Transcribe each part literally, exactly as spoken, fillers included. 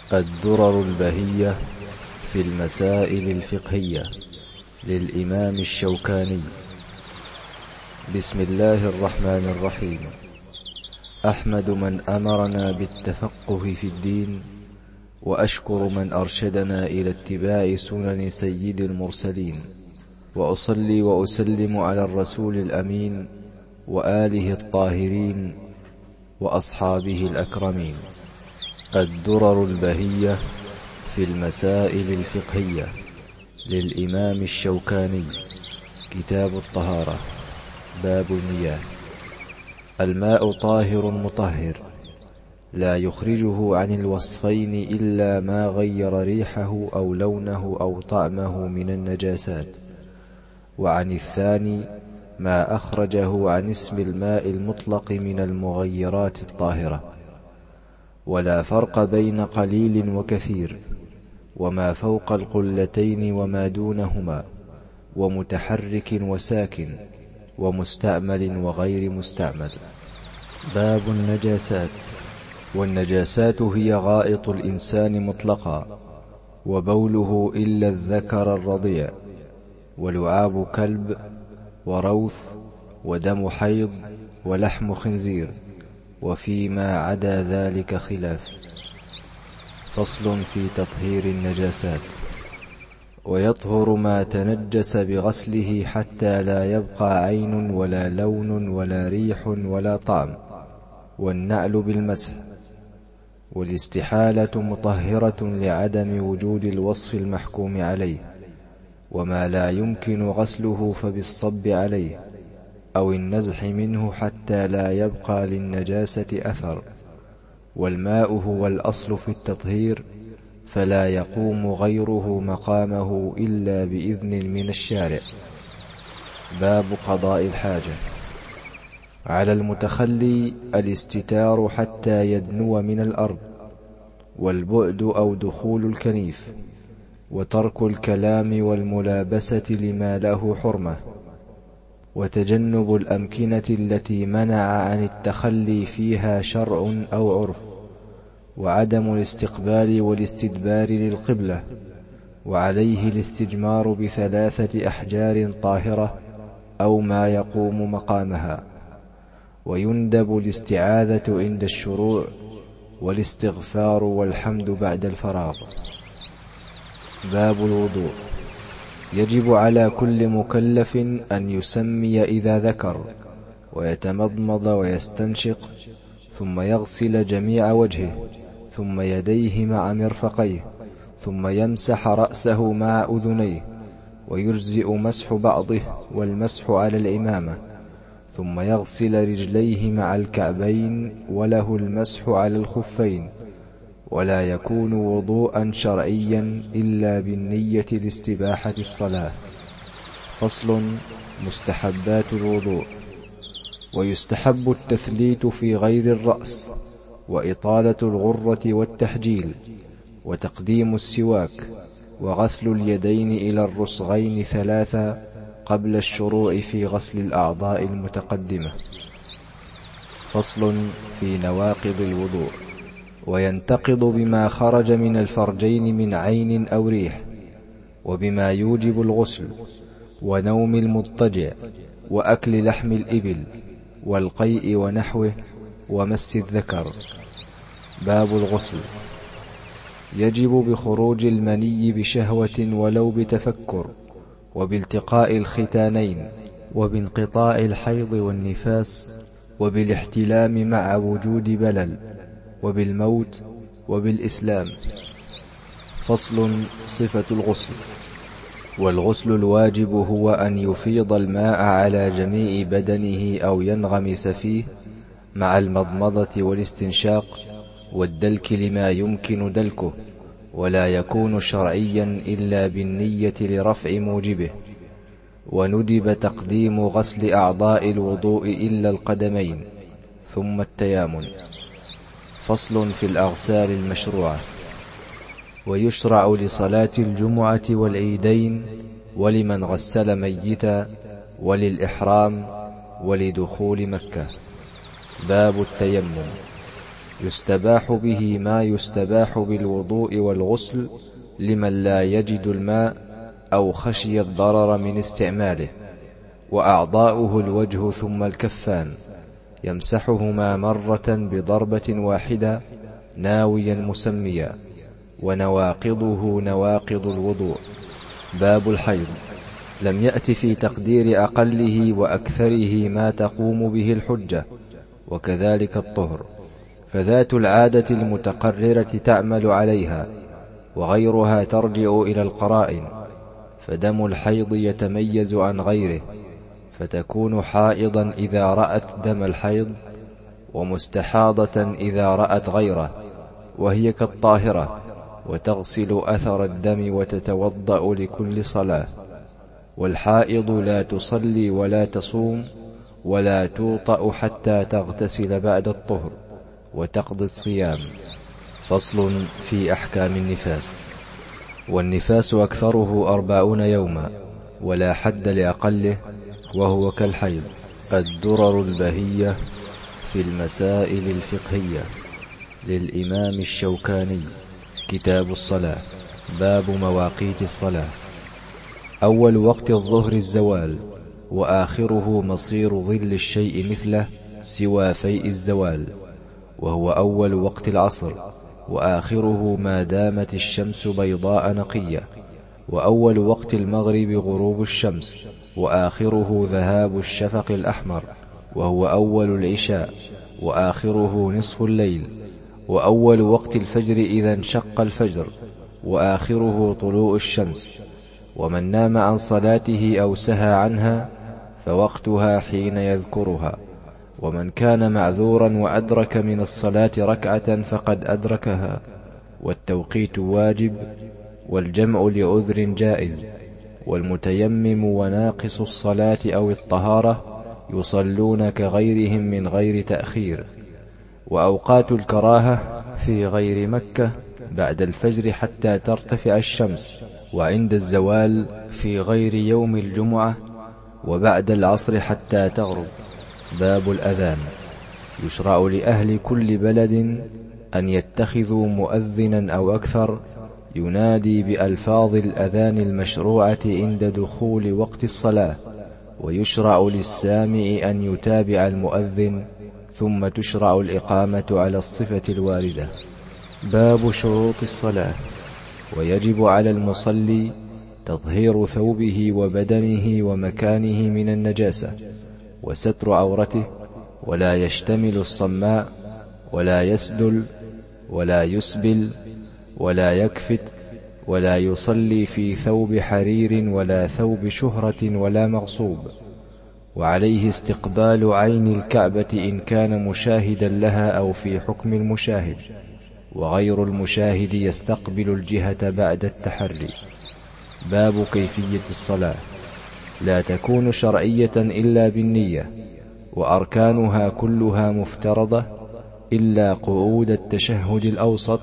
الدرر البهية في المسائل الفقهية للإمام الشوكاني. بسم الله الرحمن الرحيم. أحمد من أمرنا بالتفقه في الدين، وأشكر من أرشدنا إلى اتباع سنن سيد المرسلين، وأصلي وأسلم على الرسول الأمين وآله الطاهرين وأصحابه الأكرمين. الدرر البهية في المسائل الفقهية للإمام الشوكاني. كتاب الطهارة. باب المياه. الماء طاهر مطهر، لا يخرجه عن الوصفين إلا ما غير ريحه أو لونه أو طعمه من النجاسات، وعن الثاني ما أخرجه عن اسم الماء المطلق من المغيرات الطاهرة. ولا فرق بين قليل وكثير، وما فوق القلتين وما دونهما، ومتحرك وساكن، ومستعمل وغير مستعمل. باب النجاسات. والنجاسات هي غائط الإنسان مطلقا، وبوله إلا الذكر الرضيع، ولعاب كلب، وروث، ودم حيض، ولحم خنزير، وفيما عدا ذلك خلاف. فصل في تطهير النجاسات. ويطهر ما تنجس بغسله حتى لا يبقى عين ولا لون ولا ريح ولا طعم، والنعل بالمسح. والاستحالة مطهرة لعدم وجود الوصف المحكوم عليه، وما لا يمكن غسله فبالصب عليه أو النزح منه حتى لا يبقى للنجاسة أثر. والماء هو الأصل في التطهير، فلا يقوم غيره مقامه إلا بإذن من الشارع. باب قضاء الحاجة. على المتخلي الاستتار حتى يدنو من الأرض، والبعد أو دخول الكنيف، وترك الكلام والملابسة لما له حرمة، وتجنب الأمكنة التي منع عن التخلي فيها شرع أو عرف، وعدم الاستقبال والاستدبار للقبلة. وعليه الاستجمار بثلاثة أحجار طاهرة أو ما يقوم مقامها. ويندب الاستعاذة عند الشروع، والاستغفار والحمد بعد الفراغ. باب الوضوء. يجب على كل مكلف أن يسمي إذا ذكر، ويتمضمض ويستنشق، ثم يغسل جميع وجهه، ثم يديه مع مرفقيه، ثم يمسح رأسه مع أذنيه، ويجزئ مسح بعضه والمسح على العمامة، ثم يغسل رجليه مع الكعبين، وله المسح على الخفين. ولا يكون وضوءا شرعيا إلا بالنية لاستباحة الصلاة. فصل. مستحبات الوضوء. ويستحب التثليت في غير الرأس، وإطالة الغرة والتحجيل، وتقديم السواك، وغسل اليدين إلى الرسغين ثلاثة قبل الشروع في غسل الأعضاء المتقدمة. فصل في نواقض الوضوء. وينتقض بما خرج من الفرجين من عين أو ريح، وبما يوجب الغسل، ونوم المضطجع، وأكل لحم الإبل، والقيء ونحوه، ومس الذكر. باب الغسل. يجب بخروج المني بشهوة ولو بتفكر، وبالتقاء الختانين، وبانقطاع الحيض والنفاس، وبالاحتلام مع وجود بلل، وبالموت، وبالإسلام. فصل. صفة الغسل. والغسل الواجب هو أن يفيض الماء على جميع بدنه أو ينغمس فيه، مع المضمضة والاستنشاق والدلك لما يمكن دلكه، ولا يكون شرعيا إلا بالنية لرفع موجبه. وندب تقديم غسل أعضاء الوضوء إلا القدمين، ثم التيامن. فصل في الأغسال المشروعة. ويشرع لصلاة الجمعة والعيدين، ولمن غسل ميتا، وللإحرام، ولدخول مكة. باب التيمم. يستباح به ما يستباح بالوضوء والغسل لمن لا يجد الماء أو خشي الضرر من استعماله. وأعضاؤه الوجه ثم الكفان، يمسحهما مرة بضربة واحدة ناويا مسميا. ونواقضه نواقض الوضوء. باب الحيض. لم يأت في تقدير أقله وأكثره ما تقوم به الحجة، وكذلك الطهر، فذات العادة المتقررة تعمل عليها، وغيرها ترجع إلى القرائن. فدم الحيض يتميز عن غيره، فتكون حائضا إذا رأت دم الحيض، ومستحاضة إذا رأت غيره، وهي كالطاهرة، وتغسل أثر الدم وتتوضأ لكل صلاة. والحائض لا تصلي ولا تصوم ولا توطأ حتى تغتسل بعد الطهر وتقضي الصيام. فصل في أحكام النفاس. والنفاس أكثره أربعون يوما، ولا حد لأقله، وهو كالحيض. الدرر البهية في المسائل الفقهية للإمام الشوكاني. كتاب الصلاة. باب مواقيت الصلاة. أول وقت الظهر الزوال، وآخره مصير ظل الشيء مثله سوى فيء الزوال، وهو أول وقت العصر، وآخره ما دامت الشمس بيضاء نقية. وأول وقت المغرب غروب الشمس، وآخره ذهاب الشفق الأحمر، وهو أول العشاء، وآخره نصف الليل. وأول وقت الفجر إذا انشق الفجر، وآخره طلوع الشمس. ومن نام عن صلاته أو سهى عنها فوقتها حين يذكرها. ومن كان معذورا وأدرك من الصلاة ركعة فقد أدركها. والتوقيت واجب، والجمع لعذر جائز. والمتيمم وناقص الصلاة أو الطهارة يصلون كغيرهم من غير تأخير. وأوقات الكراهة في غير مكة بعد الفجر حتى ترتفع الشمس، وعند الزوال في غير يوم الجمعة، وبعد العصر حتى تغرب. باب الأذان. يشرع لأهل كل بلد أن يتخذوا مؤذنا أو أكثر ينادي بألفاظ الأذان المشروعة عند دخول وقت الصلاة، ويشرع للسامع أن يتابع المؤذن، ثم تشرع الإقامة على الصفة الواردة. باب شروط الصلاة. ويجب على المصلي تطهير ثوبه وبدنه ومكانه من النجاسة، وستر عورته، ولا يشتمل الصماء، ولا يسدل، ولا يسبل، ولا يكفت، ولا يصلي في ثوب حرير ولا ثوب شهرة ولا مغصوب. وعليه استقبال عين الكعبة إن كان مشاهدا لها أو في حكم المشاهد، وغير المشاهد يستقبل الجهة بعد التحري. باب كيفية الصلاة. لا تكون شرعية إلا بالنية، وأركانها كلها مفترضة إلا قعود التشهد الأوسط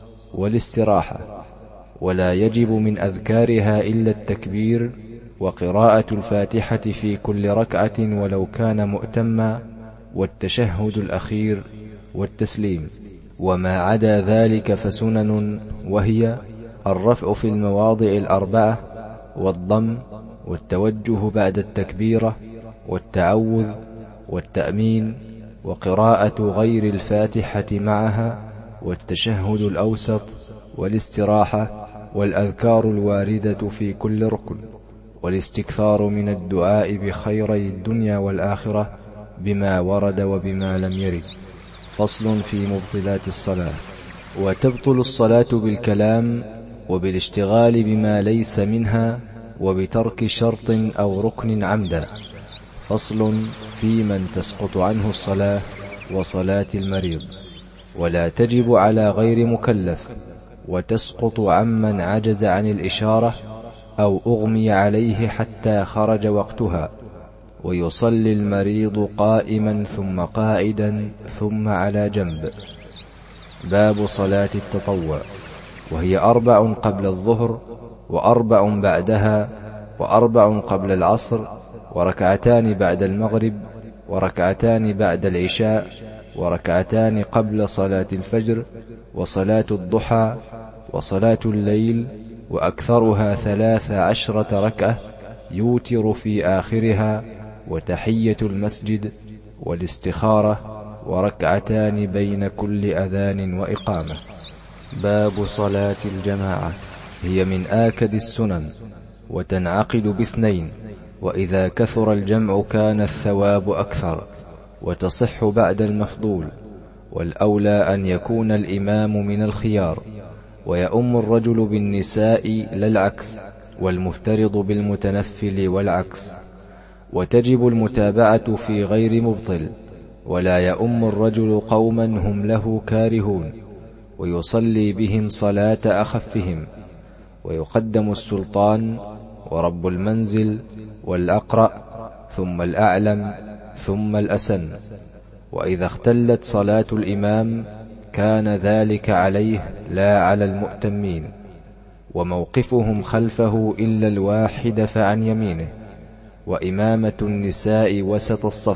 والاستراحة. ولا يجب من أذكارها إلا التكبير وقراءة الفاتحة في كل ركعة ولو كان مؤتما، والتشهد الأخير والتسليم. وما عدا ذلك فسنن، وهي الرفع في المواضع الأربعة، والضم، والتوجه بعد التكبيرة، والتعوذ، والتأمين، وقراءة غير الفاتحة معها، والتشهد الأوسط، والاستراحة، والأذكار الواردة في كل ركن، والاستكثار من الدعاء بخيري الدنيا والآخرة بما ورد وبما لم يرد. فصل في مبطلات الصلاة. وتبطل الصلاة بالكلام، وبالاشتغال بما ليس منها، وبترك شرط أو ركن عمدا. فصل في من تسقط عنه الصلاة وصلاة المريض. ولا تجب على غير مكلف، وتسقط عمن عجز عن الإشارة أو أغمي عليه حتى خرج وقتها. ويصلي المريض قائما ثم قاعدا ثم على جنب. باب صلاة التطوع. وهي أربع قبل الظهر، وأربع بعدها، وأربع قبل العصر، وركعتان بعد المغرب، وركعتان بعد العشاء، وركعتان قبل صلاة الفجر وصلاة الضحى وصلاة الليل، وأكثرها ثلاث عشرة ركعة يوتر في آخرها، وتحية المسجد والاستخارة، وركعتان بين كل أذان وإقامة. باب صلاة الجماعة. هي من آكد السنن، وتنعقد باثنين، وإذا كثر الجمع كان الثواب أكثر، وتصح بعد المفضول، والأولى أن يكون الإمام من الخيار، ويؤم الرجل بالنساء لا العكس، والمفترض بالمتنفل والعكس، وتجب المتابعة في غير مبطل، ولا يؤم الرجل قوما هم له كارهون، ويصلي بهم صلاة أخفهم، ويقدم السلطان ورب المنزل والأقرأ ثم الأعلم ثم الأسن. وإذا اختلت صلاة الإمام كان ذلك عليه لا على المؤتمين، وموقفهم خلفه إلا الواحد فعن يمينه، وإمامة النساء وسط الصف،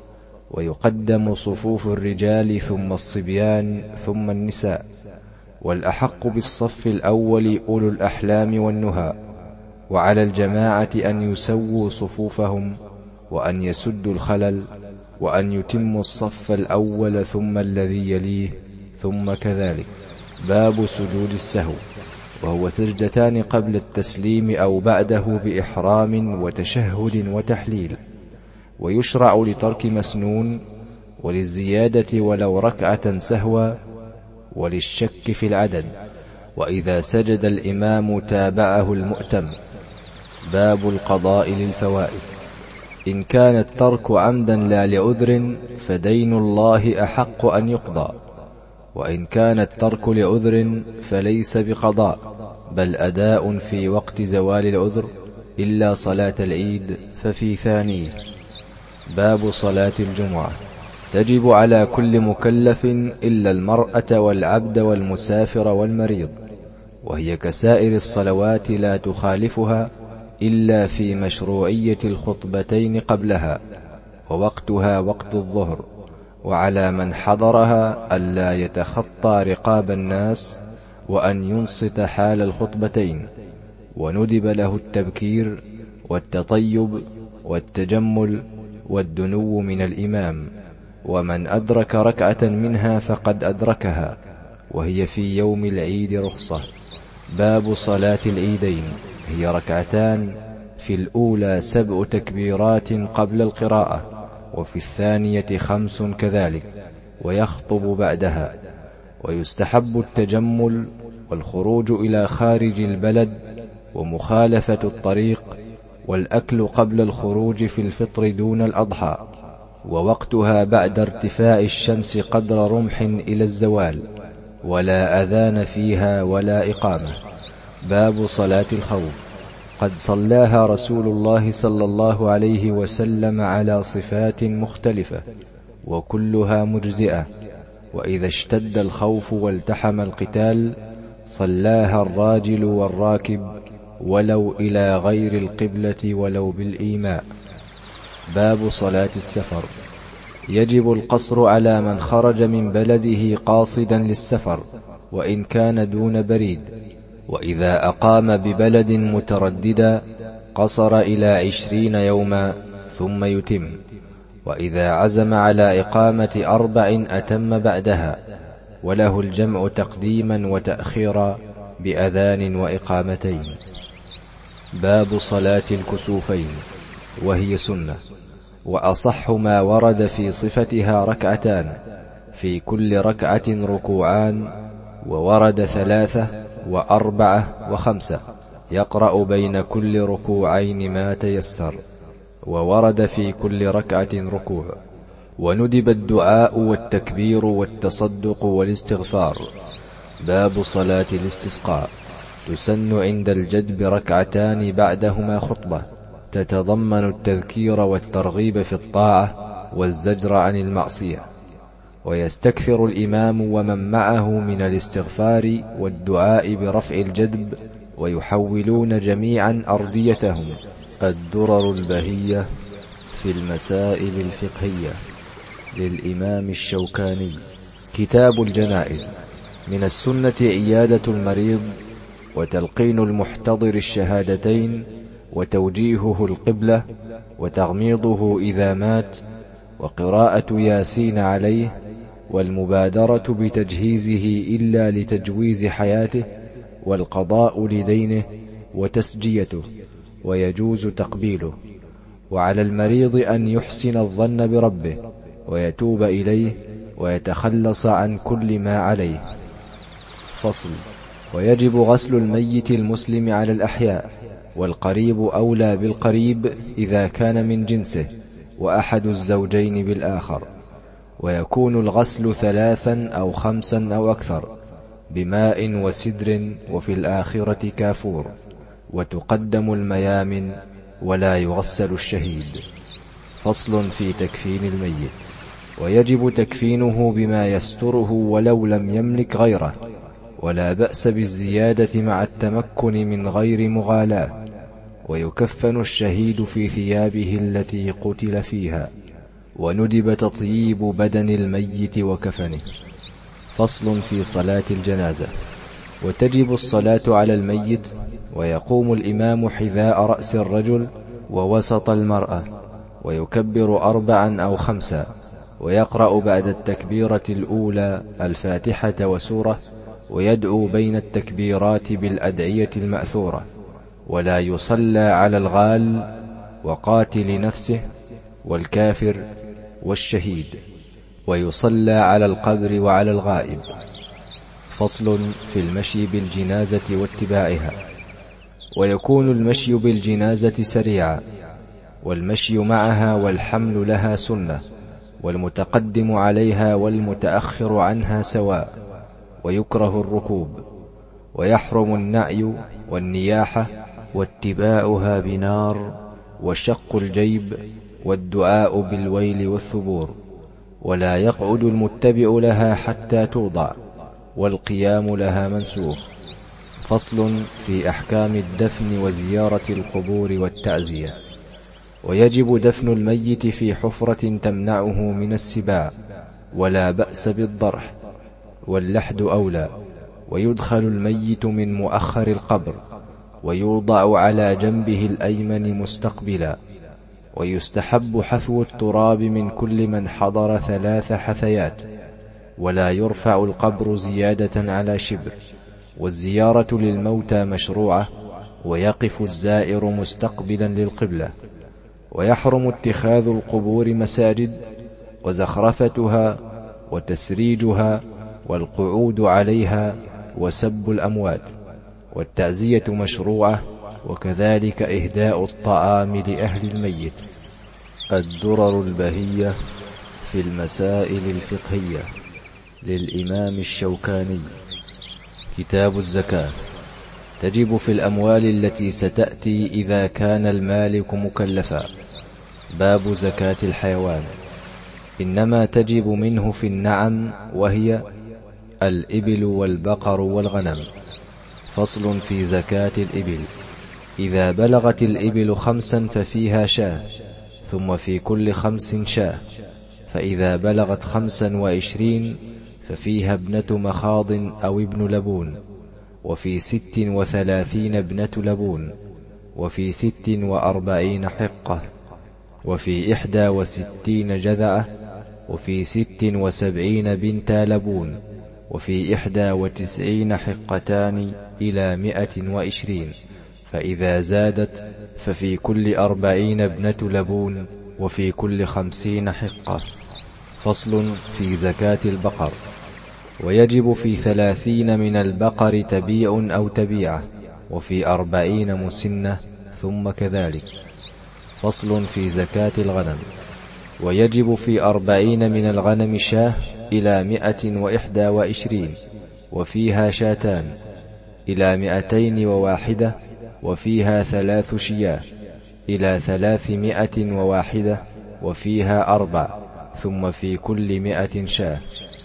ويقدم صفوف الرجال ثم الصبيان ثم النساء، والأحق بالصف الأول أولو الأحلام والنهى. وعلى الجماعة أن يسووا صفوفهم، وأن يسدوا الخلل، وأن يتموا الصف الأول ثم الذي يليه، ثم كذلك. باب سجود السهو، وهو سجدتان قبل التسليم أو بعده بإحرام وتشهد وتحليل، ويشرع لترك مسنون، وللزيادة ولو ركعة سهوا، وللشك في العدد. وإذا سجد الإمام تابعه المؤتم. باب القضاء للفوائد. إن كان الترك عمدا لا لعذر فدين الله أحق أن يقضى، وإن كان الترك لعذر فليس بقضاء، بل أداء في وقت زوال العذر، إلا صلاة العيد ففي ثانيه. باب صلاة الجمعة. تجب على كل مكلف إلا المرأة والعبد والمسافر والمريض، وهي كسائر الصلوات لا تخالفها إلا في مشروعية الخطبتين قبلها، ووقتها وقت الظهر. وعلى من حضرها ألا يتخطى رقاب الناس، وأن ينصت حال الخطبتين، وندب له التبكير والتطيب والتجمل والدنو من الإمام. ومن أدرك ركعة منها فقد أدركها، وهي في يوم العيد رخصة. باب صلاة العيدين. هي ركعتان، في الأولى سبع تكبيرات قبل القراءة، وفي الثانية خمس كذلك، ويخطب بعدها. ويستحب التجمل والخروج إلى خارج البلد ومخالفة الطريق، والأكل قبل الخروج في الفطر دون الأضحى. ووقتها بعد ارتفاع الشمس قدر رمح إلى الزوال، ولا أذان فيها ولا إقامة. باب صلاة الخوف. قد صلاها رسول الله صلى الله عليه وسلم على صفات مختلفة، وكلها مجزئة. وإذا اشتد الخوف والتحم القتال صلاها الراجل والراكب، ولو إلى غير القبلة ولو بالإيماء. باب صلاة السفر. يجب القصر على من خرج من بلده قاصدا للسفر، وإن كان دون بريد. وإذا أقام ببلد مترددا قصر إلى عشرين يوما ثم يتم. وإذا عزم على إقامة أربع أتم بعدها، وله الجمع تقديما وتأخيرا بأذان وإقامتين. باب صلاة الكسوفين، وهي سنة، وأصح ما ورد في صفتها ركعتان، في كل ركعة ركوعان، وورد ثلاثة وأربعة وخمسة، يقرأ بين كل ركوعين ما تيسر، وورد في كل ركعة ركوع. وندب الدعاء والتكبير والتصدق والاستغفار. باب صلاة الاستسقاء. تسن عند الجدب ركعتان بعدهما خطبة، تتضمن التذكير والترغيب في الطاعة والزجر عن المعصية. ويستكثر الإمام ومن معه من الاستغفار والدعاء برفع الجدب، ويحولون جميعا أرضيتهم. الدرر البهية في المسائل الفقهية. للإمام الشوكاني. كتاب الجنائز. من السنة عيادة المريض وتلقين المحتضر الشهادتين وتوجيهه القبلة وتغميضه إذا مات وقراءة ياسين عليه والمبادرة بتجهيزه إلا لتجويز حياته والقضاء لدينه وتسجيته، ويجوز تقبيله. وعلى المريض أن يحسن الظن بربه ويتوب إليه ويتخلص عن كل ما عليه. فصل. ويجب غسل الميت المسلم على الأحياء، والقريب أولى بالقريب إذا كان من جنسه وأحد الزوجين بالآخر، ويكون الغسل ثلاثا أو خمسا أو أكثر بماء وسدر، وفي الآخرة كافور، وتقدم الميامن ولا يغسل الشهيد. فصل في تكفين الميت. ويجب تكفينه بما يستره ولو لم يملك غيره، ولا بأس بالزيادة مع التمكن من غير مغالاة. ويكفن الشهيد في ثيابه التي قتل فيها، وندب تطييب بدن الميت وكفنه. فصل في صلاة الجنازة. وتجب الصلاة على الميت، ويقوم الإمام حذاء رأس الرجل ووسط المرأة، ويكبر أربعا أو خمسا، ويقرأ بعد التكبيرة الأولى الفاتحة وسورة، ويدعو بين التكبيرات بالأدعية المأثورة. ولا يصلى على الغال وقاتل نفسه والكافر والشهيد، ويصلى على القبر وعلى الغائب. فصل في المشي بالجنازة واتباعها. ويكون المشي بالجنازة سريعا، والمشي معها والحمل لها سنة، والمتقدم عليها والمتأخر عنها سواء، ويكره الركوب. ويحرم النعي والنياحة واتباعها بنار وشق الجيب والدعاء بالويل والثبور. ولا يقعد المتبع لها حتى توضع، والقيام لها منسوخ. فصل في أحكام الدفن وزيارة القبور والتعزية. ويجب دفن الميت في حفرة تمنعه من السباع، ولا بأس بالضرح، واللحد أولى. ويدخل الميت من مؤخر القبر، ويوضع على جنبه الأيمن مستقبلا. ويستحب حثو التراب من كل من حضر ثلاث حثيات، ولا يرفع القبر زيادة على شبر. والزيارة للموتى مشروعة، ويقف الزائر مستقبلا للقبلة. ويحرم اتخاذ القبور مساجد، وزخرفتها وتسريجها والقعود عليها وسب الأموات. والتعزية مشروعة، وكذلك إهداء الطعام لأهل الميت. الدرر البهية في المسائل الفقهية للإمام الشوكاني. كتاب الزكاة. تجب في الأموال التي ستأتي إذا كان المالك مكلفا. باب زكاة الحيوان. إنما تجب منه في النعم، وهي الإبل والبقر والغنم. فصل في زكاة الإبل. إذا بلغت الإبل خمسا ففيها شاة، ثم في كل خمس شاة. فإذا بلغت خمسا وعشرين ففيها ابنة مخاض أو ابن لبون، وفي ست وثلاثين ابنة لبون، وفي ست وأربعين حقة، وفي إحدى وستين جذعة، وفي ست وسبعين بنت لبون، وفي إحدى وتسعين حقتان إلى مئة وعشرين. فإذا زادت ففي كل أربعين ابنة لبون، وفي كل خمسين حقة. فصل في زكاة البقر. ويجب في ثلاثين من البقر تبيع أو تبيعة، وفي أربعين مسنة، ثم كذلك. فصل في زكاة الغنم. ويجب في أربعين من الغنم شاه إلى مئة وإحدى وعشرين، وفيها شاتان، إلى مئتين وواحدة، وفيها ثلاث شياه، إلى ثلاثمائة وواحدة، وفيها أربع، ثم في كل مئة شاه.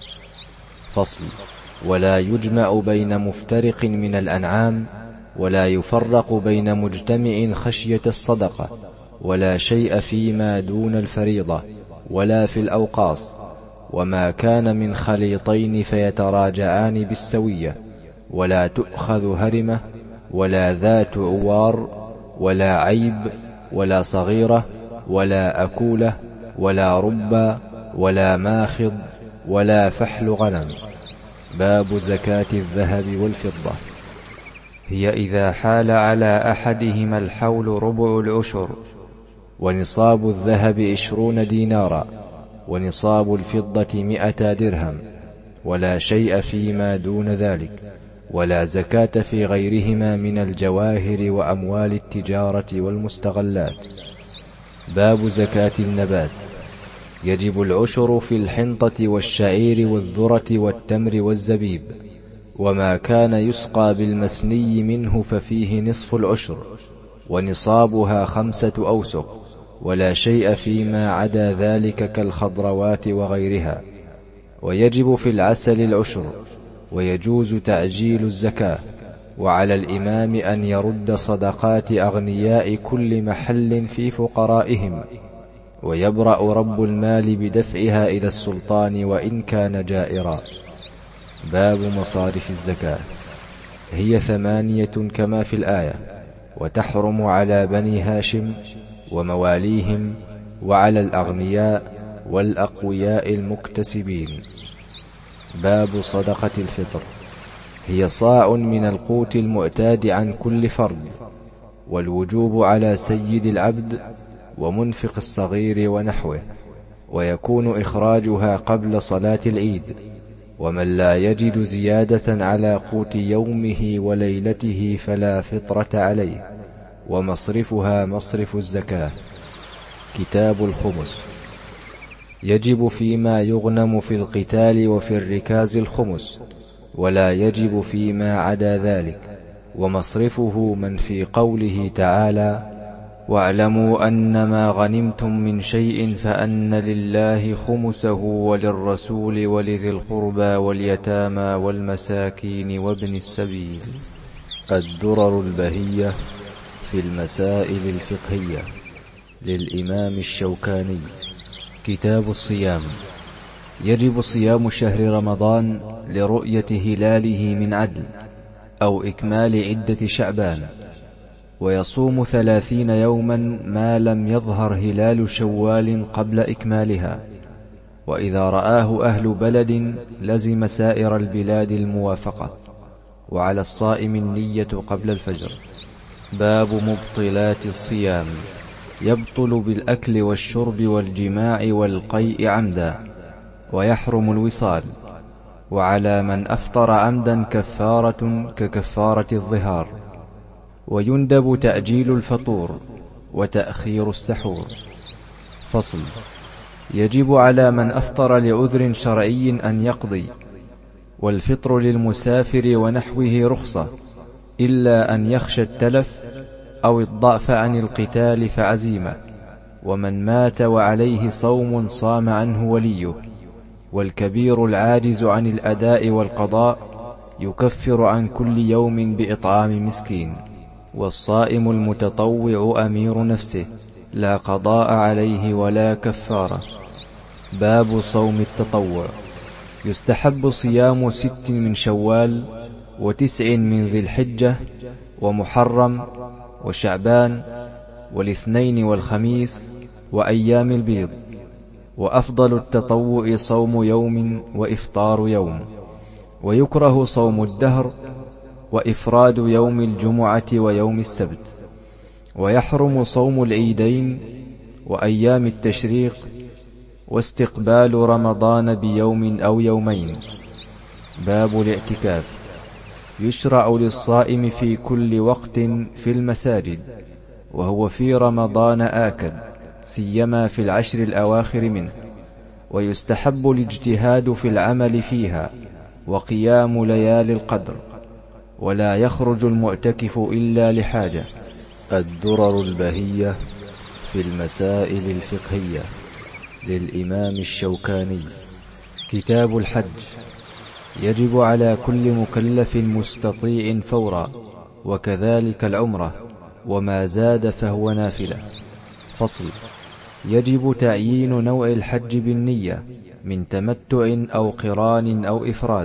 فصل. ولا يجمع بين مفترق من الأنعام، ولا يفرق بين مجتمع خشية الصدقة، ولا شيء فيما دون الفريضة، ولا في الأوقاص، وما كان من خليطين فيتراجعان بالسوية، ولا تؤخذ هرمة، ولا ذات عوار، ولا عيب، ولا صغيرة، ولا أكولة، ولا ربا، ولا ماخض، ولا فحل غنم. باب زكاة الذهب والفضة. هي إذا حال على أحدهما الحول ربع العشر، ونصاب الذهب عشرون دينارا، ونصاب الفضة مئة درهم، ولا شيء فيما دون ذلك، ولا زكاة في غيرهما من الجواهر وأموال التجارة والمستغلات. باب زكاة النبات. يجب العشر في الحنطة والشعير والذرة والتمر والزبيب، وما كان يسقى بالمسني منه ففيه نصف العشر، ونصابها خمسة أوسق، ولا شيء فيما عدا ذلك كالخضروات وغيرها. ويجب في العسل العشر، ويجوز تعجيل الزكاة. وعلى الإمام أن يرد صدقات أغنياء كل محل في فقرائهم، ويبرأ رب المال بدفعها إلى السلطان وإن كان جائرا. باب مصارف الزكاة. هي ثمانية كما في الآية، وتحرم على بني هاشم ومواليهم، وعلى الأغنياء والأقوياء المكتسبين. باب صدقة الفطر. هي صاع من القوت المعتاد عن كل فرد، والوجوب على سيد العبد ومنفق الصغير ونحوه، ويكون إخراجها قبل صلاة العيد. ومن لا يجد زيادة على قوت يومه وليلته فلا فطرة عليه، ومصرفها مصرف الزكاة. كتاب الخمس. يجب فيما يغنم في القتال وفي الركاز الخمس، ولا يجب فيما عدا ذلك، ومصرفه من في قوله تعالى: واعلموا أنما غنمتم من شيء فأن لله خمسه وللرسول ولذي القربى واليتامى والمساكين وابن السبيل. الدرر البهية في المسائل الفقهية للإمام الشوكاني. كتاب الصيام. يجب صيام شهر رمضان لرؤية هلاله من عدل أو إكمال عدة شعبان، ويصوم ثلاثين يوما ما لم يظهر هلال شوال قبل إكمالها، وإذا رآه أهل بلد لزم سائر البلاد الموافقة، وعلى الصائم النية قبل الفجر. باب مبطلات الصيام. يبطل بالأكل والشرب والجماع والقيء عمدا، ويحرم الوصال. وعلى من أفطر عمدا كفارة ككفارة الظهار. ويندب تأجيل الفطور وتأخير السحور. فصل. يجب على من أفطر لعذر شرعي أن يقضي، والفطر للمسافر ونحوه رخصة، إلا أن يخشى التلف أو الضعف عن القتال فعزيمة. ومن مات وعليه صوم صام عنه وليه. والكبير العاجز عن الأداء والقضاء يكفر عن كل يوم بإطعام مسكين. والصائم المتطوع أمير نفسه، لا قضاء عليه ولا كفارة. باب صوم التطوع. يستحب صيام ست من شوال، وتسع من ذي الحجة، ومحرم، وشعبان، والاثنين والخميس، وأيام البيض. وأفضل التطوع صوم يوم وإفطار يوم. ويكره صوم الدهر، وإفراد يوم الجمعة ويوم السبت. ويحرم صوم العيدين وأيام التشريق، واستقبال رمضان بيوم أو يومين. باب الاعتكاف. يشرع للصائم في كل وقت في المساجد، وهو في رمضان آكد، سيما في العشر الأواخر منه. ويستحب الاجتهاد في العمل فيها وقيام ليالي القدر، ولا يخرج المعتكف إلا لحاجة. الدرر البهية في المسائل الفقهية للإمام الشوكاني. كتاب الحج. يجب على كل مكلف مستطيع فورا، وكذلك العمرة، وما زاد فهو نافلة. فصل. يجب تعيين نوع الحج بالنية من تمتع أو قران أو إفراد،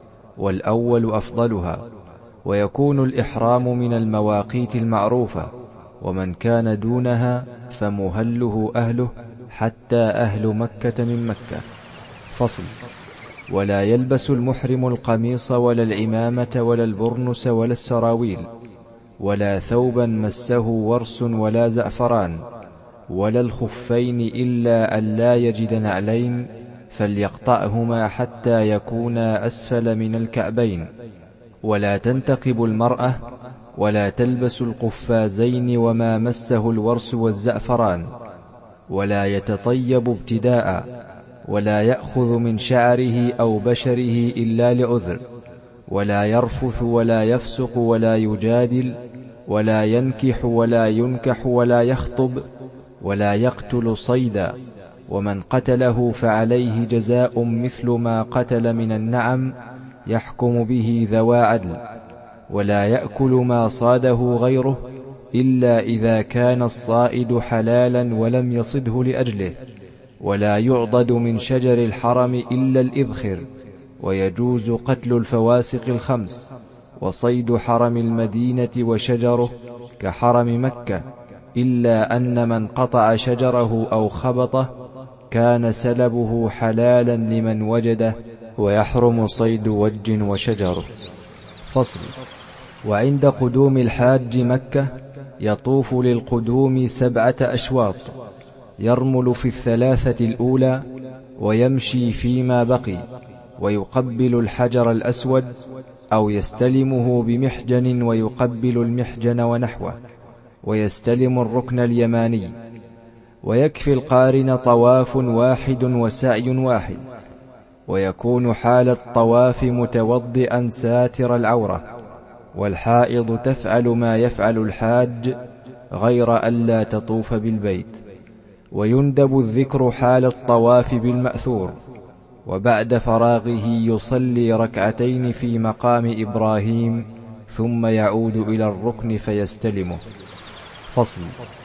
والأول أفضلها، ويكون الإحرام من المواقيت المعروفة، ومن كان دونها فمهله أهله حتى أهل مكة من مكة. فصل. ولا يلبس المحرم القميص ولا العمامة ولا البرنس ولا السراويل، ولا ثوبا مسه ورس ولا زعفران، ولا الخفين إلا أن لا يجد نعلين فليقطعهما حتى يكونا أسفل من الكعبين. ولا تنتقب المرأة، ولا تلبس القفازين وما مسه الورس والزعفران، ولا يتطيب ابتداء، ولا يأخذ من شعره أو بشره إلا لعذر، ولا يرفث ولا يفسق ولا يجادل، ولا ينكح ولا ينكح ولا يخطب، ولا يقتل صيدا، ومن قتله فعليه جزاء مثل ما قتل من النعم يحكم به ذوى عدل. ولا يأكل ما صاده غيره إلا إذا كان الصائد حلالا ولم يصده لأجله. ولا يعضد من شجر الحرم إلا الإبخر. ويجوز قتل الفواسق الخمس، وصيد حرم المدينة وشجره كحرم مكة، إلا أن من قطع شجره أو خبطه كان سلبه حلالا لمن وجده، ويحرم صيد وج وشجره. فصل. وعند قدوم الحاج مكة يطوف للقدوم سبعة أشواط، يرمل في الثلاثة الأولى ويمشي فيما بقي، ويقبل الحجر الأسود أو يستلمه بمحجن ويقبل المحجن ونحوه، ويستلم الركن اليماني. ويكفي القارن طواف واحد وسعي واحد، ويكون حال الطواف متوضئا ساتر العورة. والحائض تفعل ما يفعل الحاج غير ألا تطوف بالبيت. ويندب الذكر حال الطواف بالمأثور، وبعد فراغه يصلي ركعتين في مقام إبراهيم ثم يعود إلى الركن فيستلمه. فصل.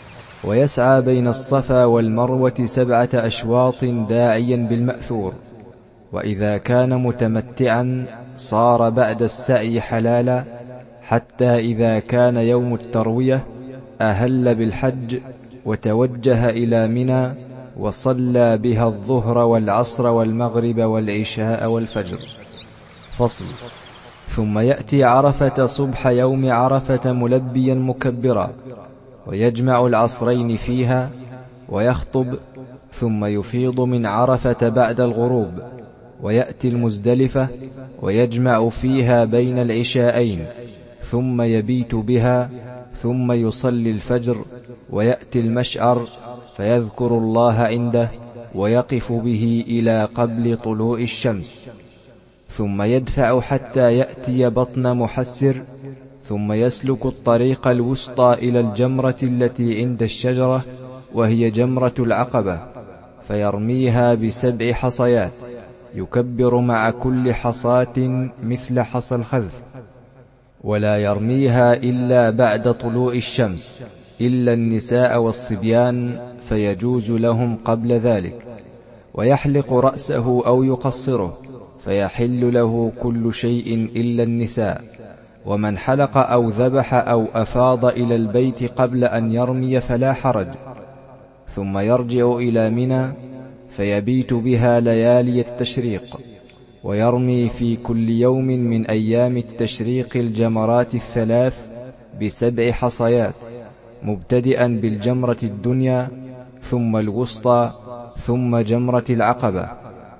ويسعى بين الصفا والمروة سبعة أشواط داعيا بالمأثور. وإذا كان متمتعا صار بعد السعي حلالا، حتى إذا كان يوم التروية أهل بالحج وتوجه إلى منى وصلى بها الظهر والعصر والمغرب والعشاء والفجر. فصل. ثم يأتي عرفة صبح يوم عرفة ملبيا مكبرا، ويجمع العصرين فيها ويخطب، ثم يفيض من عرفة بعد الغروب، ويأتي المزدلفة ويجمع فيها بين العشاءين، ثم يبيت بها، ثم يصلي الفجر، ويأتي المشعر فيذكر الله عنده ويقف به إلى قبل طلوع الشمس، ثم يدفع حتى يأتي بطن محسر، ثم يسلك الطريق الوسطى إلى الجمرة التي عند الشجرة وهي جمرة العقبة، فيرميها بسبع حصيات، يكبر مع كل حصاة مثل حصى الخذف، ولا يرميها إلا بعد طلوع الشمس إلا النساء والصبيان، فيجوز لهم قبل ذلك. ويحلق رأسه أو يقصره، فيحل له كل شيء إلا النساء. ومن حلق أو ذبح أو أفاض إلى البيت قبل أن يرمي فلا حرج، ثم يرجع إلى منى فيبيت بها ليالي التشريق، ويرمي في كل يوم من أيام التشريق الجمرات الثلاث بسبع حصيات، مبتدئا بالجمرة الدنيا ثم الوسطى ثم جمرة العقبة.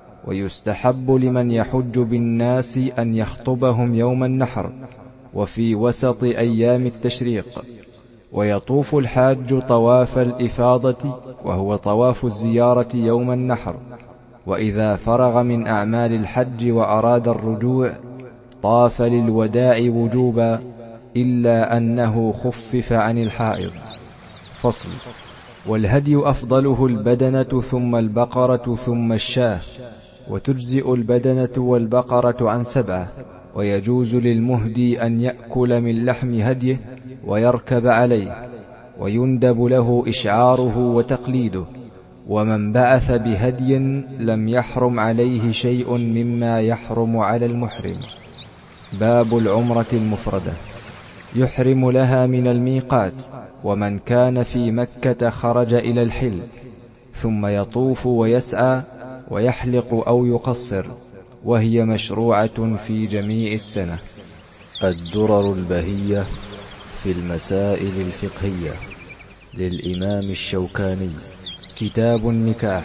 ويستحب لمن يحج بالناس أن يخطبهم يوم النحر وفي وسط أيام التشريق. ويطوف الحاج طواف الإفاضة وهو طواف الزيارة يوم النحر، وإذا فرغ من أعمال الحج وأراد الرجوع طاف للوداع وجوبا، إلا أنه خفف عن الحائض. فصل. والهدي أفضله البدنة ثم البقرة ثم الشاة، وتجزئ البدنة والبقرة عن سبعة. ويجوز للمهدي أن يأكل من لحم هديه ويركب عليه، ويندب له إشعاره وتقليده، ومن بعث بهدي لم يحرم عليه شيء مما يحرم على المحرم. باب العمرة المفردة. يحرم لها من الميقات، ومن كان في مكة خرج إلى الحل، ثم يطوف ويسعى ويحلق أو يقصر، وهي مشروعة في جميع السنة. الدرر البهية في المسائل الفقهية للإمام الشوكاني. كتاب النكاح.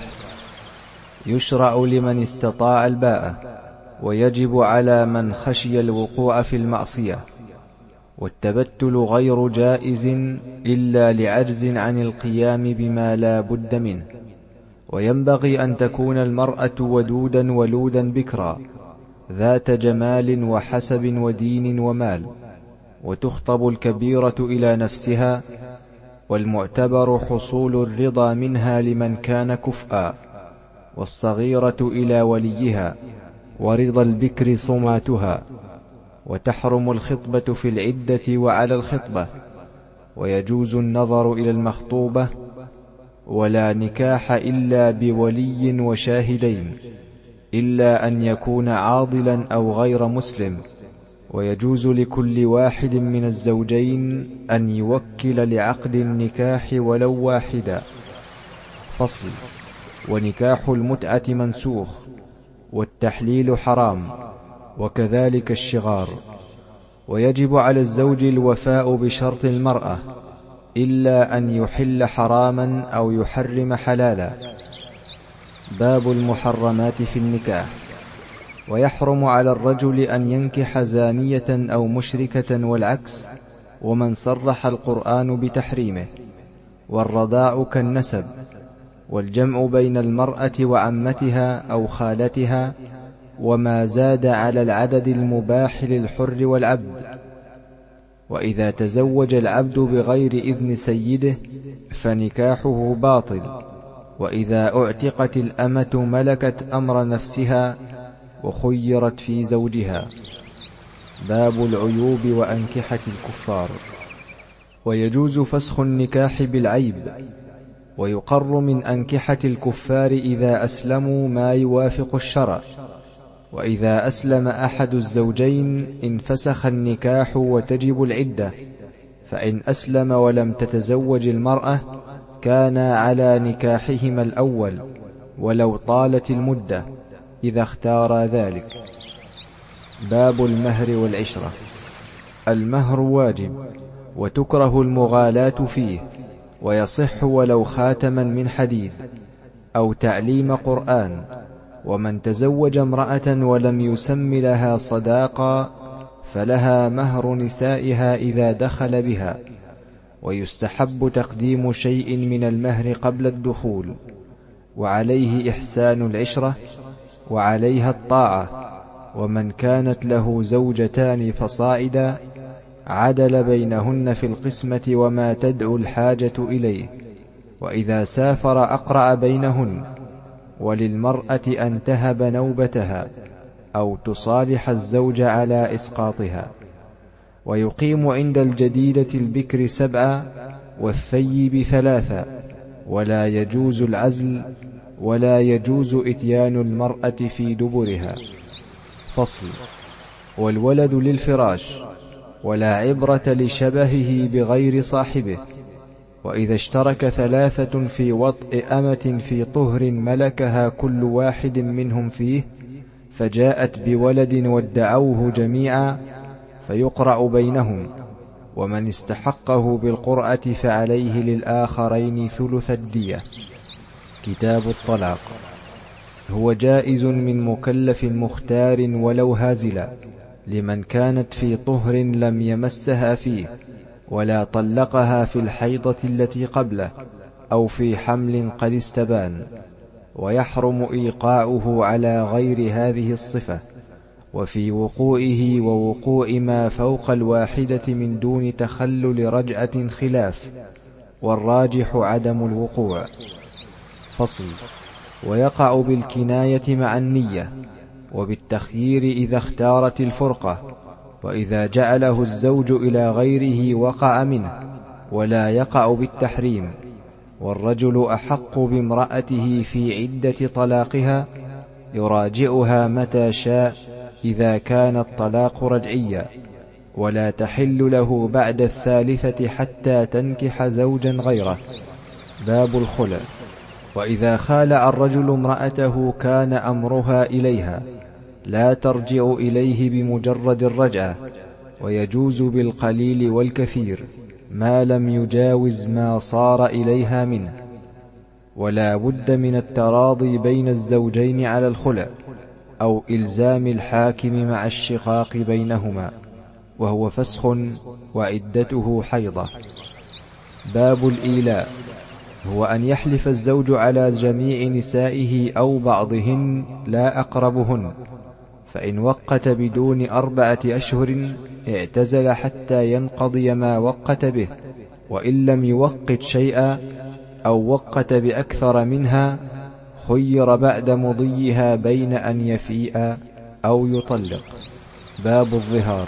يشرع لمن استطاع الباءة، ويجب على من خشي الوقوع في المعصية. والتبتل غير جائز إلا لعجز عن القيام بما لا بد منه. وينبغي أن تكون المرأة ودودا ولودا بكرا، ذات جمال وحسب ودين ومال، وتخطب الكبيرة إلى نفسها، والمعتبر حصول الرضا منها لمن كان كفءا، والصغيرة إلى وليها، ورضا البكر صماتها. وتحرم الخطبة في العدة وعلى الخطبة، ويجوز النظر إلى المخطوبة. ولا نكاح إلا بولي وشاهدين، إلا أن يكون عاضلا أو غير مسلم. ويجوز لكل واحد من الزوجين أن يوكل لعقد النكاح ولو واحدا. فصل. ونكاح المتعة منسوخ، والتحليل حرام، وكذلك الشغار. ويجب على الزوج الوفاء بشرط المرأة، إلا أن يحل حراما أو يحرم حلالا. باب المحرمات في النكاح. ويحرم على الرجل أن ينكح زانية أو مشركة والعكس، ومن صرح القرآن بتحريمه. والرضاع كالنسب، والجمع بين المرأة وعمتها أو خالتها، وما زاد على العدد المباح للحر والعبد. وإذا تزوج العبد بغير إذن سيده فنكاحه باطل. وإذا اعتقت الأمة ملكت أمر نفسها وخيرت في زوجها. باب العيوب وأنكحة الكفار. ويجوز فسخ النكاح بالعيب. ويقر من أنكحة الكفار إذا أسلموا ما يوافق الشرع. وإذا أسلم أحد الزوجين انفسخ النكاح وتجب العدة. فإن أسلم ولم تتزوج المرأة كانا على نكاحهما الأول ولو طالت المدة، إذا اختار ذلك. باب المهر والعشرة. المهر واجب، وتكره المغالاة فيه، ويصح ولو خاتما من حديد أو تعليم قرآن. ومن تزوج امرأة ولم يسم لها صداقا فلها مهر نسائها إذا دخل بها. ويستحب تقديم شيء من المهر قبل الدخول. وعليه إحسان العشرة، وعليها الطاعة. ومن كانت له زوجتان فصاعدا عدل بينهن في القسمة وما تدعو الحاجة إليه. وإذا سافر أقرأ بينهن. وللمرأة أن تهب نوبتها أو تصالح الزوج على إسقاطها. ويقيم عند الجديدة البكر سبعا، والثيب ثلاثا. ولا يجوز العزل، ولا يجوز إتيان المرأة في دبرها. فصل. والولد للفراش، ولا عبرة لشبهه بغير صاحبه. وإذا اشترك ثلاثة في وطء أمة في طهر ملكها كل واحد منهم فيه، فجاءت بولد وادعوه جميعا، فيقرأ بينهم. ومن استحقه بالقرأة فعليه للآخرين ثلث الدية. كتاب الطلاق. هو جائز من مكلف مختار ولو هازلا، لمن كانت في طهر لم يمسها فيه، ولا طلقها في الحيضة التي قبله، أو في حمل قد استبان. ويحرم إيقاؤه على غير هذه الصفة، وفي وقوئه ووقوع ما فوق الواحدة من دون تخلل رجعة خلاف، والراجح عدم الوقوع. فصل. ويقع بالكناية مع النية، وبالتخيير إذا اختارت الفرقة. وإذا جعله الزوج إلى غيره وقع منه، ولا يقع بالتحريم. والرجل أحق بامرأته في عدة طلاقها يراجعها متى شاء إذا كان الطلاق رجعيا، ولا تحل له بعد الثالثة حتى تنكح زوجا غيره. باب الخلع. وإذا خالع الرجل امرأته كان أمرها إليها، لا ترجع إليه بمجرد الرجعة، ويجوز بالقليل والكثير ما لم يجاوز ما صار إليها منه، ولا بد من التراضي بين الزوجين على الخلع أو إلزام الحاكم مع الشقاق بينهما، وهو فسخ وعدته حيضة. باب الإيلاء. هو أن يحلف الزوج على جميع نسائه أو بعضهن لا أقربهن، فإن وقت بدون أربعة أشهر اعتزل حتى ينقضي ما وقت به، وإن لم يوقت شيئا أو وقت بأكثر منها خير بعد مضيها بين أن يفيء أو يطلق. باب الظهار.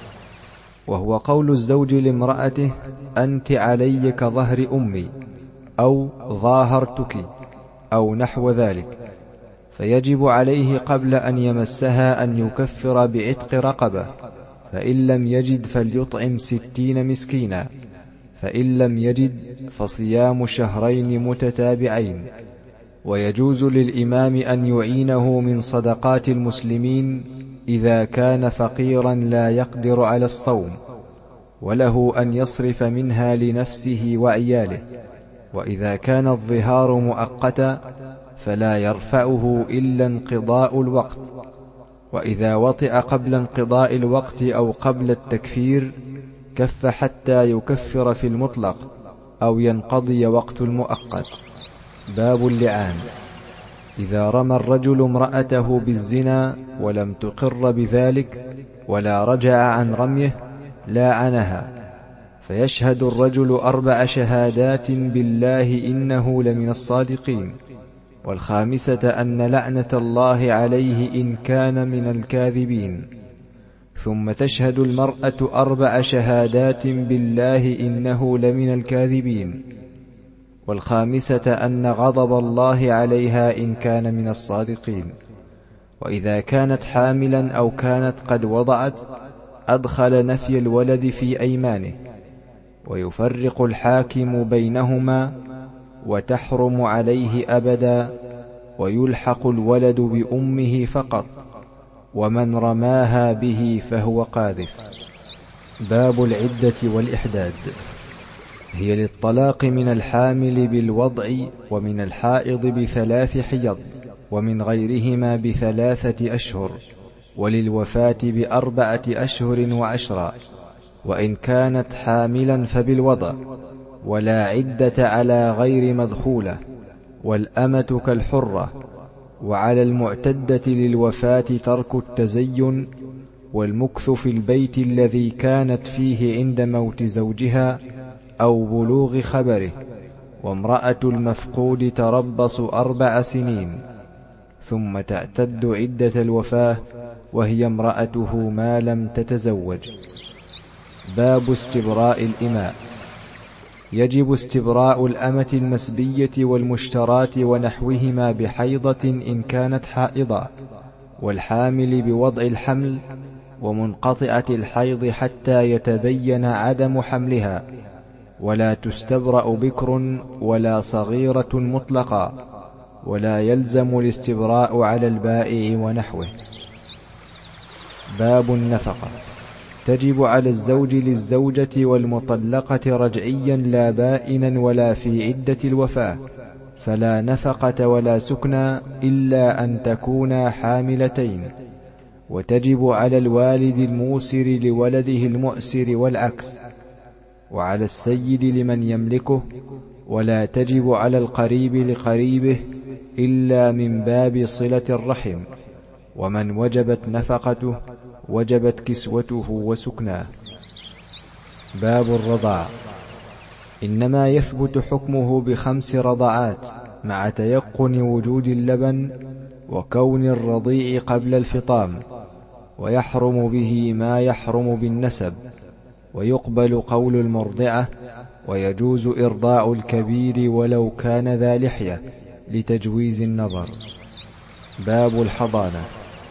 وهو قول الزوج لامرأته أنت علي كظهر أمي، أو ظاهرتك، أو نحو ذلك، فيجب عليه قبل أن يمسها أن يكفر بعتق رقبة، فإن لم يجد فليطعم ستين مسكينا، فإن لم يجد فصيام شهرين متتابعين. ويجوز للإمام أن يعينه من صدقات المسلمين إذا كان فقيرا لا يقدر على الصوم، وله أن يصرف منها لنفسه وعياله. وإذا كان الظهار مؤقتا فلا يرفعه إلا انقضاء الوقت، وإذا وطئ قبل انقضاء الوقت أو قبل التكفير كف حتى يكفر في المطلق أو ينقضي وقت المؤقت. باب اللعان. إذا رمى الرجل امرأته بالزنا ولم تقر بذلك ولا رجع عن رميه لاعنها، فيشهد الرجل أربع شهادات بالله إنه لمن الصادقين، والخامسة أن لعنة الله عليه إن كان من الكاذبين، ثم تشهد المرأة أربع شهادات بالله إنه لمن الكاذبين، والخامسة أن غضب الله عليها إن كان من الصادقين. وإذا كانت حاملا أو كانت قد وضعت أدخل نفي الولد في أيمانه، ويفرق الحاكم بينهما، وتحرم عليه أبدا، ويلحق الولد بأمه فقط، ومن رماها به فهو قاذف. باب العدة والإحداد. هي للطلاق من الحامل بالوضع، ومن الحائض بثلاث حيض، ومن غيرهما بثلاثة أشهر، وللوفاة بأربعة أشهر وعشرا، وإن كانت حاملا فبالوضع، ولا عدة على غير مدخولة، والأمة كالحرة. وعلى المعتدة للوفاة ترك التزين والمكث في البيت الذي كانت فيه عند موت زوجها أو بلوغ خبره. وامرأة المفقود تربص أربع سنين ثم تعتد عدة الوفاة، وهي امرأته ما لم تتزوج. باب استبراء الإماء. يجب استبراء الأمة المسبية والمشترات ونحوهما بحيضة إن كانت حائضة، والحامل بوضع الحمل، ومنقطعة الحيض حتى يتبين عدم حملها. ولا تستبرأ بكر ولا صغيرة مطلقا، ولا يلزم الاستبراء على البائع ونحوه. باب النفقة. تجب على الزوج للزوجة والمطلقة رجعيا لا بائنا ولا في عدة الوفاة، فلا نفقة ولا سكنى إلا أن تكونا حاملتين. وتجب على الوالد الموسر لولده المؤسر والعكس، وعلى السيد لمن يملكه، ولا تجب على القريب لقريبه إلا من باب صلة الرحم. ومن وجبت نفقته وجبت كسوته وسكناه. باب الرضاع. إنما يثبت حكمه بخمس رضعات مع تيقن وجود اللبن وكون الرضيع قبل الفطام، ويحرم به ما يحرم بالنسب، ويقبل قول المرضعة ويجوز إرضاع الكبير ولو كان ذا لحية لتجويز النظر. باب الحضانة.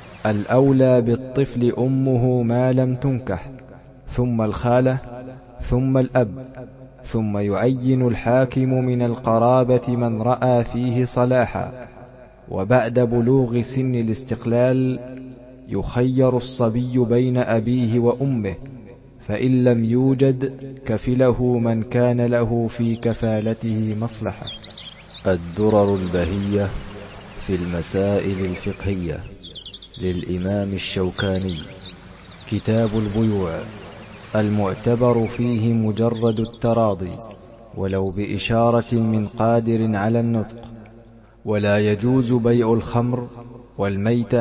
الأولى بالطفل أمه ما لم تنكح، ثم الخالة، ثم الأب، ثم يعين الحاكم من القرابة من رأى فيه صلاحا. وبعد بلوغ سن الاستقلال يخير الصبي بين أبيه وأمه، فإن لم يوجد كفله من كان له في كفالته مصلحة. الدرر البهية في المسائل الفقهية للإمام الشوكاني. كتاب البيوع. المعتبر فيه مجرد التراضي ولو بإشارة من قادر على النطق. ولا يجوز بيع الخمر والميتة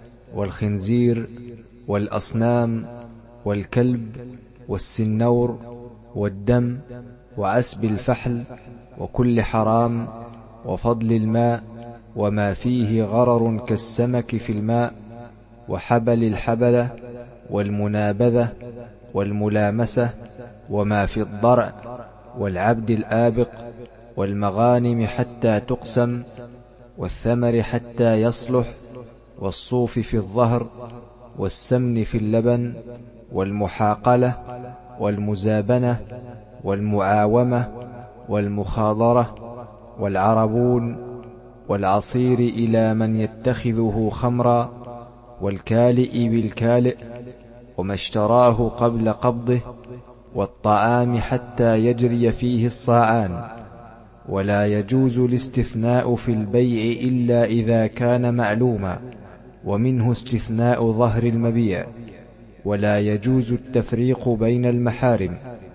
والخنزير والأصنام والكلب والسنور والدم وعسب الفحل وكل حرام وفضل الماء وما فيه غرر كالسمك في الماء وحبل الحبلة والمنابذة والملامسة وما في الضرع والعبد الآبق والمغانم حتى تقسم والثمر حتى يصلح والصوف في الظهر والسمن في اللبن والمحاقلة والمزابنة والمعاومة والمخاضرة والعربون والعصير إلى من يتخذه خمرا والكالئ بالكالئ وما اشتراه قبل قبضه والطعام حتى يجري فيه الصاعان. ولا يجوز الاستثناء في البيع إلا إذا كان معلوما، ومنه استثناء ظهر المبيع. ولا يجوز التفريق بين المحارم،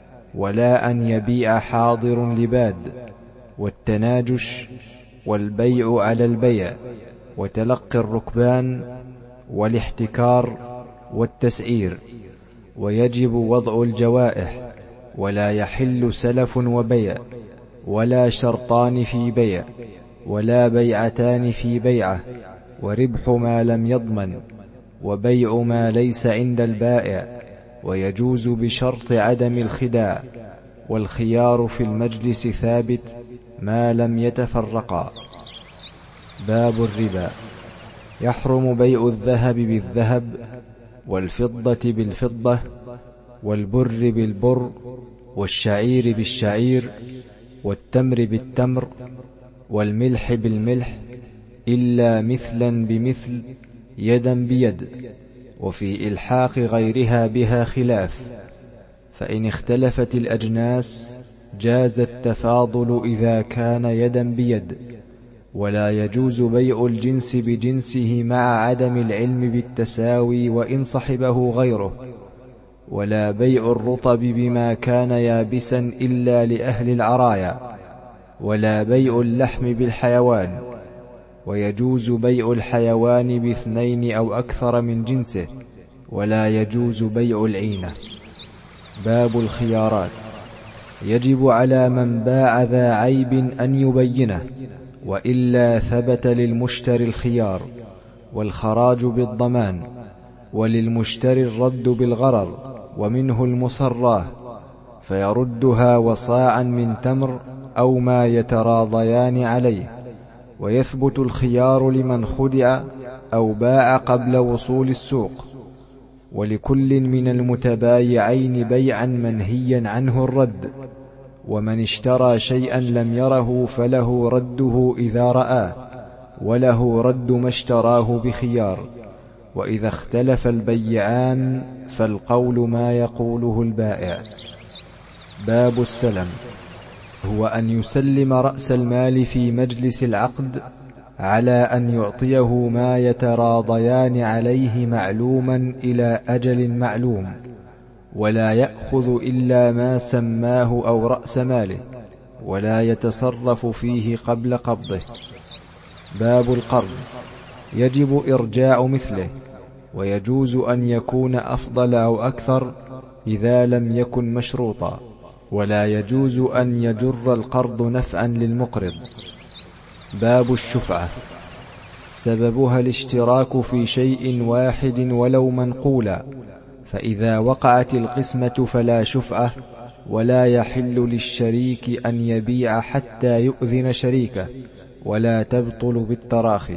ولا أن يبيع حاضر لباد، والتناجش والبيع على البيع وتلقي الركبان والاحتكار والتسعير. ويجب وضع الجوائح. ولا يحل سلف وبيع، ولا شرطان في بيع، ولا بيعتان في بيعة، وربح ما لم يضمن، وبيع ما ليس عند البائع. ويجوز بشرط عدم الخداع. والخيار في المجلس ثابت ما لم يتفرقا. باب الربا. يحرم بيع الذهب بالذهب والفضة بالفضة والبر بالبر والشعير بالشعير والتمر بالتمر والملح بالملح إلا مثلا بمثل يدا بيد. وفي إلحاق غيرها بها خلاف، فإن اختلفت الأجناس جاز التفاضل إذا كان يدا بيد. ولا يجوز بيع الجنس بجنسه مع عدم العلم بالتساوي وإن صحبه غيره. ولا بيع الرطب بما كان يابسا إلا لأهل العرايا. ولا بيع اللحم بالحيوان. ويجوز بيع الحيوان باثنين أو أكثر من جنسه. ولا يجوز بيع العينة. باب الخيارات. يجب على من باع ذا عيب أن يبينه، وإلا ثبت للمشتري الخيار والخراج بالضمان، وللمشتري الرد بالغرر، ومنه المصراه فيردها وصاعا من تمر أو ما يتراضيان عليه. ويثبت الخيار لمن خدع أو باع قبل وصول السوق. ولكل من المتبايعين بيعا منهيا عنه الرد. ومن اشترى شيئا لم يره فله رده إذا رآه، وله رد ما اشتراه بخيار. وإذا اختلف البيعان فالقول ما يقوله البائع. باب السلم. هو أن يسلم رأس المال في مجلس العقد على أن يعطيه ما يتراضيان عليه معلوما إلى أجل معلوم، ولا يأخذ إلا ما سماه أو رأس ماله، ولا يتصرف فيه قبل قبضه. باب القرض. يجب إرجاع مثله، ويجوز أن يكون أفضل أو أكثر إذا لم يكن مشروطا. ولا يجوز أن يجر القرض نفعا للمقرض. باب الشفعة. سببها الاشتراك في شيء واحد ولو منقولا، فإذا وقعت القسمة فلا شفعة، ولا يحل للشريك أن يبيع حتى يؤذن شريكه، ولا تبطل بالتراخي.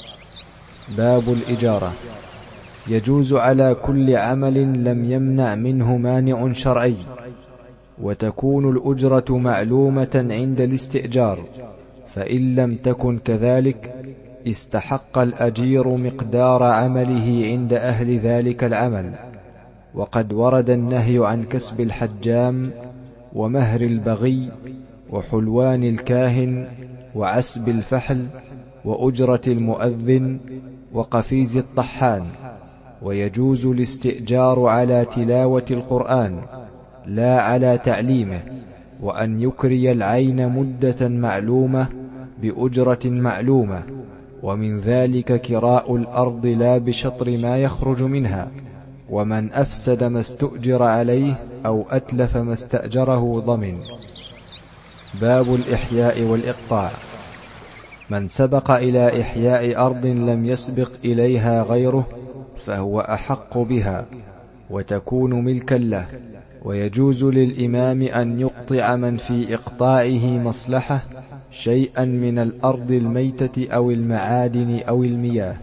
باب الإجارة. يجوز على كل عمل لم يمنع منه مانع شرعي، وتكون الأجرة معلومة عند الاستئجار، فإن لم تكن كذلك استحق الأجير مقدار عمله عند أهل ذلك العمل. وقد ورد النهي عن كسب الحجام ومهر البغي وحلوان الكاهن وعسب الفحل وأجرة المؤذن وقفيز الطحان. ويجوز الاستئجار على تلاوة القرآن لا على تعليمه، وأن يكري العين مدة معلومة بأجرة معلومة، ومن ذلك كراء الأرض لا بشطر ما يخرج منها، ومن أفسد ما استؤجر عليه أو أتلف ما استأجره ضمن. باب الإحياء والإقطاع. من سبق إلى إحياء أرض لم يسبق إليها غيره فهو أحق بها، وتكون ملكا له، ويجوز للإمام أن يقطع من في إقطاعه مصلحة شيئا من الأرض الميتة أو المعادن أو المياه.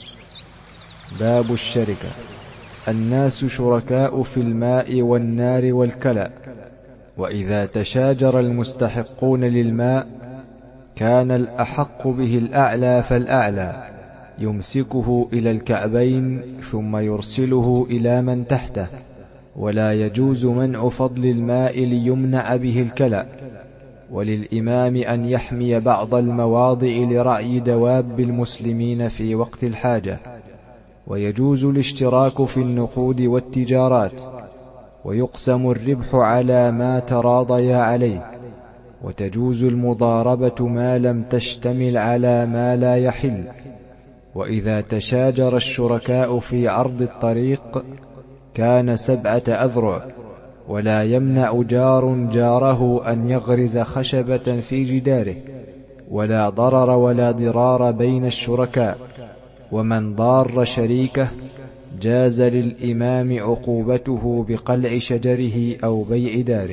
باب الشركة. الناس شركاء في الماء والنار والكلأ، وإذا تشاجر المستحقون للماء كان الأحق به الأعلى فالأعلى، يمسكه إلى الكعبين ثم يرسله إلى من تحته، ولا يجوز منع فضل الماء ليمنع به الكلأ. وللإمام أن يحمي بعض المواضع لرعي دواب المسلمين في وقت الحاجة. ويجوز الاشتراك في النقود والتجارات، ويقسم الربح على ما تراضيا عليه. وتجوز المضاربة ما لم تشتمل على ما لا يحل. وإذا تشاجر الشركاء في عرض الطريق كان سبعة أذرع، ولا يمنع جار جاره أن يغرز خشبة في جداره، ولا ضرر ولا ضرار بين الشركاء. ومن ضار شريكه جاز للإمام عقوبته بقلع شجره أو بيع داره.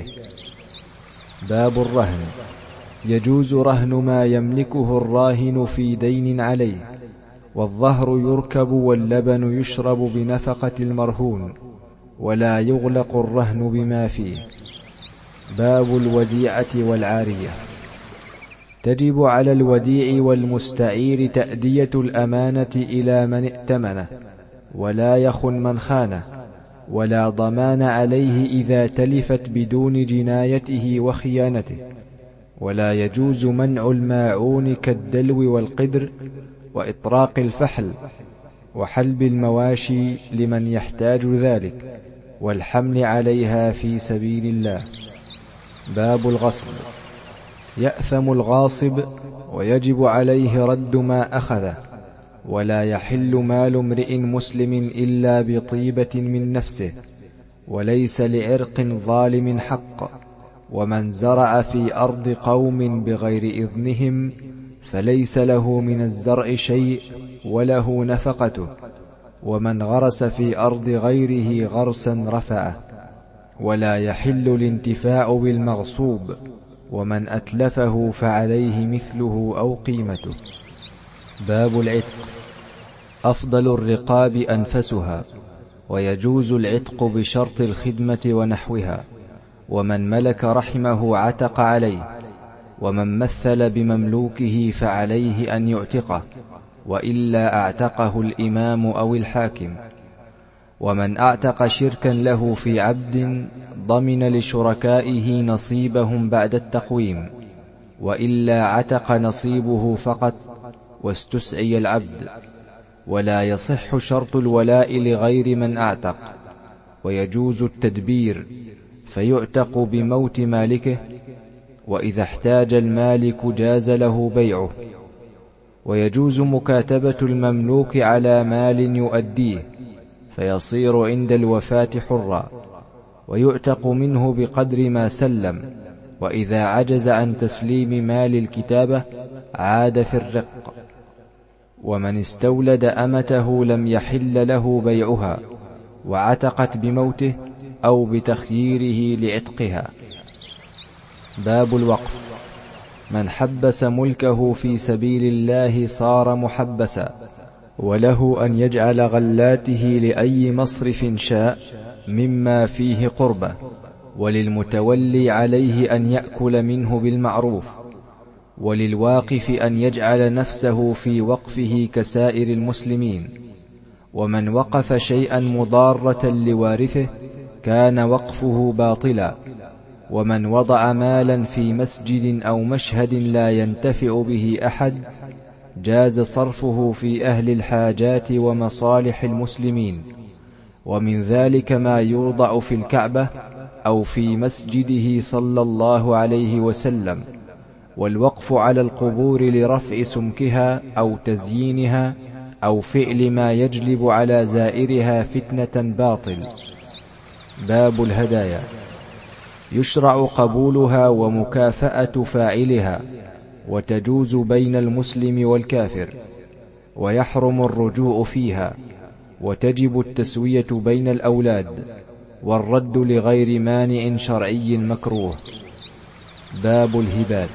باب الرهن. يجوز رهن ما يملكه الراهن في دين عليه، والظهر يركب واللبن يشرب بنفقة المرهون، ولا يغلق الرهن بما فيه. باب الوديعة والعارية. تجب على الوديع والمستعير تأدية الأمانة إلى من ائتمنه، ولا يخن من خانه، ولا ضمان عليه إذا تلفت بدون جنايته وخيانته. ولا يجوز منع الماعون كالدلو والقدر وإطراق الفحل وحلب المواشي لمن يحتاج ذلك، والحمل عليها في سبيل الله. باب الغصب. يأثم الغاصب ويجب عليه رد ما أخذه، ولا يحل مال امرئ مسلم إلا بطيبة من نفسه، وليس لعرق ظالم حق. ومن زرع في أرض قوم بغير إذنهم فليس له من الزرع شيء وله نفقته. ومن غرس في أرض غيره غرسا رفعه. ولا يحل الانتفاع بالمغصوب، ومن أتلفه فعليه مثله أو قيمته. باب العتق. أفضل الرقاب أنفسها، ويجوز العتق بشرط الخدمة ونحوها. ومن ملك رحمه عتق عليه، ومن مثل بمملوكه فعليه أن يعتقه، وإلا أعتقه الإمام أو الحاكم. ومن أعتق شركا له في عبد ضمن لشركائه نصيبهم بعد التقويم، وإلا عتق نصيبه فقط واستسعي العبد. ولا يصح شرط الولاء لغير من أعتق. ويجوز التدبير فيعتق بموت مالكه، وإذا احتاج المالك جاز له بيعه. ويجوز مكاتبة المملوك على مال يؤديه فيصير عند الوفاة حرا، ويعتق منه بقدر ما سلم. وإذا عجز عن تسليم مال الكتابة عاد في الرق. ومن استولد أمته لم يحل له بيعها، وعتقت بموته أو بتخييره لعتقها. باب الوقف. من حبس ملكه في سبيل الله صار محبسا، وله أن يجعل غلاته لأي مصرف شاء مما فيه قربة، وللمتولي عليه أن يأكل منه بالمعروف، وللواقف أن يجعل نفسه في وقفه كسائر المسلمين. ومن وقف شيئا مضارة لوارثه كان وقفه باطلا. ومن وضع مالا في مسجد أو مشهد لا ينتفع به أحد جاز صرفه في أهل الحاجات ومصالح المسلمين. ومن ذلك ما يوضع في الكعبة أو في مسجده صلى الله عليه وسلم. والوقف على القبور لرفع سمكها أو تزيينها أو فعل ما يجلب على زائرها فتنة باطل. باب الهدايا. يشرع قبولها ومكافأة فاعلها، وتجوز بين المسلم والكافر، ويحرم الرجوع فيها، وتجب التسوية بين الأولاد، والرد لغير مانع شرعي مكروه. باب الهبات.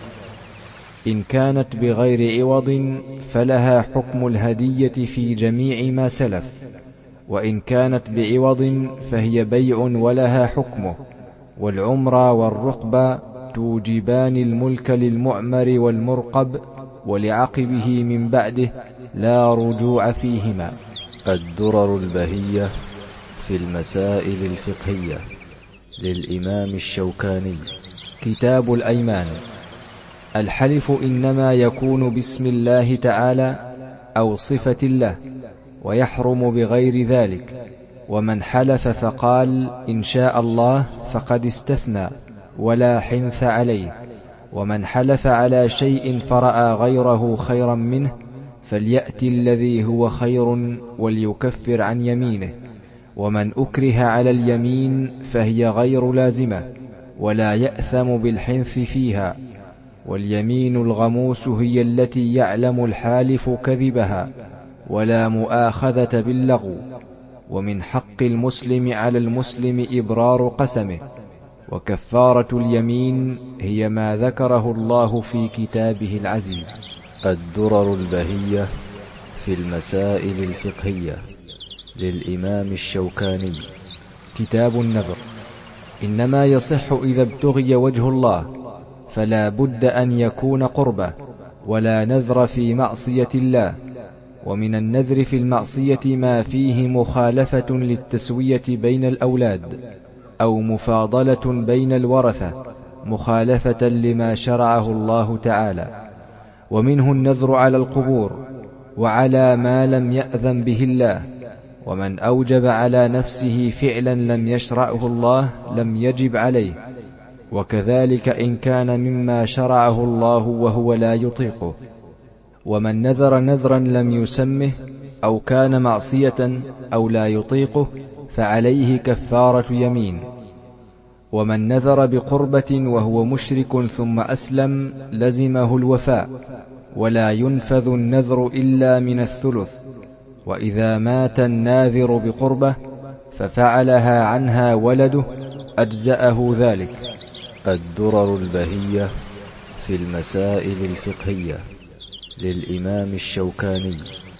إن كانت بغير عوض فلها حكم الهدية في جميع ما سلف، وإن كانت بعوض فهي بيع ولها حكمه. والعمرة والرقبة توجبان الملك للمعمر والمرقب ولعقبه من بعده لا رجوع فيهما. الدرر البهية في المسائل الفقهية للإمام الشوكاني. كتاب الأيمان. الحلف إنما يكون باسم الله تعالى أو صفة الله، ويحرم بغير ذلك. ومن حلف فقال إن شاء الله فقد استثنى ولا حنث عليه. ومن حلف على شيء فرأى غيره خيرا منه فليأتي الذي هو خير وليكفر عن يمينه. ومن أكره على اليمين فهي غير لازمة، ولا يأثم بالحنث فيها. واليمين الغموس هي التي يعلم الحالف كذبها، ولا مؤاخذة باللغو. ومن حق المسلم على المسلم إبرار قسمه. وكفارة اليمين هي ما ذكره الله في كتابه العزيز. الدرر البهية في المسائل الفقهية للإمام الشوكاني. كتاب النذر. إنما يصح إذا ابتغي وجه الله، فلا بد أن يكون قربة، ولا نذر في معصية الله. ومن النذر في المعصية ما فيه مخالفة للتسوية بين الأولاد، أو مفاضلة بين الورثة مخالفة لما شرعه الله تعالى. ومنه النذر على القبور، وعلى ما لم يأذن به الله. ومن أوجب على نفسه فعلا لم يشرعه الله لم يجب عليه، وكذلك إن كان مما شرعه الله وهو لا يطيقه. ومن نذر نذرا لم يسمه أو كان معصية أو لا يطيقه فعليه كفارة يمين. ومن نذر بقربة وهو مشرك ثم أسلم لزمه الوفاء، ولا ينفذ النذر إلا من الثلث. وإذا مات الناذر بقربة ففعلها عنها ولده أجزأه ذلك. الدرر البهية في المسائل الفقهية للإمام الشوكاني.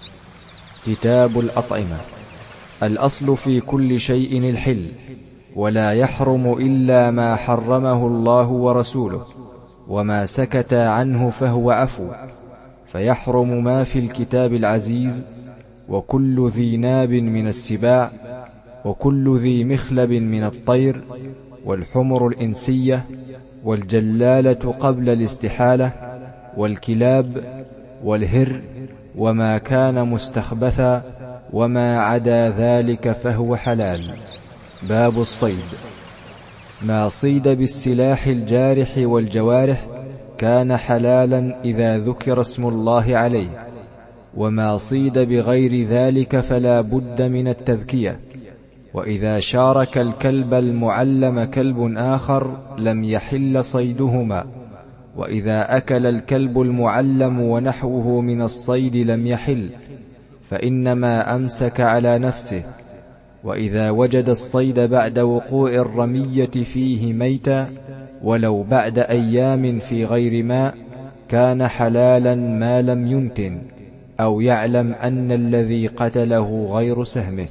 كتاب الأطعمة. الأصل في كل شيء الحل، ولا يحرم إلا ما حرمه الله ورسوله، وما سكت عنه فهو عفو. فيحرم ما في الكتاب العزيز، وكل ذي ناب من السباع، وكل ذي مخلب من الطير، والحمر الإنسية، والجلالة قبل الاستحالة، والكلاب، والهر، وما كان مستخبثا، وما عدا ذلك فهو حلال. باب الصيد. ما صيد بالسلاح الجارح والجوارح كان حلالا إذا ذكر اسم الله عليه. وما صيد بغير ذلك فلا بد من التذكية. وإذا شارك الكلب المعلم كلب آخر لم يحل صيدهما. وإذا أكل الكلب المعلم ونحوه من الصيد لم يحل، فإنما أمسك على نفسه. وإذا وجد الصيد بعد وقوع الرمية فيه ميتا ولو بعد أيام في غير ماء كان حلالا ما لم ينتن أو يعلم أن الذي قتله غير سهمه.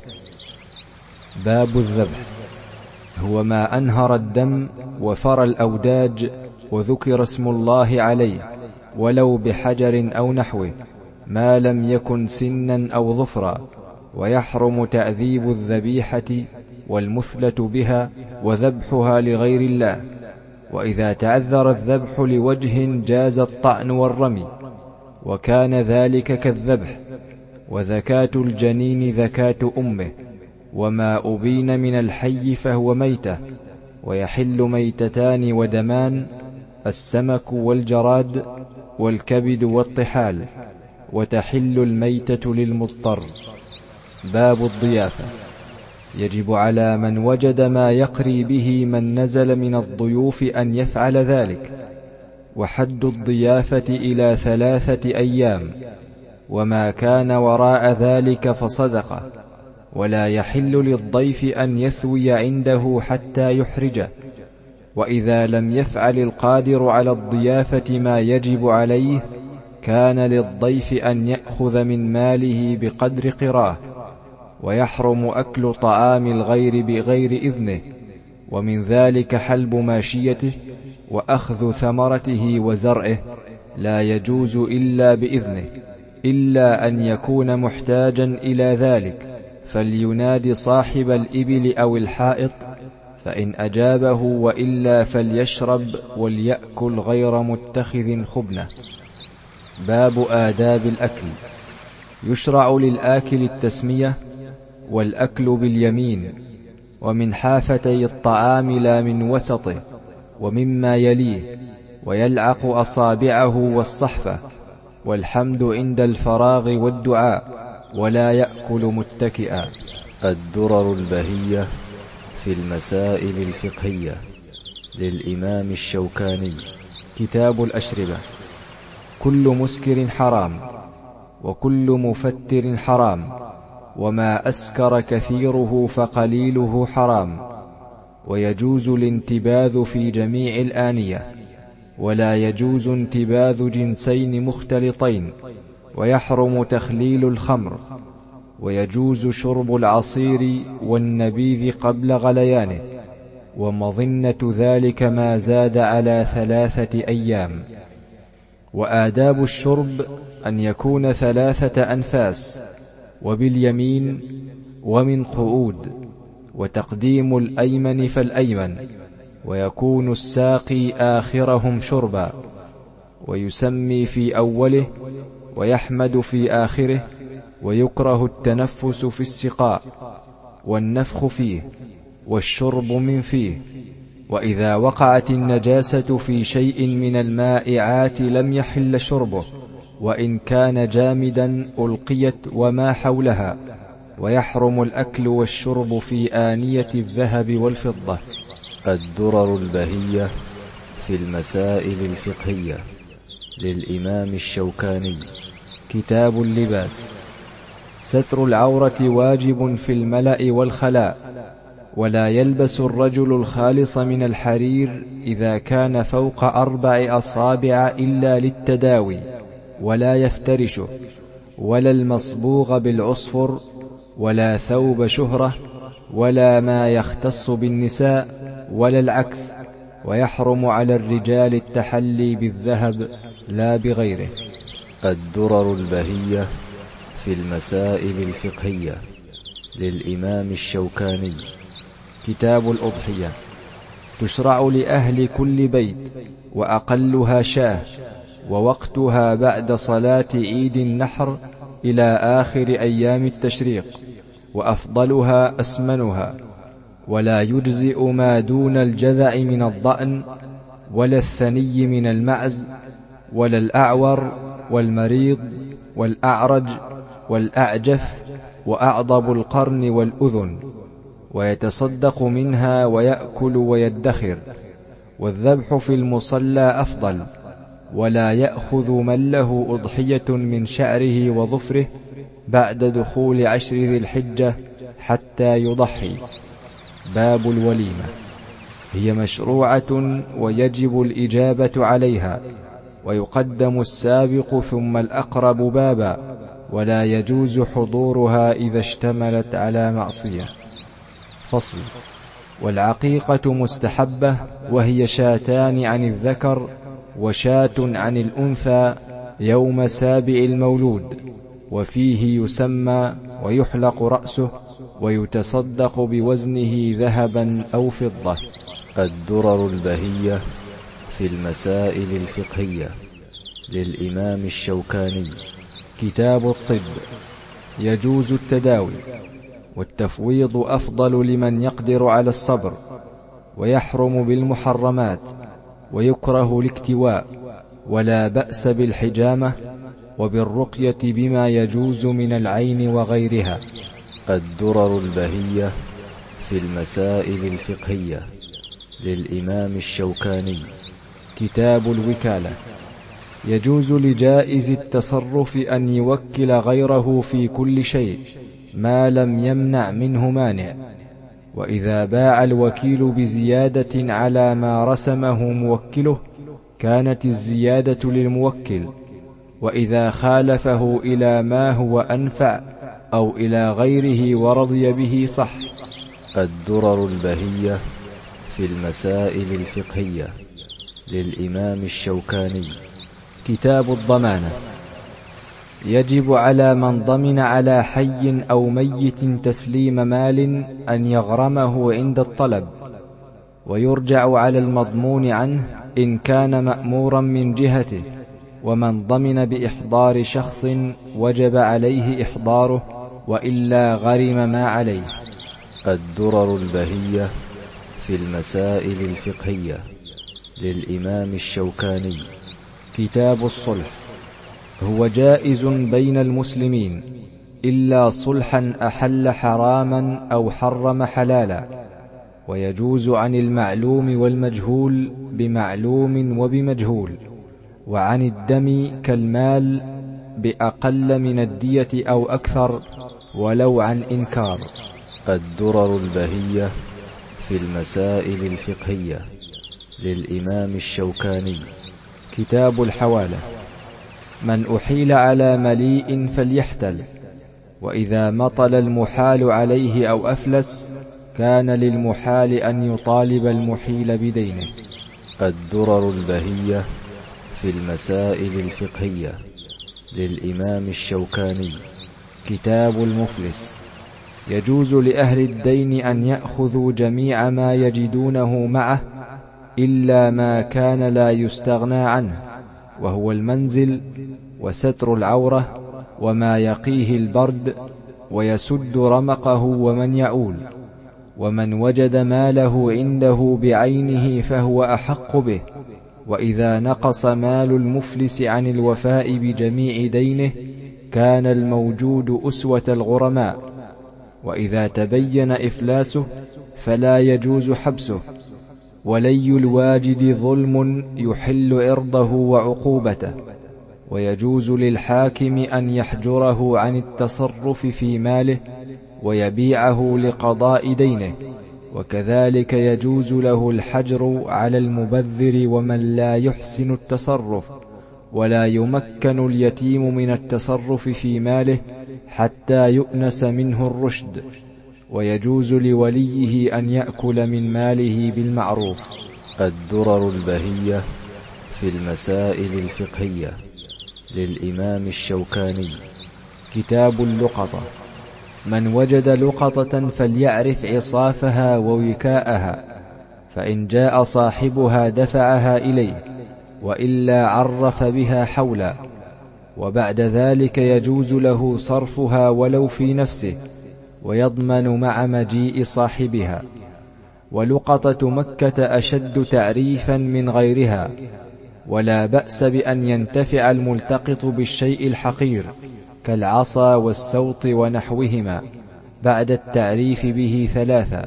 باب الذبح هو ما أنهر الدم وفر الأوداج وذكر اسم الله عليه ولو بحجر أو نحوه ما لم يكن سنا أو ظفرا، ويحرم تأذيب الذبيحة والمثلة بها وذبحها لغير الله. وإذا تعذر الذبح لوجه جاز الطعن والرمي وكان ذلك كالذبح. وزكاة الجنين زكاة أمه، وما أبين من الحي فهو ميتة. ويحل ميتتان ودمان: السمك والجراد والكبد والطحال. وتحل الميتة للمضطر. باب الضيافة يجب على من وجد ما يقري به من نزل من الضيوف أن يفعل ذلك. وحد الضيافة إلى ثلاثة أيام، وما كان وراء ذلك فصدقة. ولا يحل للضيف أن يثوي عنده حتى يحرجه. وإذا لم يفعل القادر على الضيافة ما يجب عليه كان للضيف أن يأخذ من ماله بقدر قراه. ويحرم أكل طعام الغير بغير إذنه، ومن ذلك حلب ماشيته وأخذ ثمرته وزرعه لا يجوز إلا بإذنه، إلا أن يكون محتاجا إلى ذلك فلينادي صاحب الإبل أو الحائط فإن أجابه، وإلا فليشرب وليأكل غير متخذ خبنة. باب آداب الأكل يشرع للآكل التسمية والأكل باليمين، ومن حافتي الطعام لا من وسطه، ومما يليه، ويلعق أصابعه والصحفة، والحمد عند الفراغ والدعاء، ولا يأكل متكئا. الدرر البهية في المسائل الفقهية للإمام الشوكاني. كتاب الأشربة. كل مسكر حرام، وكل مفتر حرام، وما أسكر كثيره فقليله حرام. ويجوز الانتباذ في جميع الآنية، ولا يجوز انتباذ جنسين مختلطين. ويحرم تخليل الخمر. ويجوز شرب العصير والنبيذ قبل غليانه، ومظنة ذلك ما زاد على ثلاثة أيام. وآداب الشرب أن يكون ثلاثة أنفاس، وباليمين، ومن قعود، وتقديم الأيمن فالأيمن، ويكون الساقي آخرهم شربا، ويسمي في أوله ويحمد في آخره. ويكره التنفس في السقاء والنفخ فيه والشرب من فيه. وإذا وقعت النجاسة في شيء من المائعات لم يحل شربه، وإن كان جامدا ألقيت وما حولها. ويحرم الأكل والشرب في آنية الذهب والفضة. الدرر البهية في المسائل الفقهية للإمام الشوكاني. كتاب اللباس. ستر العورة واجب في الملأ والخلاء، ولا يلبس الرجل الخالص من الحرير إذا كان فوق أربع أصابع إلا للتداوي، ولا يفترشه، ولا المصبوغ بالعصفر، ولا ثوب شهرة، ولا ما يختص بالنساء، ولا العكس. ويحرم على الرجال التحلي بالذهب لا بغيره. الدرر البهية في المسائل الفقهية للإمام الشوكاني. كتاب الأضحية. تشرع لأهل كل بيت، وأقلها شاه، ووقتها بعد صلاة عيد النحر إلى آخر أيام التشريق، وأفضلها أسمنها. ولا يجزئ ما دون الجذع من الضأن، ولا الثني من المعز، ولا الأعور والمريض والأعرج والأعجف وأعضب القرن والأذن. ويتصدق منها ويأكل ويدخر. والذبح في المصلى أفضل. ولا يأخذ من له أضحية من شعره وظفره بعد دخول عشر ذي الحجة حتى يضحي. باب الوليمة. هي مشروعة ويجب الإجابة عليها، ويقدم السابق ثم الأقرب بابا، ولا يجوز حضورها إذا اشتملت على معصية. فصل. والعقيقة مستحبة، وهي شاتان عن الذكر وشاة عن الأنثى يوم سابع المولود، وفيه يسمى ويحلق رأسه ويتصدق بوزنه ذهبا أو فضة. الدرر البهية في المسائل الفقهية للإمام الشوكاني. كتاب الطب. يجوز التداوي، والتفويض أفضل لمن يقدر على الصبر، ويحرم بالمحرمات، ويكره الاكتواء، ولا بأس بالحجامة، وبالرقية بما يجوز من العين وغيرها. الدرر البهية في المسائل الفقهية للإمام الشوكاني. كتاب الوكالة. يجوز لجائز التصرف أن يوكل غيره في كل شيء ما لم يمنع منه مانع، وإذا باع الوكيل بزيادة على ما رسمه موكله كانت الزيادة للموكل، وإذا خالفه إلى ما هو أنفع أو إلى غيره ورضي به صح. الدرر البهية في المسائل الفقهية للإمام الشوكاني. كتاب الضمانة. يجب على من ضمن على حي أو ميت تسليم مال أن يغرمه عند الطلب، ويرجع على المضمون عنه إن كان مأمورا من جهته، ومن ضمن بإحضار شخص وجب عليه إحضاره، وإلا غرم ما عليه. الدرر البهية في المسائل الفقهية للإمام الشوكاني. كتاب الصلح. هو جائز بين المسلمين إلا صلحا أحل حراما أو حرم حلالا، ويجوز عن المعلوم والمجهول بمعلوم وبمجهول، وعن الدم كالمال بأقل من الدية أو أكثر ولو عن إنكار. الدرر البهية في المسائل الفقهية للإمام الشوكاني. كتاب الحوالة. من أحيل على مليء فليحتل، وإذا مطل المحال عليه أو أفلس كان للمحال أن يطالب المحيل بدينه. الدرر البهية في المسائل الفقهية للإمام الشوكاني. كتاب المفلس. يجوز لأهل الدين أن يأخذوا جميع ما يجدونه معه إلا ما كان لا يستغنى عنه، وهو المنزل وستر العورة وما يقيه البرد ويسد رمقه ومن يعول. ومن وجد ماله عنده بعينه فهو أحق به، وإذا نقص مال المفلس عن الوفاء بجميع دينه كان الموجود أسوة الغرماء، وإذا تبين إفلاسه فلا يجوز حبسه. ولي الواجد ظلم يحل عرضه وعقوبته، ويجوز للحاكم أن يحجره عن التصرف في ماله ويبيعه لقضاء دينه، وكذلك يجوز له الحجر على المبذر ومن لا يحسن التصرف، ولا يمكن اليتيم من التصرف في ماله حتى يؤنس منه الرشد، ويجوز لوليه أن يأكل من ماله بالمعروف. الدرر البهية في المسائل الفقهية للإمام الشوكاني. كتاب اللقطة. من وجد لقطة فليعرف عصافها ووكاءها، فإن جاء صاحبها دفعها إليه، وإلا عرف بها حولا، وبعد ذلك يجوز له صرفها ولو في نفسه، ويضمن مع مجيء صاحبها. ولقطة مكة أشد تعريفا من غيرها، ولا بأس بأن ينتفع الملتقط بالشيء الحقير كالعصا والسوط ونحوهما بعد التعريف به ثلاثا،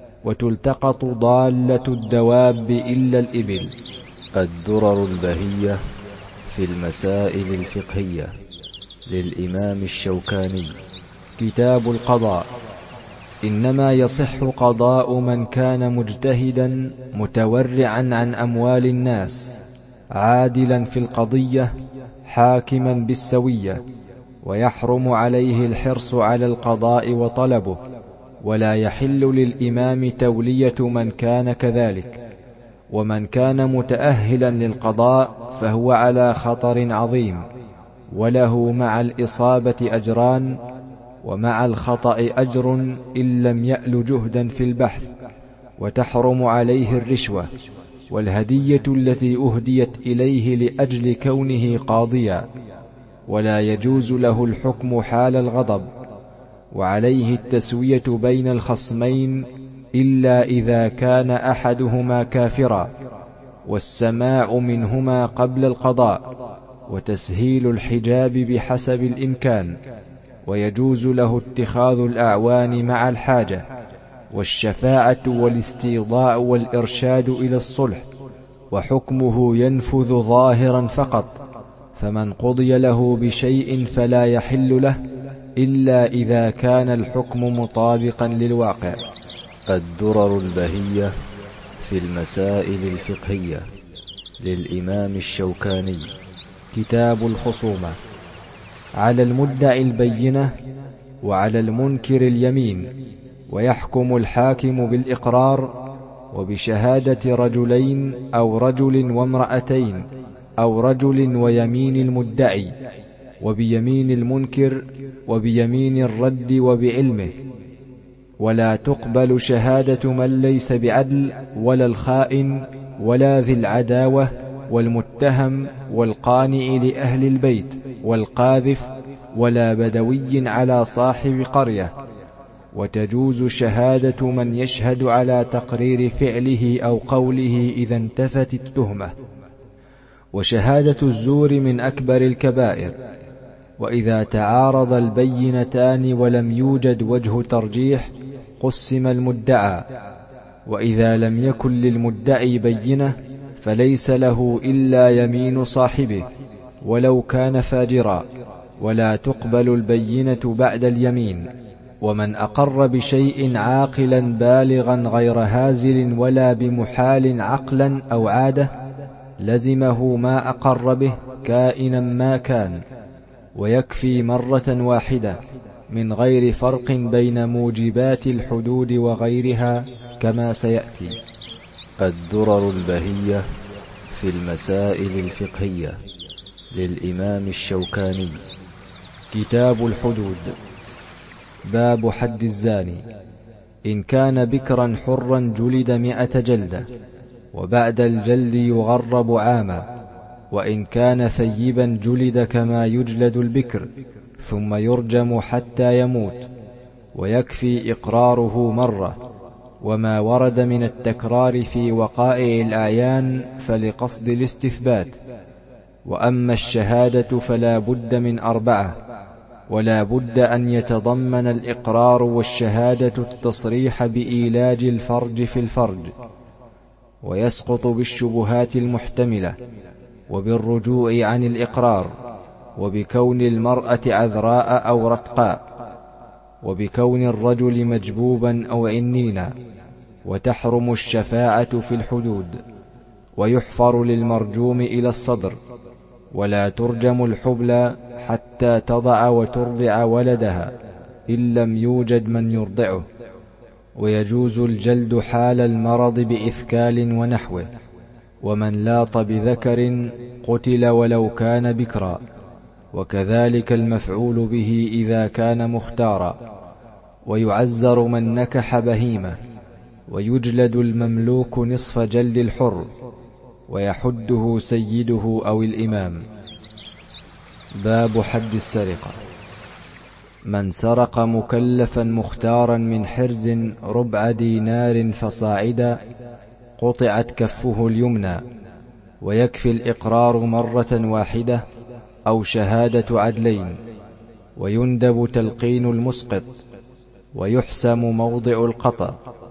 وتلتقط ضالة الدواب إلا الإبل. الدرر البهية في المسائل الفقهية للإمام الشوكاني. كتاب القضاء. إنما يصح قضاء من كان مجتهدا متورعا عن أموال الناس، عادلا في القضية، حاكما بالسوية، ويحرم عليه الحرص على القضاء وطلبه، ولا يحل للإمام تولية من كان كذلك. ومن كان متأهلا للقضاء فهو على خطر عظيم، وله مع الإصابة أجران، ومع الخطأ أجر إن لم يأل جهدا في البحث، وتحرم عليه الرشوة والهدية التي أهديت إليه لأجل كونه قاضيا، ولا يجوز له الحكم حال الغضب، وعليه التسوية بين الخصمين إلا إذا كان أحدهما كافرا، والسماع منهما قبل القضاء، وتسهيل الحجاب بحسب الإمكان، ويجوز له اتخاذ الأعوان مع الحاجة، والشفاعة والاستيضاء والإرشاد إلى الصلح، وحكمه ينفذ ظاهرا فقط. فمن قضي له بشيء فلا يحل له إلا إذا كان الحكم مطابقا للواقع. الدرر البهية في المسائل الفقهية للإمام الشوكاني. كتاب الخصومة. على المدعي البينة، وعلى المنكر اليمين، ويحكم الحاكم بالإقرار وبشهادة رجلين أو رجل وامرأتين أو رجل ويمين المدعي، وبيمين المنكر، وبيمين الرد، وبعلمه. ولا تقبل شهادة من ليس بعدل، ولا الخائن، ولا ذي العداوة، والمتهم، والقانع لأهل البيت، والقاذف، ولا بدوي على صاحب قرية. وتجوز شهادة من يشهد على تقرير فعله أو قوله إذا انتفت التهمة. وشهادة الزور من أكبر الكبائر. وإذا تعارض البينتان ولم يوجد وجه ترجيح قسم المدعى. وإذا لم يكن للمدعي بينة فليس له إلا يمين صاحبه ولو كان فاجرا، ولا تقبل البينة بعد اليمين. ومن أقر بشيء عاقلا بالغا غير هازل ولا بمحال عقلا أو عادة لزمه ما أقر به كائنا ما كان، ويكفي مرة واحدة من غير فرق بين موجبات الحدود وغيرها كما سيأتي. الدرر البهية في المسائل الفقهية للإمام الشوكاني. كتاب الحدود. باب حد الزاني. إن كان بكرا حرا جلد مئة جلدة، وبعد الجلد يغرب عاما. وإن كان ثيبا جلد كما يجلد البكر، ثم يرجم حتى يموت، ويكفي إقراره مرة. وما ورد من التكرار في وقائع الأعيان فلقصد الاستثبات. وأما الشهادة فلا بد من أربعة، ولا بد أن يتضمن الإقرار والشهادة التصريح بإيلاج الفرج في الفرج، ويسقط بالشبهات المحتملة، وبالرجوع عن الإقرار، وبكون المرأة عذراء أو رتقاء، وبكون الرجل مجبوبا أو عنينا. وتحرم الشفاعة في الحدود، ويحفر للمرجوم إلى الصدر. ولا ترجم الحبلى حتى تضع وترضع ولدها إن لم يوجد من يرضعه. ويجوز الجلد حال المرض بإثكال ونحوه. ومن لاط بذكر قتل ولو كان بكرا، وكذلك المفعول به إذا كان مختارا. ويعزر من نكح بهيمة، ويجلد المملوك نصف جلد الحر، ويحده سيده أو الإمام. باب حد السرقة. من سرق مكلفا مختارا من حرز ربع دينار فصاعدا قطعت كفه اليمنى، ويكفي الإقرار مرة واحدة أو شهادة عدلين. ويندب تلقين المسقط، ويحسم موضع القطع.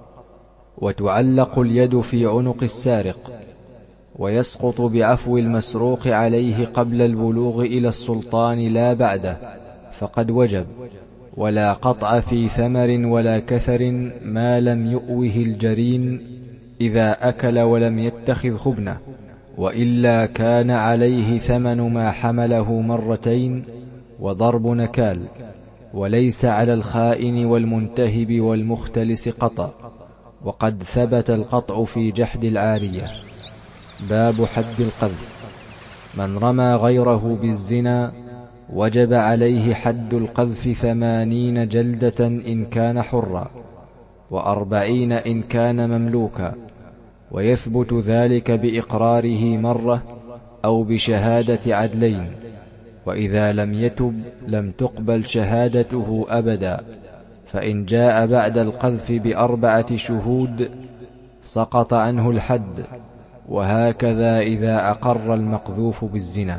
وتعلق اليد في عنق السارق، ويسقط بعفو المسروق عليه قبل البلوغ إلى السلطان لا بعده، فقد وجب. ولا قطع في ثمر ولا كثر ما لم يؤوه الجرين إذا أكل ولم يتخذ خبنه، وإلا كان عليه ثمن ما حمله مرتين وضرب نكال، وليس على الخائن والمنتهب والمختلس قطع، وقد ثبت القطع في جحد العارية. باب حد القذف. من رمى غيره بالزنا وجب عليه حد القذف ثمانين جلدة إن كان حرا، وأربعين إن كان مملوكا، ويثبت ذلك بإقراره مرة أو بشهادة عدلين، وإذا لم يتب لم تقبل شهادته أبدا، فإن جاء بعد القذف بأربعة شهود سقط عنه الحد، وهكذا إذا أقر المقذوف بالزنا.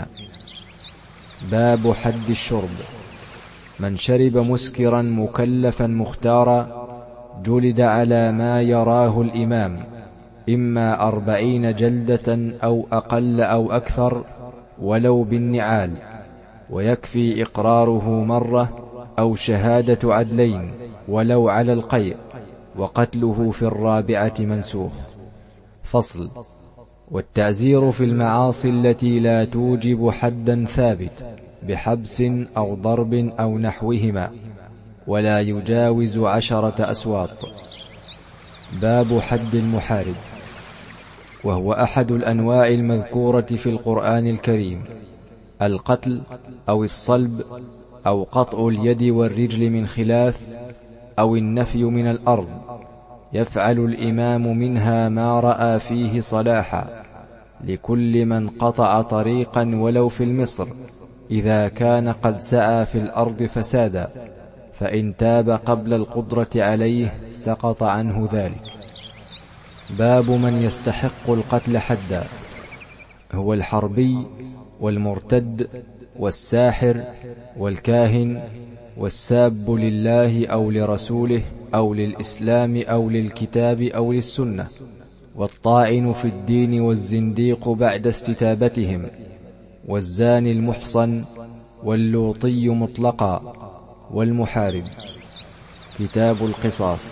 باب حد الشرب. من شرب مسكرا مكلفا مختارا جلد على ما يراه الإمام، إما أربعين جلدة أو أقل أو أكثر ولو بالنعال، ويكفي إقراره مرة أو شهادة عدلين ولو على القيء، وقتله في الرابعة منسوخ. فصل. والتعزير في المعاصي التي لا توجب حدا ثابت بحبس أو ضرب أو نحوهما، ولا يجاوز عشرة أسواط. باب حد المحارب، وهو أحد الأنواع المذكورة في القرآن الكريم، القتل أو الصلب أو قطع اليد والرجل من خلاف أو النفي من الأرض. يفعل الإمام منها ما رأى فيه صلاحا لكل من قطع طريقا ولو في المصر، إذا كان قد سعى في الأرض فسادا، فإن تاب قبل القدرة عليه سقط عنه ذلك. باب من يستحق القتل حدا، هو الحربي والمرتد والساحر والكاهن والساب لله أو لرسوله أو للإسلام أو للكتاب أو للسنة، والطاعن في الدين والزنديق بعد استتابتهم، والزاني المحصن واللوطي مطلقا، والمحارب. كتاب القصاص.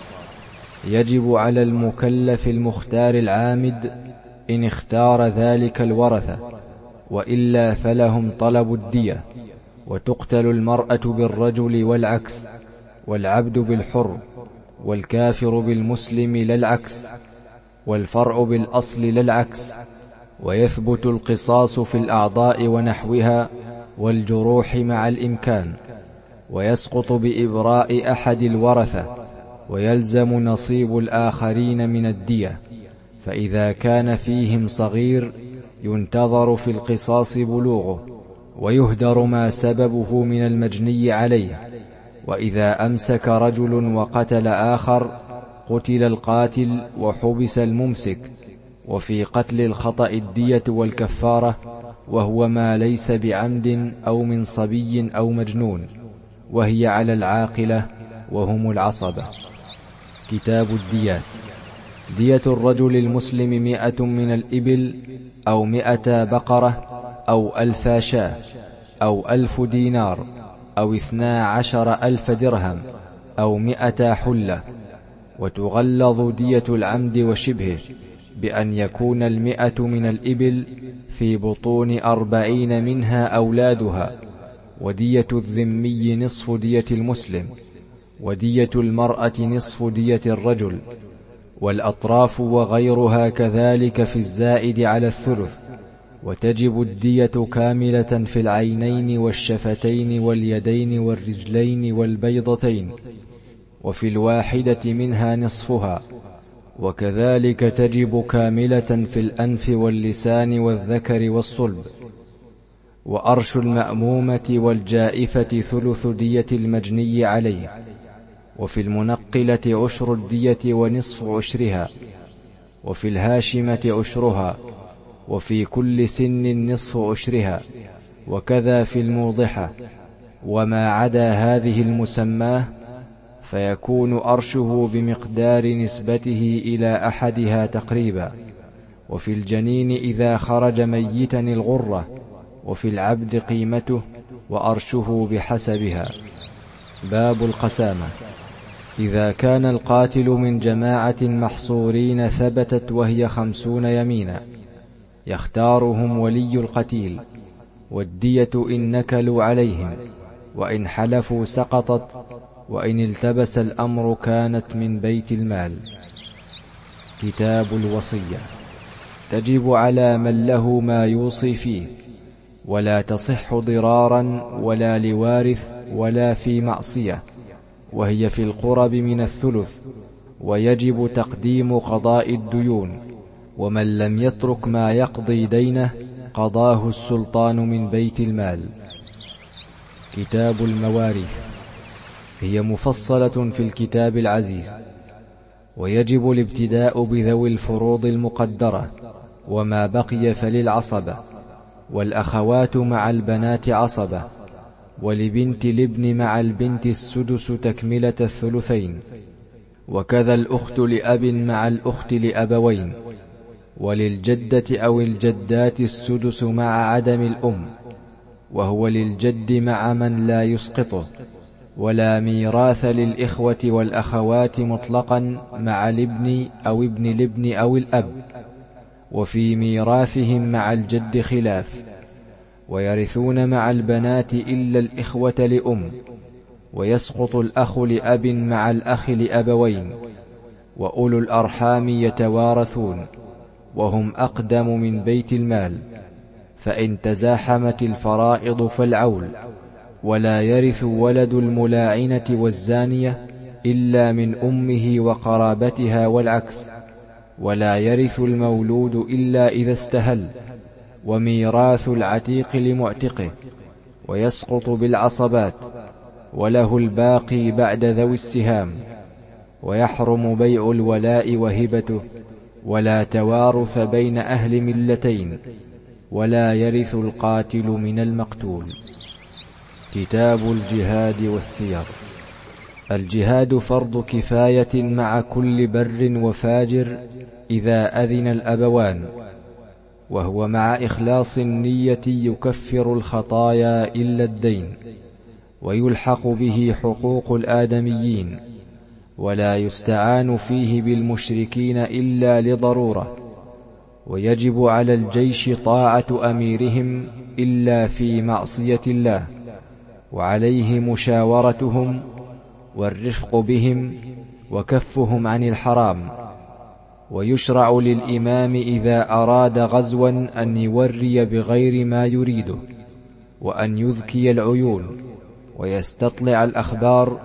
يجب على المكلف المختار العامد إن اختار ذلك الورثة، وإلا فلهم طلب الدية، وتقتل المرأة بالرجل والعكس، والعبد بالحر، والكافر بالمسلم لا العكس، والفرع بالأصل لا العكس. ويثبت القصاص في الأعضاء ونحوها والجروح مع الإمكان، ويسقط بإبراء أحد الورثة، ويلزم نصيب الآخرين من الدية. فإذا كان فيهم صغير ينتظر في القصاص بلوغه، ويهدر ما سببه من المجني عليه. وإذا أمسك رجل وقتل آخر قتل القاتل وحبس الممسك. وفي قتل الخطأ الدية والكفارة، وهو ما ليس بعمد أو من صبي أو مجنون، وهي على العاقلة وهم العصبة. كتاب الديات. دية الرجل المسلم مئة من الإبل أو مئة بقرة أو ألف شاة أو ألف دينار أو اثنا عشر ألف درهم أو مئة حلة. وتغلظ دية العمد وشبهه بأن يكون المئة من الإبل في بطون أربعين منها أولادها، ودية الذمي نصف دية المسلم، ودية المرأة نصف دية الرجل، والأطراف وغيرها كذلك في الزائد على الثلث. وتجب الدية كاملة في العينين والشفتين واليدين والرجلين والبيضتين، وفي الواحدة منها نصفها. وكذلك تجب كاملة في الأنف واللسان والذكر والصلب. وأرش المأمومة والجائفة ثلث دية المجني عليه. وفي المنقلة عشر الدية ونصف عشرها. وفي الهاشمة عشرها. وفي كل سن نصف عشرها، وكذا في الموضحة. وما عدا هذه المسماه فيكون أرشه بمقدار نسبته إلى أحدها تقريبا. وفي الجنين إذا خرج ميتا الغرة. وفي العبد قيمته وأرشه بحسبها. باب القسامة. إذا كان القاتل من جماعة محصورين ثبتت وهي خمسون يمينا، يختارهم ولي القتيل، والدية إن نكلوا عليهم، وإن حلفوا سقطت، وإن التبس الأمر كانت من بيت المال. كتاب الوصية. تجب على من له ما يوصي فيه، ولا تصح ضرارا ولا لوارث ولا في معصية، وهي في القرب من الثلث، ويجب تقديم قضاء الديون، ومن لم يترك ما يقضي دينه قضاه السلطان من بيت المال. كتاب المواريث. هي مفصلة في الكتاب العزيز، ويجب الابتداء بذوي الفروض المقدرة، وما بقي فللعصبة، والأخوات مع البنات عصبة، ولبنت الابن مع البنت السدس تكملة الثلثين، وكذا الأخت لأب مع الأخت لأبوين، وللجدة أو الجدات السدس مع عدم الأم، وهو للجد مع من لا يسقطه. ولا ميراث للإخوة والأخوات مطلقا مع الابن أو ابن الابن أو الأب، وفي ميراثهم مع الجد خلاف. ويرثون مع البنات إلا الإخوة لأم، ويسقط الأخ لأب مع الأخ لأبوين. وأولو الأرحام يتوارثون، وهم أقدم من بيت المال، فإن تزاحمت الفرائض فالعول. ولا يرث ولد الملاعنة والزانية إلا من أمه وقرابتها والعكس. ولا يرث المولود إلا إذا استهل. وميراث العتيق لمعتقه، ويسقط بالعصبات، وله الباقي بعد ذوي السهام. ويحرم بيع الولاء وهبته، ولا توارث بين أهل ملتين، ولا يرث القاتل من المقتول. كتاب الجهاد والسير. الجهاد فرض كفاية مع كل بر وفاجر إذا أذن الأبوان، وهو مع إخلاص النية يكفر الخطايا إلا الدين، ويلحق به حقوق الآدميين، ولا يستعان فيه بالمشركين إلا لضرورة. ويجب على الجيش طاعة أميرهم إلا في معصية الله، وعليه مشاورتهم والرفق بهم وكفهم عن الحرام. ويشرع للإمام إذا أراد غزوا أن يوري بغير ما يريده، وأن يذكي العيون، ويستطلع الأخبار،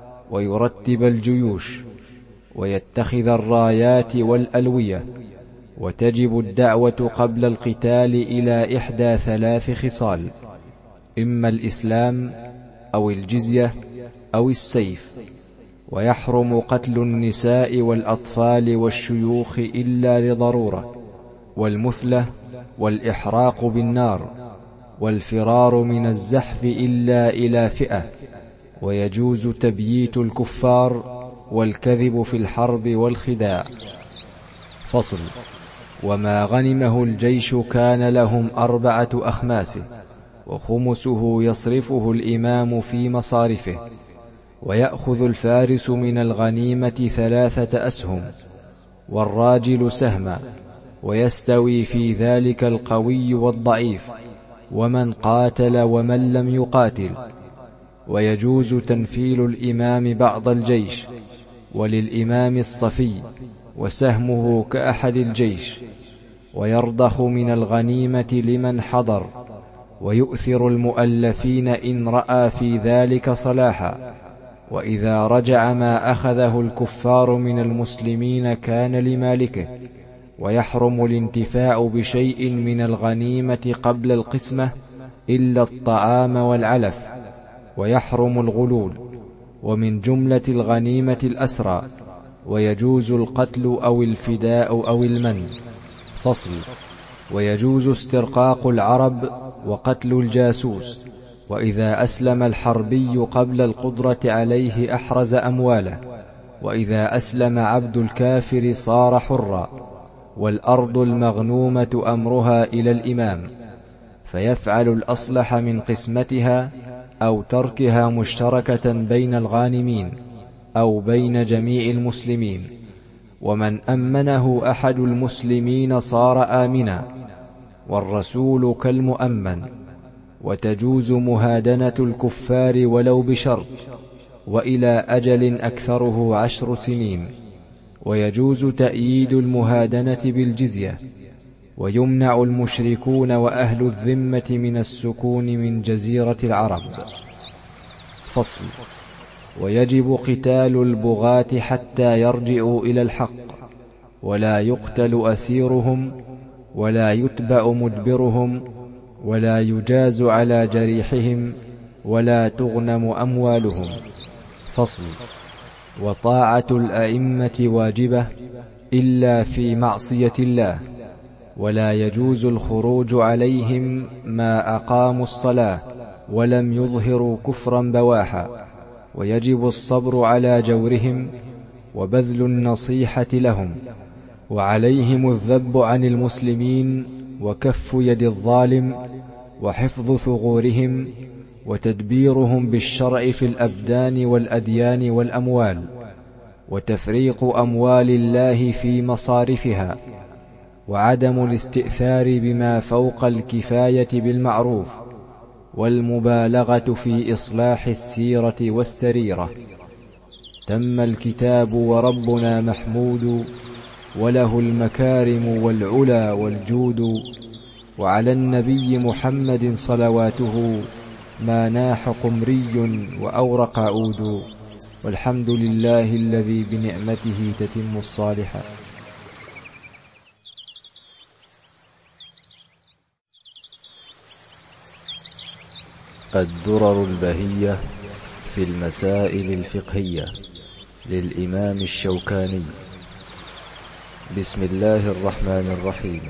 ويرتب الجيوش، ويتخذ الرايات والألوية. وتجب الدعوة قبل القتال إلى إحدى ثلاث خصال: إما الإسلام أو الجزية أو السيف. ويحرم قتل النساء والأطفال والشيوخ إلا لضرورة، والمثلة، والإحراق بالنار، والفرار من الزحف إلا إلى فئة. ويجوز تبييت الكفار والكذب في الحرب والخداع. فصل. وما غنمه الجيش كان لهم أربعة أخماس، وخمسه يصرفه الإمام في مصارفه. ويأخذ الفارس من الغنيمة ثلاثة أسهم، والراجل سهما، ويستوي في ذلك القوي والضعيف، ومن قاتل ومن لم يقاتل. ويجوز تنفيل الإمام بعض الجيش، وللإمام الصفي، وسهمه كأحد الجيش. ويرضخ من الغنيمة لمن حضر، ويؤثر المؤلفين إن رأى في ذلك صلاحا. وإذا رجع ما أخذه الكفار من المسلمين كان لمالكه. ويحرم الانتفاع بشيء من الغنيمة قبل القسمة إلا الطعام والعلف. ويحرم الغلول، ومن جملة الغنيمة الأسرى. ويجوز القتل أو الفداء أو المن. فصل. ويجوز استرقاق العرب وقتل الجاسوس، وإذا أسلم الحربي قبل القدرة عليه أحرز أمواله. وإذا أسلم عبد الكافر صار حرا. والأرض المغنومة أمرها إلى الإمام، فيفعل الأصلح من قسمتها، أو تركها مشتركة بين الغانمين أو بين جميع المسلمين، ومن أمنه أحد المسلمين صار آمنا، والرسول كالمؤمن. وتجوز مهادنة الكفار ولو بشرط، وإلى أجل أكثره عشر سنين. ويجوز تأييد المهادنة بالجزية، ويمنع المشركون وأهل الذمة من السكون من جزيرة العرب. فصل. ويجب قتال البغاة حتى يرجعوا إلى الحق، ولا يقتل أسيرهم، ولا يتبع مدبرهم، ولا يجاز على جريحهم، ولا تغنم أموالهم. فصل. وطاعة الأئمة واجبة إلا في معصية الله، ولا يجوز الخروج عليهم ما أقاموا الصلاة ولم يظهروا كفرا بواحا، ويجب الصبر على جورهم وبذل النصيحة لهم، وعليهم الذب عن المسلمين وكف يد الظالم وحفظ ثغورهم وتدبيرهم بالشرع في الأبدان والأديان والأموال، وتفريق أموال الله في مصارفها، وعدم الاستئثار بما فوق الكفاية بالمعروف، والمبالغة في إصلاح السيرة والسريرة. تم الكتاب وربنا محمود، وله المكارم والعلا والجود، وعلى النبي محمد صلواته ما ناح قمري وأورق عود، والحمد لله الذي بنعمته تتم الصالحات. الدرر البهية في المسائل الفقهية للإمام الشوكاني. بسم الله الرحمن الرحيم.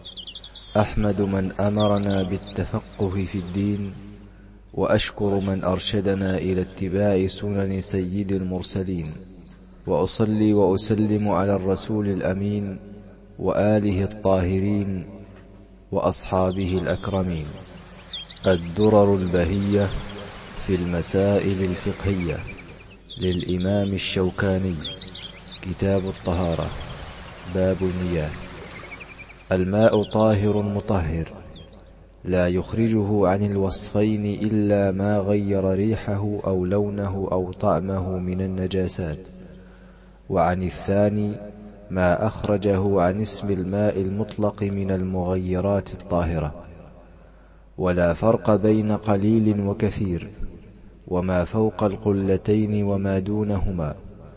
أحمد من أمرنا بالتفقه في الدين، وأشكر من أرشدنا إلى اتباع سنن سيد المرسلين، وأصلي وأسلم على الرسول الأمين وآله الطاهرين وأصحابه الأكرمين. الدرر البهية في المسائل الفقهية للإمام الشوكاني. كتاب الطهارة. باب المياه. الماء طاهر مطهر، لا يخرجه عن الوصفين إلا ما غير ريحه أو لونه أو طعمه من النجاسات، وعن الثاني ما أخرجه عن اسم الماء المطلق من المغيرات الطاهرة. ولا فرق بين قليل وكثير، وما فوق القلتين وما دونهما،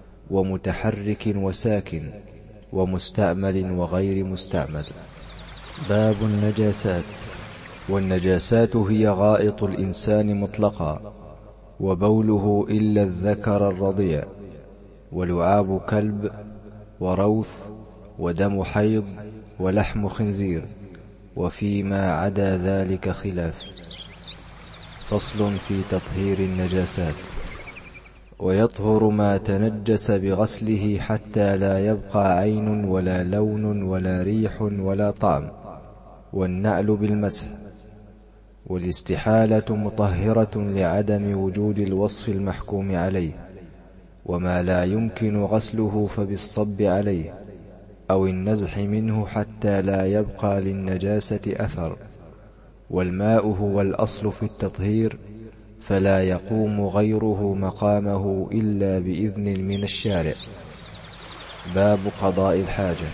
ومتحرك وساكن، ومستعمل وغير مستعمل. باب النجاسات. والنجاسات هي غائط الإنسان مطلقا، وبوله إلا الذكر الرضيع، ولعاب كلب، وروث، ودم حيض، ولحم خنزير، وفيما عدا ذلك خلاف. فصل في تطهير النجاسات. ويطهر ما تنجس بغسله حتى لا يبقى عين ولا لون ولا ريح ولا طعم، والنعل بالمسح. والاستحالة مطهرة لعدم وجود الوصف المحكوم عليه، وما لا يمكن غسله فبالصب عليه أو النزح منه حتى لا يبقى للنجاسة أثر. والماء هو الأصل في التطهير، فلا يقوم غيره مقامه إلا بإذن من الشارع. باب قضاء الحاجة.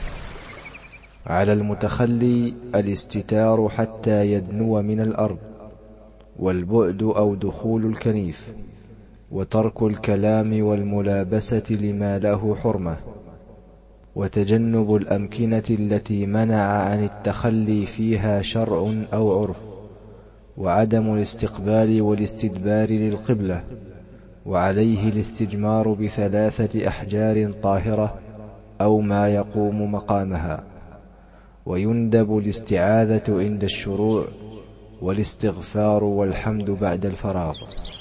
على المتخلي الاستتار حتى يدنو من الأرض، والبعد أو دخول الكنيف، وترك الكلام والملابسة لما له حرمة، وتجنب الأمكنة التي منع عن التخلي فيها شرع أو عرف، وعدم الاستقبال والاستدبار للقبلة، وعليه الاستجمار بثلاثة أحجار طاهرة أو ما يقوم مقامها. ويندب الاستعاذة عند الشروع، والاستغفار والحمد بعد الفراغ.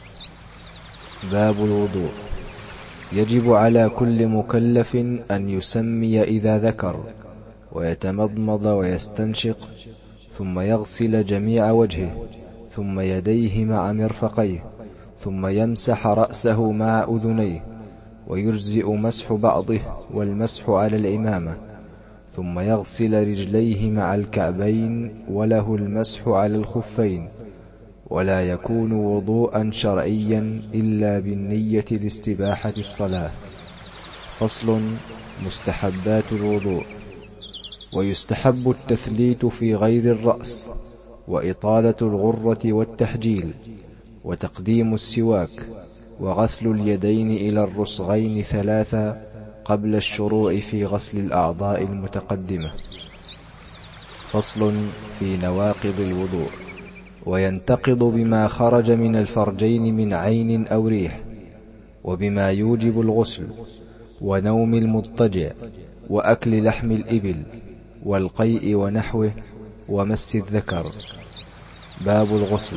باب الوضوء. يجب على كل مكلف أن يسمي إذا ذكر، ويتمضمض ويستنشق، ثم يغسل جميع وجهه، ثم يديه مع مرفقيه، ثم يمسح رأسه مع أذنيه، ويجزئ مسح بعضه والمسح على العمامة، ثم يغسل رجليه مع الكعبين، وله المسح على الخفين، ولا يكون وضوءا شرعيا إلا بالنية لاستباحة الصلاة. فصل: مستحبات الوضوء. ويستحب التثليت في غير الرأس، وإطالة الغرة والتحجيل، وتقديم السواك، وغسل اليدين إلى الرسغين ثلاثا قبل الشروع في غسل الأعضاء المتقدمة. فصل في نواقض الوضوء. وينتقض بما خرج من الفرجين من عين أو ريح، وبما يوجب الغسل، ونوم المضطجع، وأكل لحم الإبل، والقيء ونحوه، ومس الذكر. باب الغسل.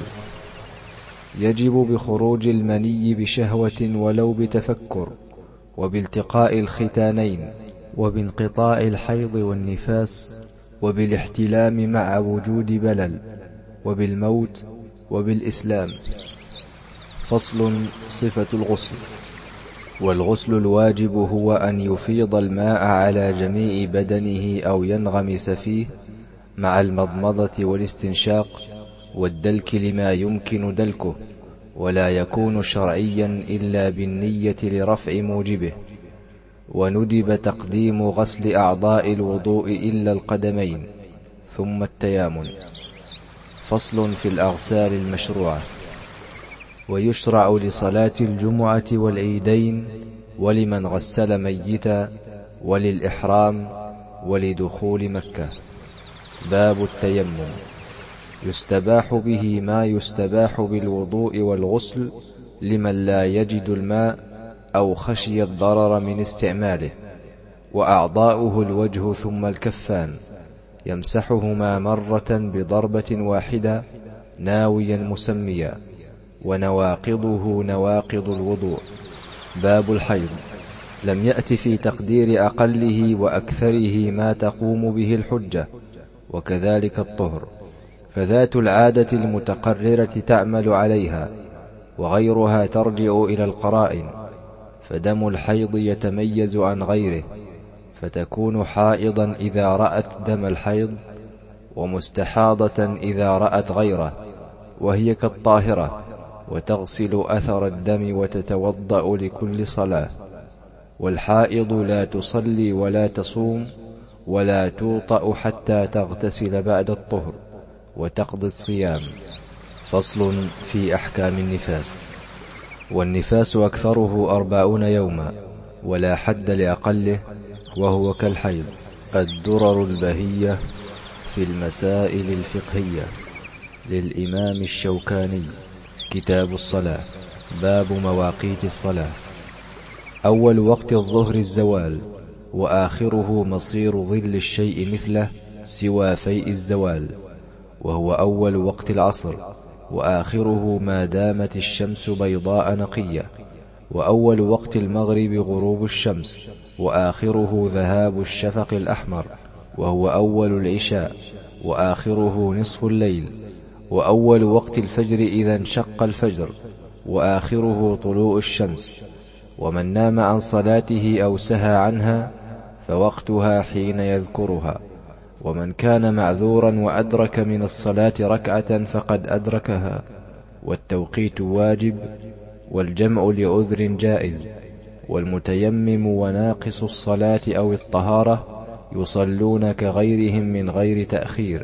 يجب بخروج المني بشهوة ولو بتفكر، وبالتقاء الختانين، وبانقطاع الحيض والنفاس، وبالاحتلام مع وجود بلل، وبالموت، وبالإسلام. فصل: صفة الغسل. والغسل الواجب هو أن يفيض الماء على جميع بدنه أو ينغمس فيه، مع المضمضة والاستنشاق والدلك لما يمكن دلكه، ولا يكون شرعيا إلا بالنية لرفع موجبه. وندب تقديم غسل أعضاء الوضوء إلا القدمين، ثم التيامن. فصل في الأغسال المشروعة. ويشرع لصلاة الجمعة والعيدين، ولمن غسل ميتا، وللإحرام، ولدخول مكة. باب التيمم. يستباح به ما يستباح بالوضوء والغسل لمن لا يجد الماء أو خشي الضرر من استعماله. وأعضاؤه الوجه ثم الكفان، يمسحهما مرة بضربة واحدة ناويا مسميا. ونواقضه نواقض الوضوء. باب الحيض. لم يأت في تقدير أقله وأكثره ما تقوم به الحجة، وكذلك الطهر، فذات العادة المتقررة تعمل عليها، وغيرها ترجع إلى القرائن. فدم الحيض يتميز عن غيره، فتكون حائضا إذا رأت دم الحيض، ومستحاضة إذا رأت غيره، وهي كالطاهرة، وتغسل أثر الدم وتتوضأ لكل صلاة. والحائض لا تصلي ولا تصوم ولا توطأ حتى تغتسل بعد الطهر وتقضي الصيام. فصل في أحكام النفاس. والنفاس أكثره أربعون يوما، ولا حد لأقله، وهو كالحيض. الدرر البهية في المسائل الفقهية للإمام الشوكاني. كتاب الصلاة. باب مواقيت الصلاة. أول وقت الظهر الزوال، وآخره مصير ظل الشيء مثله سوى فيء الزوال، وهو أول وقت العصر، وآخره ما دامت الشمس بيضاء نقية. وأول وقت المغرب غروب الشمس، وآخره ذهاب الشفق الأحمر، وهو أول العشاء، وآخره نصف الليل. وأول وقت الفجر إذا انشق الفجر، وآخره طلوع الشمس. ومن نام عن صلاته أو سهى عنها فوقتها حين يذكرها. ومن كان معذورا وأدرك من الصلاة ركعة فقد أدركها. والتوقيت واجب، والجمع لعذر جائز. والمتيمم وناقص الصلاة أو الطهارة يصلون كغيرهم من غير تأخير.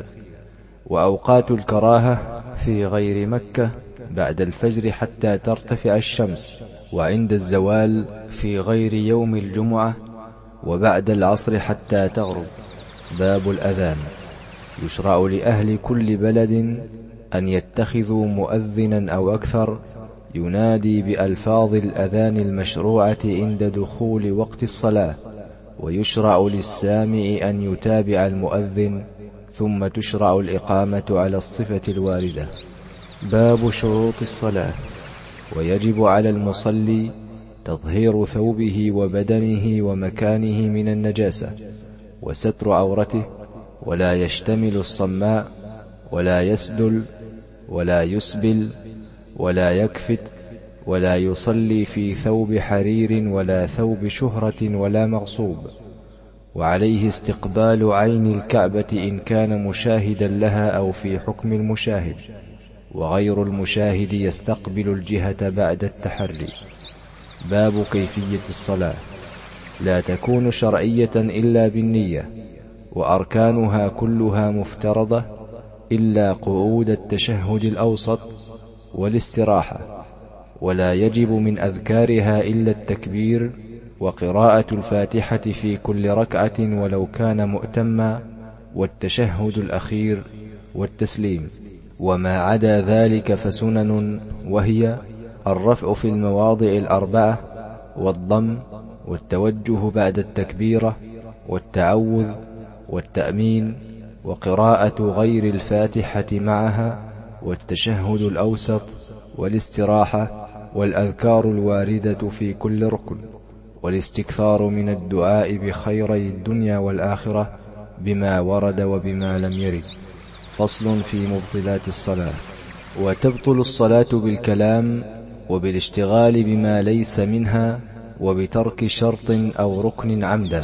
وأوقات الكراهة في غير مكة بعد الفجر حتى ترتفع الشمس، وعند الزوال في غير يوم الجمعة، وبعد العصر حتى تغرب. باب الأذان. يشرع لأهل كل بلد أن يتخذوا مؤذنا أو أكثر ينادي بألفاظ الأذان المشروعة عند دخول وقت الصلاة، ويشرع للسامع أن يتابع المؤذن، ثم تشرع الإقامة على الصفة الواردة. باب شروط الصلاة. ويجب على المصلي تطهير ثوبه وبدنه ومكانه من النجاسة، وستر عورته، ولا يشتمل الصماء، ولا يسدل، ولا يسبل، ولا يكفت، ولا يصلي في ثوب حرير ولا ثوب شهرة ولا مغصوب، وعليه استقبال عين الكعبة إن كان مشاهدا لها أو في حكم المشاهد، وغير المشاهد يستقبل الجهة بعد التحري. باب كيفية الصلاة. لا تكون شرعية إلا بالنية، وأركانها كلها مفترضة إلا قعود التشهد الأوسط والاستراحة، ولا يجب من أذكارها إلا التكبير وقراءة الفاتحة في كل ركعة ولو كان مؤتما، والتشهد الأخير والتسليم. وما عدا ذلك فسنن، وهي الرفع في المواضع الأربعة، والضم، والتوجه بعد التكبيرة، والتعوذ، والتأمين، وقراءة غير الفاتحة معها، والتشهد الأوسط، والاستراحة، والأذكار الواردة في كل ركن، والاستكثار من الدعاء بخيري الدنيا والآخرة بما ورد وبما لم يرد. فصل في مبطلات الصلاة. وتبطل الصلاة بالكلام وبالاشتغال بما ليس منها وبترك شرط أو ركن عمدا.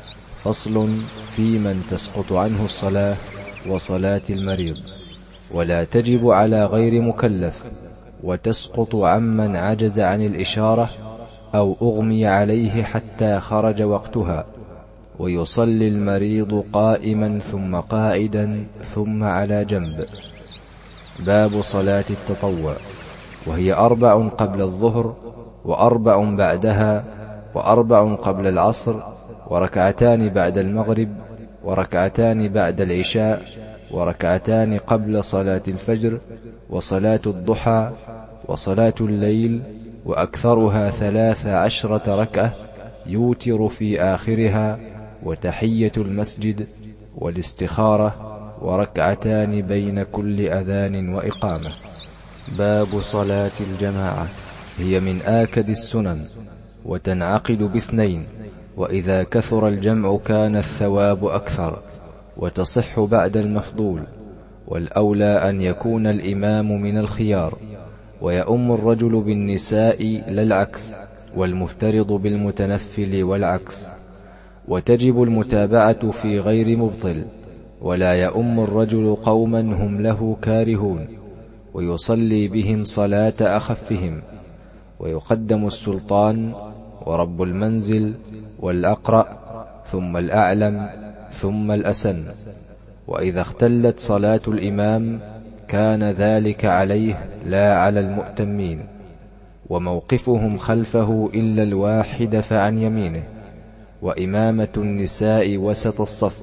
فصل في من تسقط عنه الصلاة وصلاة المريض. ولا تجب على غير مكلف، وتسقط عمن عجز عن الإشارة أو أغمي عليه حتى خرج وقتها. ويصلي المريض قائما ثم قاعدا ثم على جنب. باب صلاة التطوع. وهي أربع قبل الظهر، وأربع بعدها، وأربع قبل العصر، وركعتان بعد المغرب، وركعتان بعد العشاء، وركعتان قبل صلاة الفجر، وصلاة الضحى، وصلاة الليل، وأكثرها ثلاث عشرة ركعة يوتر في آخرها، وتحية المسجد، والاستخارة، وركعتان بين كل أذان وإقامة. باب صلاة الجماعة. هي من آكد السنن، وتنعقد باثنين، وإذا كثر الجمع كان الثواب أكثر، وتصح بعد المفضول. والأولى أن يكون الإمام من الخيار، ويؤم الرجل بالنساء لا العكس، والمفترض بالمتنفل والعكس. وتجب المتابعة في غير مبطل، ولا يؤم الرجل قوما هم له كارهون، ويصلي بهم صلاة أخفهم. ويقدم السلطان ورب المنزل والأقرأ، ثم الأعلم، ثم الأسن. وإذا اختلت صلاة الإمام كان ذلك عليه لا على المؤتمين. وموقفهم خلفه إلا الواحد فعن يمينه. وإمامة النساء وسط الصف.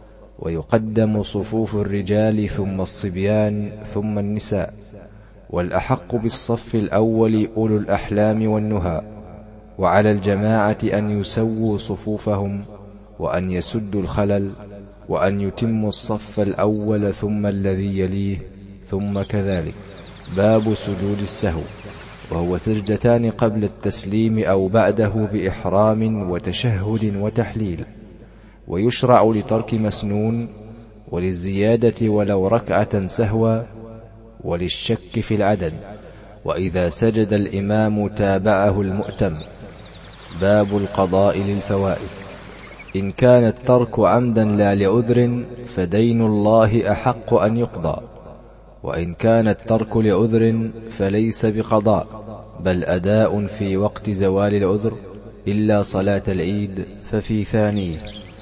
ويقدم صفوف الرجال ثم الصبيان ثم النساء. والأحق بالصف الأول أولو الأحلام والنهى. وعلى الجماعة أن يسووا صفوفهم، وأن يسدوا الخلل، وأن يتموا الصف الأول ثم الذي يليه، ثم كذلك. باب سجود السهو. وهو سجدتان قبل التسليم أو بعده بإحرام وتشهد وتحليل. ويشرع لترك مسنون، وللزيادة ولو ركعة سهوا، وللشك في العدد. وإذا سجد الإمام تابعه المؤتم. باب القضاء للفوائد. إن كان الترك عمدا لا لعذر فدين الله أحق أن يقضى، وإن كان الترك لعذر فليس بقضاء بل أداء في وقت زوال العذر، إلا صلاة العيد ففي ثانيه.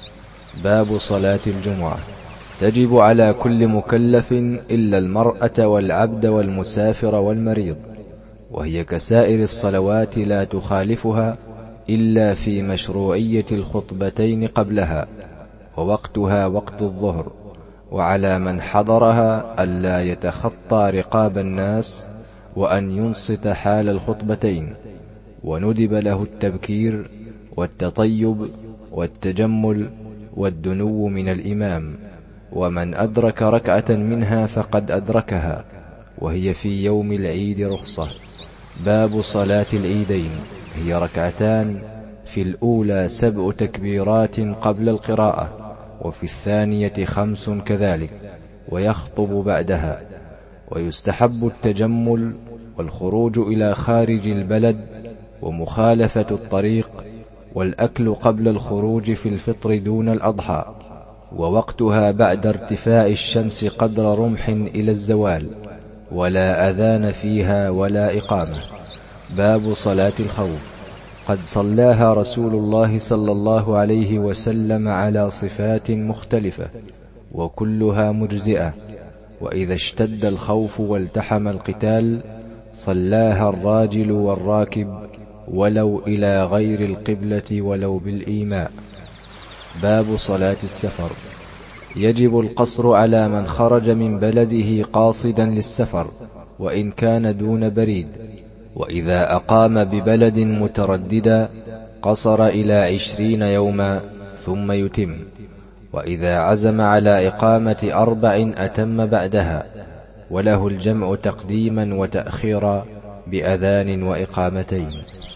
باب صلاة الجمعة. تجب على كل مكلف إلا المرأة والعبد والمسافر والمريض، وهي كسائر الصلوات لا تخالفها إلا في مشروعية الخطبتين قبلها، ووقتها وقت الظهر. وعلى من حضرها ألا يتخطى رقاب الناس، وأن ينصت حال الخطبتين. وندب له التبكير والتطيب والتجمل والدنو من الإمام. ومن أدرك ركعة منها فقد أدركها، وهي في يوم العيد رخصة. باب صلاة العيدين. هي ركعتان، في الأولى سبع تكبيرات قبل القراءة، وفي الثانية خمس كذلك، ويخطب بعدها. ويستحب التجمل والخروج إلى خارج البلد ومخالفة الطريق، والأكل قبل الخروج في الفطر دون الأضحى، ووقتها بعد ارتفاع الشمس قدر رمح إلى الزوال، ولا أذان فيها ولا إقامة. باب صلاة الخوف. قد صلاها رسول الله صلى الله عليه وسلم على صفات مختلفة وكلها مجزئة، وإذا اشتد الخوف والتحم القتال صلاها الراجل والراكب ولو إلى غير القبلة ولو بالإيماء. باب صلاة السفر. يجب القصر على من خرج من بلده قاصدا للسفر وإن كان دون بريد، وإذا أقام ببلد مترددا قصر إلى عشرين يوما ثم يتم، وإذا عزم على إقامة أربع أتم بعدها، وله الجمع تقديما وتأخيرا بأذان وإقامتين.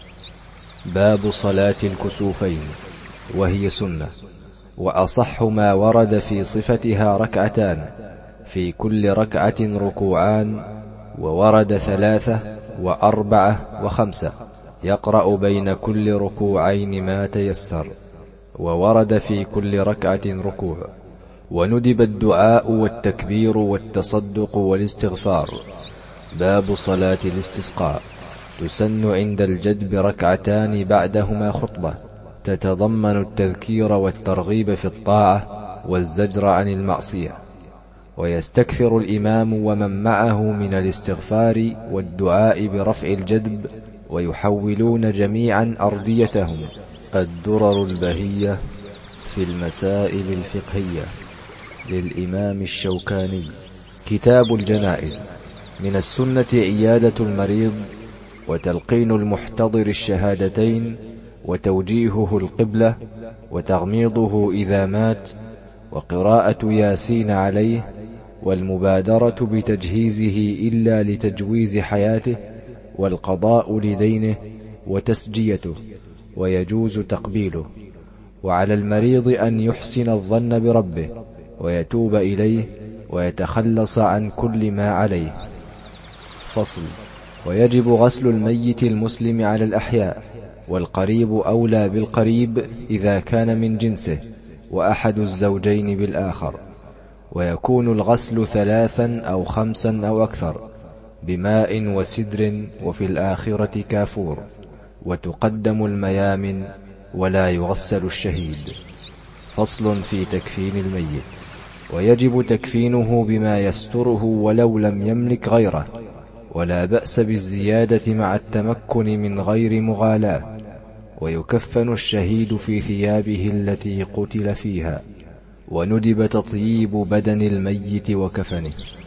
باب صلاة الكسوفين، وهي سنة، وأصح ما ورد في صفتها ركعتان، في كل ركعة ركوعان، وورد ثلاثة وأربعة وخمسة، يقرأ بين كل ركوعين ما تيسر، وورد في كل ركعة ركوع. وندب الدعاء والتكبير والتصدق والاستغفار. باب صلاة الاستسقاء. تسن عند الجدب ركعتان بعدهما خطبة تتضمن التذكير والترغيب في الطاعة والزجر عن المعصية، ويستكثر الإمام ومن معه من الاستغفار والدعاء برفع الجدب، ويحولون جميعا أرديتهم. الدرر البهية في المسائل الفقهية للإمام الشوكاني. كتاب الجنائز. من السنة عيادة المريض وتلقين المحتضر الشهادتين وتوجيهه القبلة وتغميضه إذا مات وقراءة ياسين عليه، والمبادرة بتجهيزه إلا لتجويز حياته، والقضاء لدينه وتسجيته، ويجوز تقبيله. وعلى المريض أن يحسن الظن بربه ويتوب إليه ويتخلص عن كل ما عليه. فصل. ويجب غسل الميت المسلم على الأحياء، والقريب أولى بالقريب إذا كان من جنسه وأحد الزوجين بالآخر، ويكون الغسل ثلاثا أو خمسا أو أكثر بماء وسدر، وفي الآخرة كافور، وتقدم الميامن، ولا يغسل الشهيد. فصل في تكفين الميت. ويجب تكفينه بما يستره ولو لم يملك غيره، ولا بأس بالزيادة مع التمكن من غير مغالاة، ويكفن الشهيد في ثيابه التي قتل فيها، وندب تطييب بدن الميت وكفنه.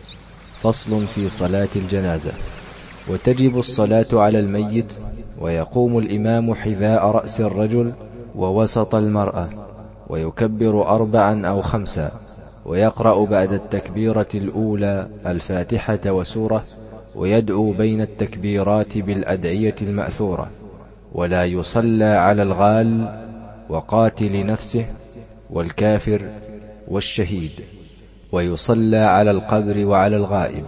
فصل في صلاة الجنازة. وتجب الصلاة على الميت، ويقوم الإمام حذاء رأس الرجل ووسط المرأة، ويكبر أربعا أو خمسا، ويقرأ بعد التكبيرة الأولى الفاتحة وسورة، ويدعو بين التكبيرات بالأدعية المأثورة، ولا يصلى على الغال وقاتل نفسه والكافر والشهيد، ويصلى على القبر وعلى الغائب.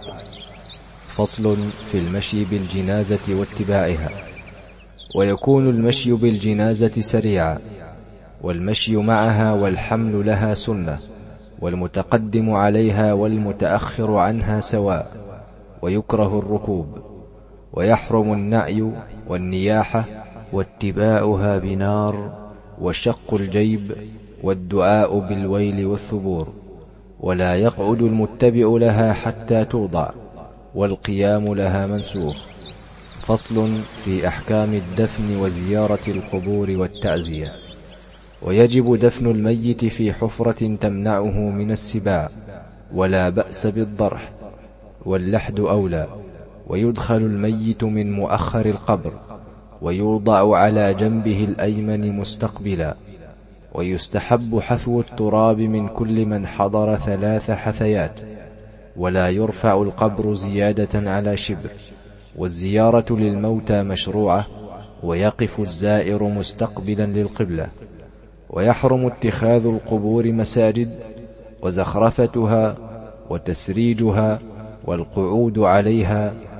فصل في المشي بالجنازة واتباعها. ويكون المشي بالجنازة سريعا، والمشي معها والحمل لها سنة، والمتقدم عليها والمتأخر عنها سواء، ويكره الركوب، ويحرم النعي والنياحة واتباعها بنار وشق الجيب والدعاء بالويل والثبور، ولا يقعد المتبع لها حتى توضع، والقيام لها منسوخ. فصل في أحكام الدفن وزيارة القبور والتعزية. ويجب دفن الميت في حفرة تمنعه من السباع، ولا بأس بالضرح، واللحد أولى. ويدخل الميت من مؤخر القبر، ويوضع على جنبه الأيمن مستقبلا. ويستحب حثو التراب من كل من حضر ثلاث حثيات، ولا يرفع القبر زيادة على شبر. والزيارة للموتى مشروعة، ويقف الزائر مستقبلا للقبلة. ويحرم اتخاذ القبور مساجد، وزخرفتها وتسريجها والقعود عليها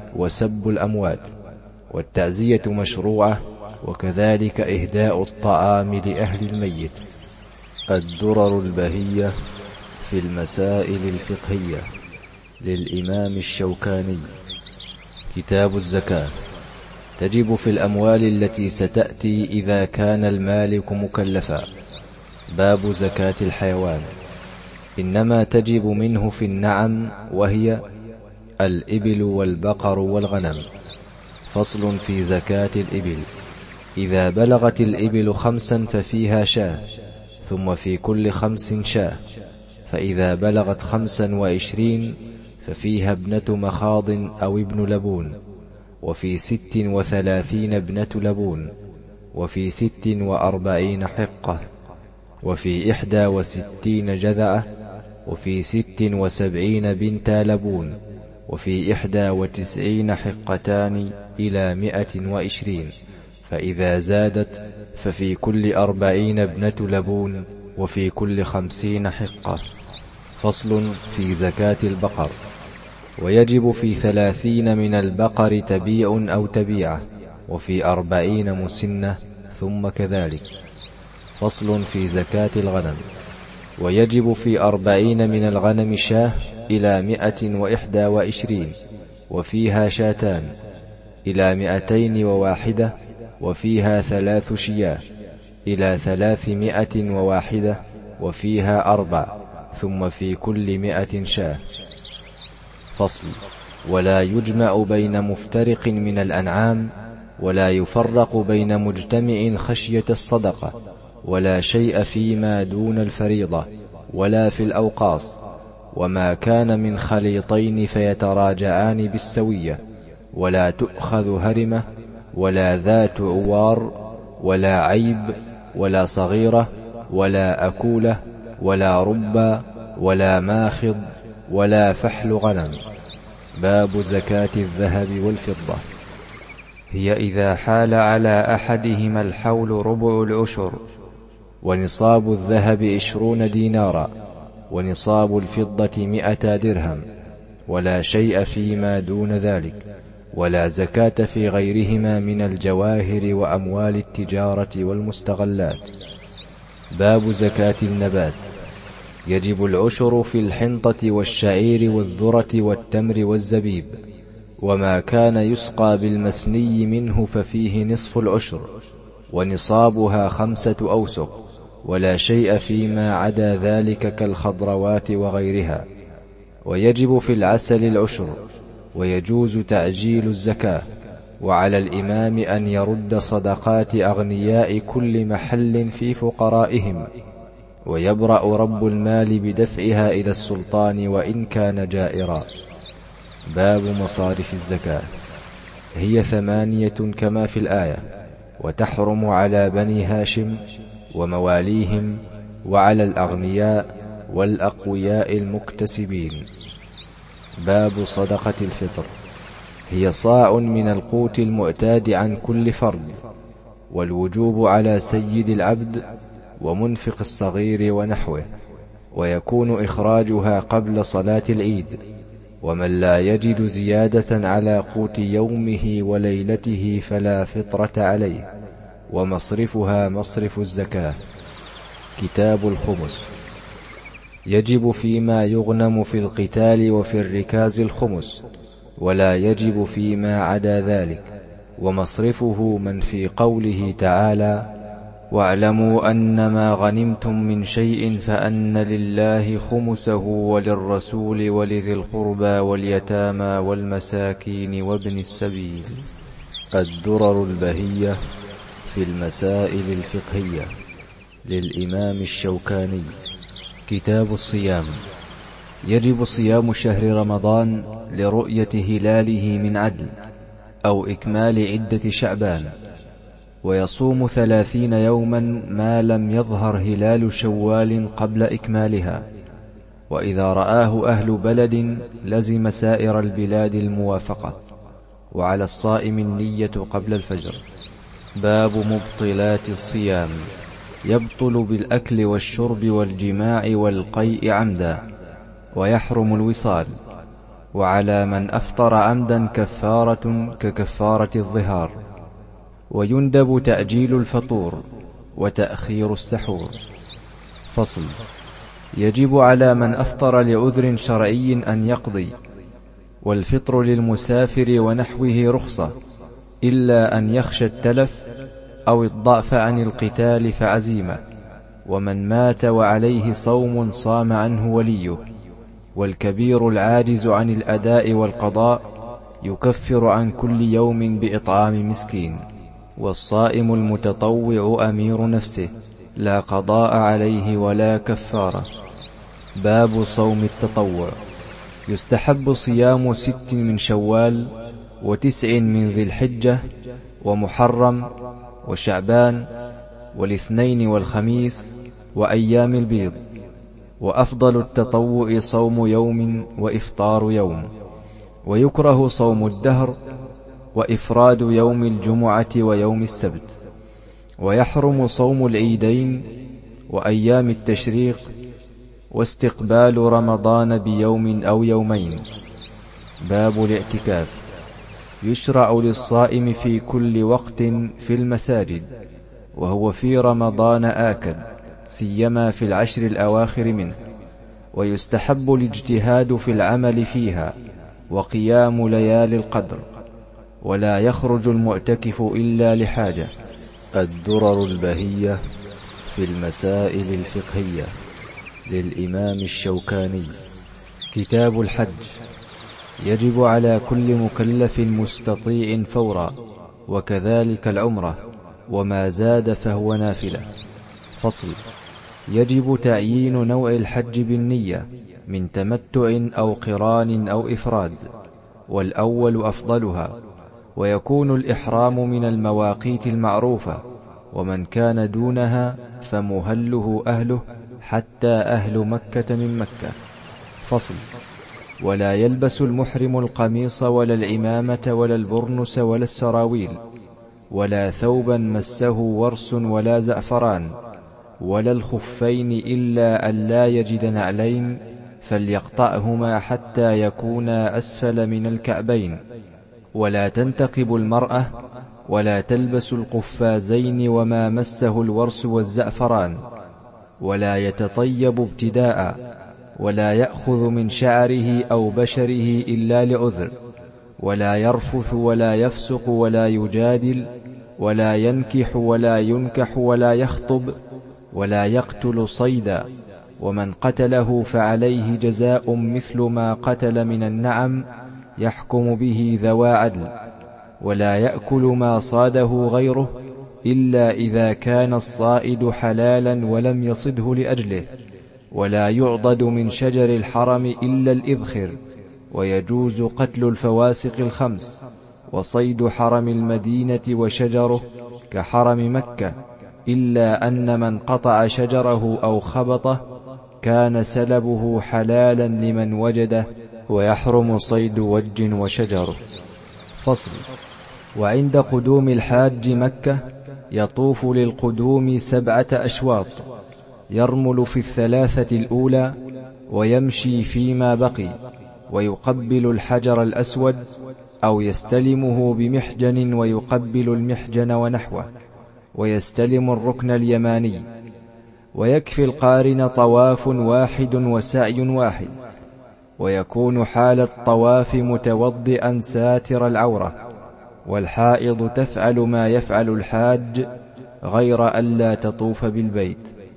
وسب الأموات، والتعزية مشروعة، وكذلك إهداء الطعام لأهل الميت. الدرر البهية في المسائل الفقهية للإمام الشوكاني. كتاب الزكاة. تجب في الأموال التي ستأتي إذا كان المالك مكلفا. باب زكاة الحيوان. إنما تجب منه في النعم، وهي الإبل والبقر والغنم. فصل في زكاة الإبل. إذا بلغت الإبل خمسا ففيها شاة، ثم في كل خمس شاة. فإذا بلغت خمسا وعشرين ففيها ابنة مخاض أو ابن لبون، وفي ست وثلاثين ابنة لبون، وفي ست وأربعين حقة، وفي إحدى وستين جذعة، وفي ست وسبعين بنت لبون، وفي إحدى وتسعين حقتان إلى مئة وعشرين. فإذا زادت ففي كل أربعين ابنة لبون، وفي كل خمسين حقة. فصل في زكاة البقر. ويجب في ثلاثين من البقر تبيع أو تبيعة، وفي أربعين مسنة، ثم كذلك. فصل في زكاة الغنم. ويجب في أربعين من الغنم شاه إلى مئة وإحدى وعشرين، وفيها شاتان، إلى مئتين وواحدة، وفيها ثلاث شياه، إلى ثلاثمائة وواحدة، وفيها أربع، ثم في كل مئة شاه. فصل. ولا يجمع بين مفترق من الأنعام، ولا يفرق بين مجتمع خشية الصدقة، ولا شيء فيما دون الفريضة، ولا في الأوقاص. وما كان من خليطين فيتراجعان بالسوية، ولا تؤخذ هرمة، ولا ذات عوار، ولا عيب، ولا صغيرة، ولا أكولة، ولا ربا، ولا ماخض، ولا فحل غنم. باب زكاة الذهب والفضة. هي إذا حال على أحدهما الحول ربع العشر. ونصاب الذهب عشرون دينارا، ونصاب الفضة مئة درهم، ولا شيء فيما دون ذلك، ولا زكاة في غيرهما من الجواهر وأموال التجارة والمستغلات. باب زكاة النبات. يجب العشر في الحنطة والشعير والذرة والتمر والزبيب، وما كان يسقى بالمسني منه ففيه نصف العشر، ونصابها خمسة أوسق، ولا شيء فيما عدا ذلك كالخضروات وغيرها. ويجب في العسل العشر، ويجوز تعجيل الزكاة. وعلى الإمام أن يرد صدقات أغنياء كل محل في فقرائهم، ويبرأ رب المال بدفعها إلى السلطان وإن كان جائرا. باب مصارف الزكاة. هي ثمانية كما في الآية، وتحرم على بني هاشم ومواليهم، وعلى الأغنياء والأقوياء المكتسبين. باب صدقة الفطر. هي صاع من القوت المعتاد عن كل فرد، والوجوب على سيد العبد ومنفق الصغير ونحوه، ويكون إخراجها قبل صلاة العيد. ومن لا يجد زيادة على قوت يومه وليلته فلا فطرة عليه، ومصرفها مصرف الزكاة. كتاب الخمس. يجب فيما يغنم في القتال وفي الركاز الخمس، ولا يجب فيما عدا ذلك، ومصرفه من في قوله تعالى: واعلموا أنما غنمتم من شيء فأن لله خمسه وللرسول ولذي القربى واليتامى والمساكين وابن السبيل. الدرر البهية في المسائل الفقهية للإمام الشوكاني. كتاب الصيام. يجب صيام شهر رمضان لرؤية هلاله من عدل أو إكمال عدة شعبان، ويصوم ثلاثين يوما ما لم يظهر هلال شوال قبل إكمالها. وإذا رآه أهل بلد لزم سائر البلاد الموافقة، وعلى الصائم النية قبل الفجر. باب مبطلات الصيام. يبطل بالأكل والشرب والجماع والقيء عمدا، ويحرم الوصال، وعلى من أفطر عمدا كفارة ككفارة الظهار. ويندب تأجيل الفطور وتأخير السحور. فصل. يجب على من أفطر لعذر شرعي أن يقضي، والفطر للمسافر ونحوه رخصة، إلا أن يخشى التلف أو الضعف عن القتال فعزيمة. ومن مات وعليه صوم صام عنه وليه. والكبير العاجز عن الأداء والقضاء يكفر عن كل يوم بإطعام مسكين. والصائم المتطوع أمير نفسه، لا قضاء عليه ولا كفارة. باب صوم التطوع. يستحب صيام ست من شوال وتسع من ذي الحجة ومحرم وشعبان والاثنين والخميس وأيام البيض. وأفضل التطوع صوم يوم وإفطار يوم. ويكره صوم الدهر وإفراد يوم الجمعة ويوم السبت. ويحرم صوم العيدين وأيام التشريق واستقبال رمضان بيوم أو يومين. باب الاعتكاف. يشرع للصائم في كل وقت في المساجد، وهو في رمضان آكد، سيما في العشر الأواخر منه. ويستحب الاجتهاد في العمل فيها وقيام ليالي القدر. ولا يخرج المعتكف إلا لحاجة. الدرر البهية في المسائل الفقهية للإمام الشوكاني. كتاب الحج. يجب على كل مكلف مستطيع فورا، وكذلك العمرة، وما زاد فهو نافلة. فصل. يجب تعيين نوع الحج بالنية من تمتع أو قران أو إفراد، والأول أفضلها. ويكون الإحرام من المواقيت المعروفة، ومن كان دونها فمهله أهله حتى أهل مكة من مكة. فصل. ولا يلبس المحرم القميص ولا العمامة ولا البرنس ولا السراويل، ولا ثوبا مسه ورس ولا زعفران، ولا الخفين إلا أن لا يجد نعلين فليقطعهما حتى يكونا أسفل من الكعبين. ولا تنتقب المرأة، ولا تلبس القفازين وما مسه الورس والزعفران. ولا يتطيب ابتداء، ولا يأخذ من شعره أو بشره إلا لعذر. ولا يرفث ولا يفسق ولا يجادل، ولا ينكح ولا ينكح ولا يخطب، ولا يقتل صيدا. ومن قتله فعليه جزاء مثل ما قتل من النعم، يحكم به ذوى عدل. ولا يأكل ما صاده غيره إلا إذا كان الصائد حلالا ولم يصده لأجله. ولا يعضد من شجر الحرم إلا الإذخر. ويجوز قتل الفواسق الخمس، وصيد حرم المدينة وشجره كحرم مكة، إلا أن من قطع شجره أو خبطه كان سلبه حلالا لمن وجده، ويحرم صيد وج وشجر. فصل. وعند قدوم الحاج مكة يطوف للقدوم سبعة أشواط، يرمل في الثلاثة الأولى ويمشي فيما بقي، ويقبل الحجر الأسود أو يستلمه بمحجن ويقبل المحجن ونحوه، ويستلم الركن اليماني. ويكفي القارن طواف واحد وسعي واحد. ويكون حال الطواف متوضئا ساتر العورة. والحائض تفعل ما يفعل الحاج غير ألا تطوف بالبيت.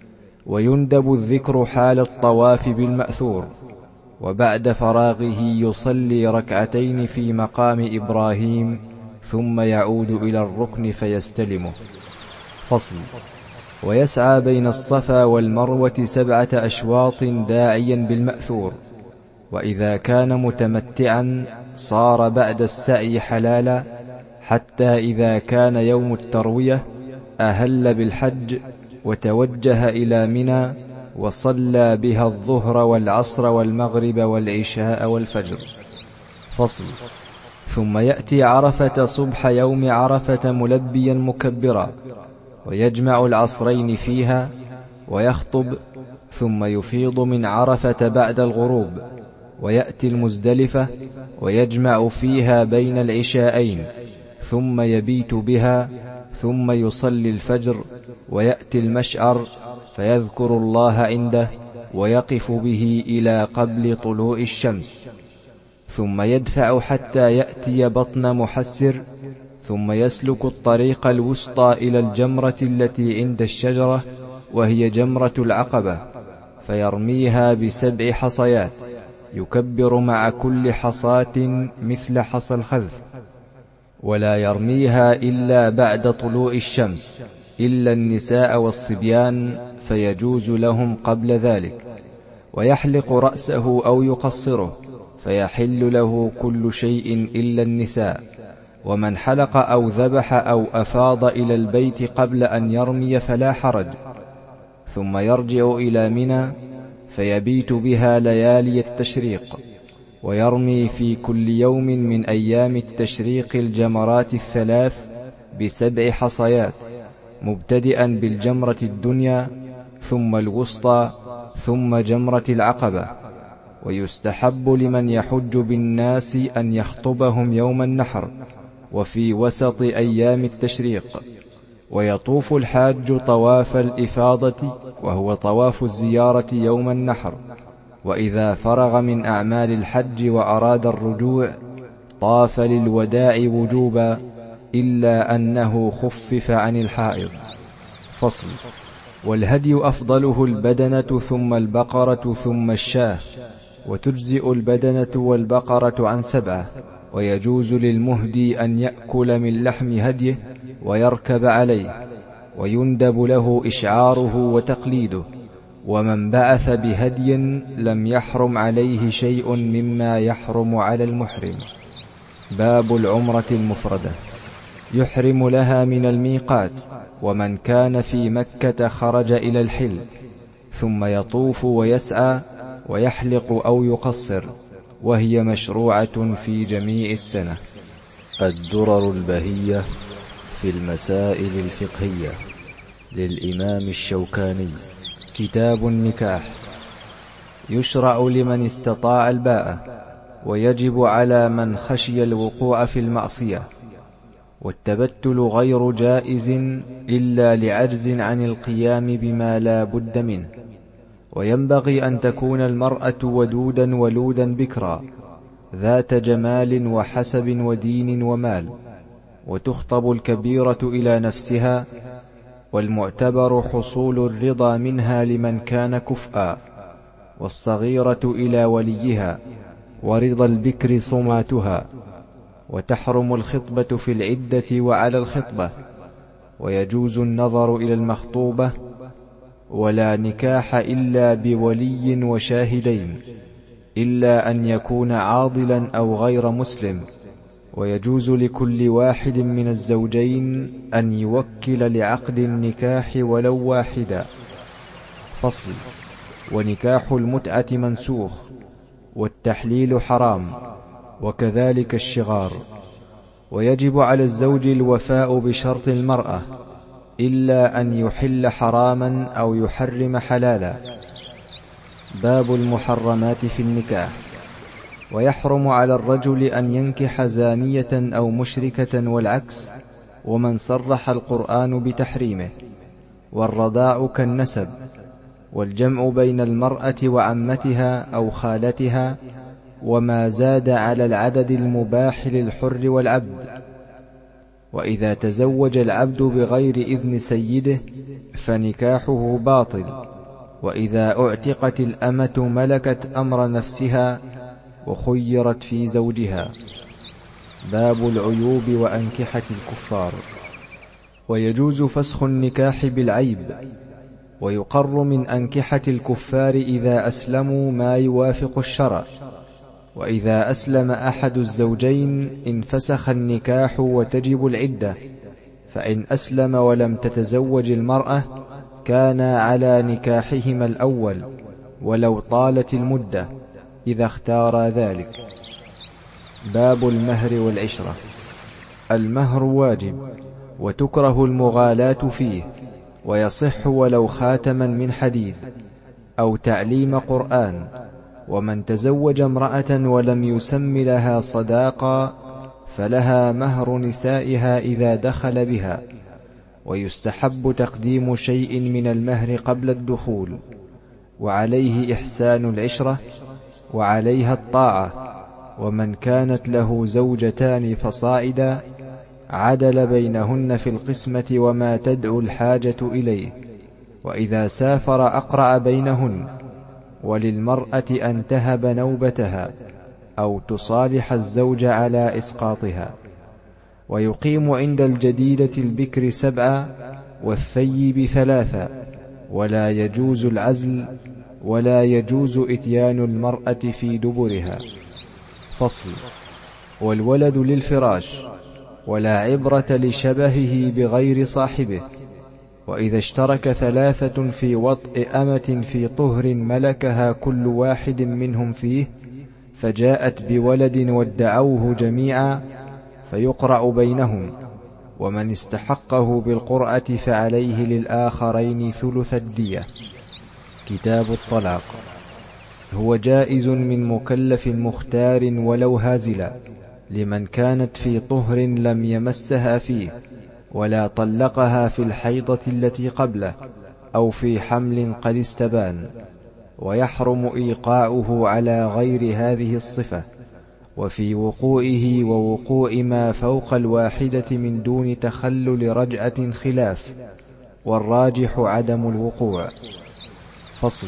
ويندب الذكر حال الطواف بالمأثور، وبعد فراغه يصلي ركعتين في مقام إبراهيم، ثم يعود إلى الركن فيستلمه. فصل. ويسعى بين الصفا والمروة سبعة أشواط داعيا بالمأثور. وإذا كان متمتعا صار بعد السعي حلالا، حتى إذا كان يوم التروية أهل بالحج وتوجه إلى منى، وصلى بها الظهر والعصر والمغرب والعشاء والفجر. فصل. ثم يأتي عرفة صبح يوم عرفة ملبيا مكبرا، ويجمع العصرين فيها ويخطب، ثم يفيض من عرفة بعد الغروب، ويأتي المزدلفة ويجمع فيها بين العشاءين، ثم يبيت بها، ثم يصلي الفجر، ويأتي المشعر فيذكر الله عنده ويقف به إلى قبل طلوع الشمس، ثم يدفع حتى يأتي بطن محسر، ثم يسلك الطريق الوسطى إلى الجمرة التي عند الشجرة وهي جمرة العقبة، فيرميها بسبع حصيات، يكبر مع كل حصاة مثل حصى الخذف، ولا يرميها إلا بعد طلوع الشمس إلا النساء والصبيان، فيجوز لهم قبل ذلك. ويحلق رأسه أو يقصره، فيحل له كل شيء إلا النساء. ومن حلق أو ذبح أو أفاض إلى البيت قبل أن يرمي فلا حرج، ثم يرجع إلى منى فيبيت بها ليالي التشريق، ويرمي في كل يوم من أيام التشريق الجمرات الثلاث بسبع حصيات، مبتدئا بالجمرة الدنيا ثم الوسطى ثم جمرة العقبة. ويستحب لمن يحج بالناس أن يخطبهم يوم النحر وفي وسط أيام التشريق. ويطوف الحاج طواف الإفاضة وهو طواف الزيارة يوم النحر، وإذا فرغ من أعمال الحج وأراد الرجوع طاف للوداع وجوبا، إلا أنه خفف عن الحائض. فصل. والهدي أفضله البدنة ثم البقرة ثم الشاة، وتجزئ البدنة والبقرة عن سبعة، ويجوز للمهدي أن يأكل من لحم هديه ويركب عليه، ويندب له إشعاره وتقليده. ومن بعث بهدي لم يحرم عليه شيء مما يحرم على المحرم. باب العمرة المفردة. يحرم لها من الميقات، ومن كان في مكة خرج إلى الحل، ثم يطوف ويسعى ويحلق أو يقصر، وهي مشروعة في جميع السنة. الدرر البهية في المسائل الفقهية للإمام الشوكاني. كتاب النكاح. يشرع لمن استطاع الباءة، ويجب على من خشي الوقوع في المعصية. والتبتل غير جائز إلا لعجز عن القيام بما لا بد منه. وينبغي أن تكون المرأة ودودا ولودا بكرا، ذات جمال وحسب ودين ومال، وتخطب الكبيرة إلى نفسها، والمعتبر حصول الرضا منها لمن كان كفءا، والصغيرة إلى وليها، ورضا البكر صماتها. وتحرم الخطبة في العدة وعلى الخطبة، ويجوز النظر إلى المخطوبة. ولا نكاح إلا بولي وشاهدين، إلا أن يكون عاضلا أو غير مسلم. ويجوز لكل واحد من الزوجين أن يوكل لعقد النكاح ولو واحدا. فصل. ونكاح المتعة منسوخ، والتحليل حرام، وكذلك الشغار. ويجب على الزوج الوفاء بشرط المرأة، إلا أن يحل حراما أو يحرم حلالا. باب المحرمات في النكاح. ويحرم على الرجل أن ينكح زانية أو مشركة والعكس، ومن صرح القرآن بتحريمه. والرضاع كالنسب، والجمع بين المرأة وعمتها أو خالتها، وما زاد على العدد المباح للحر والعبد. وإذا تزوج العبد بغير إذن سيده فنكاحه باطل. وإذا اعتقت الأمة ملكت أمر نفسها وخيرت في زوجها. باب العيوب وأنكحة الكفار. ويجوز فسخ النكاح بالعيب، ويقر من أنكحة الكفار إذا أسلموا ما يوافق الشرع. وإذا أسلم أحد الزوجين انفسخ النكاح وتجب العدة، فإن أسلم ولم تتزوج المرأة كان على نكاحهما الأول ولو طالت المدة إذا اختار ذلك. باب المهر والعشرة. المهر واجب، وتكره المغالاة فيه، ويصح ولو خاتما من حديد أو تعليم قرآن ومن تزوج امرأة ولم يسم لها صداقا فلها مهر نسائها إذا دخل بها، ويستحب تقديم شيء من المهر قبل الدخول، وعليه إحسان العشرة، وعليها الطاعة. ومن كانت له زوجتان فصاعدا عدل بينهن في القسمة وما تدعو الحاجة إليه، وإذا سافر أقرأ بينهن. وللمرأة أن تهب نوبتها أو تصالح الزوج على إسقاطها. ويقيم عند الجديدة البكر سبعا والثيب ثلاثا، ولا يجوز العزل، ولا يجوز إتيان المرأة في دبرها. فصل. والولد للفراش، ولا عبرة لشبهه بغير صاحبه. وإذا اشترك ثلاثة في وطء أمة في طهر ملكها كل واحد منهم فيه، فجاءت بولد وادعوه جميعا، فيقرأ بينهم، ومن استحقه بالقرأة فعليه للآخرين ثلث الدية. كتاب الطلاق. هو جائز من مكلف مختار ولو هازلا، لمن كانت في طهر لم يمسها فيه، ولا طلقها في الحيضة التي قبله، أو في حمل قد استبان. ويحرم إيقاعه على غير هذه الصفة، وفي وقوعه ووقوع ما فوق الواحدة من دون تخلل رجعة خلاف، والراجح عدم الوقوع. فصل.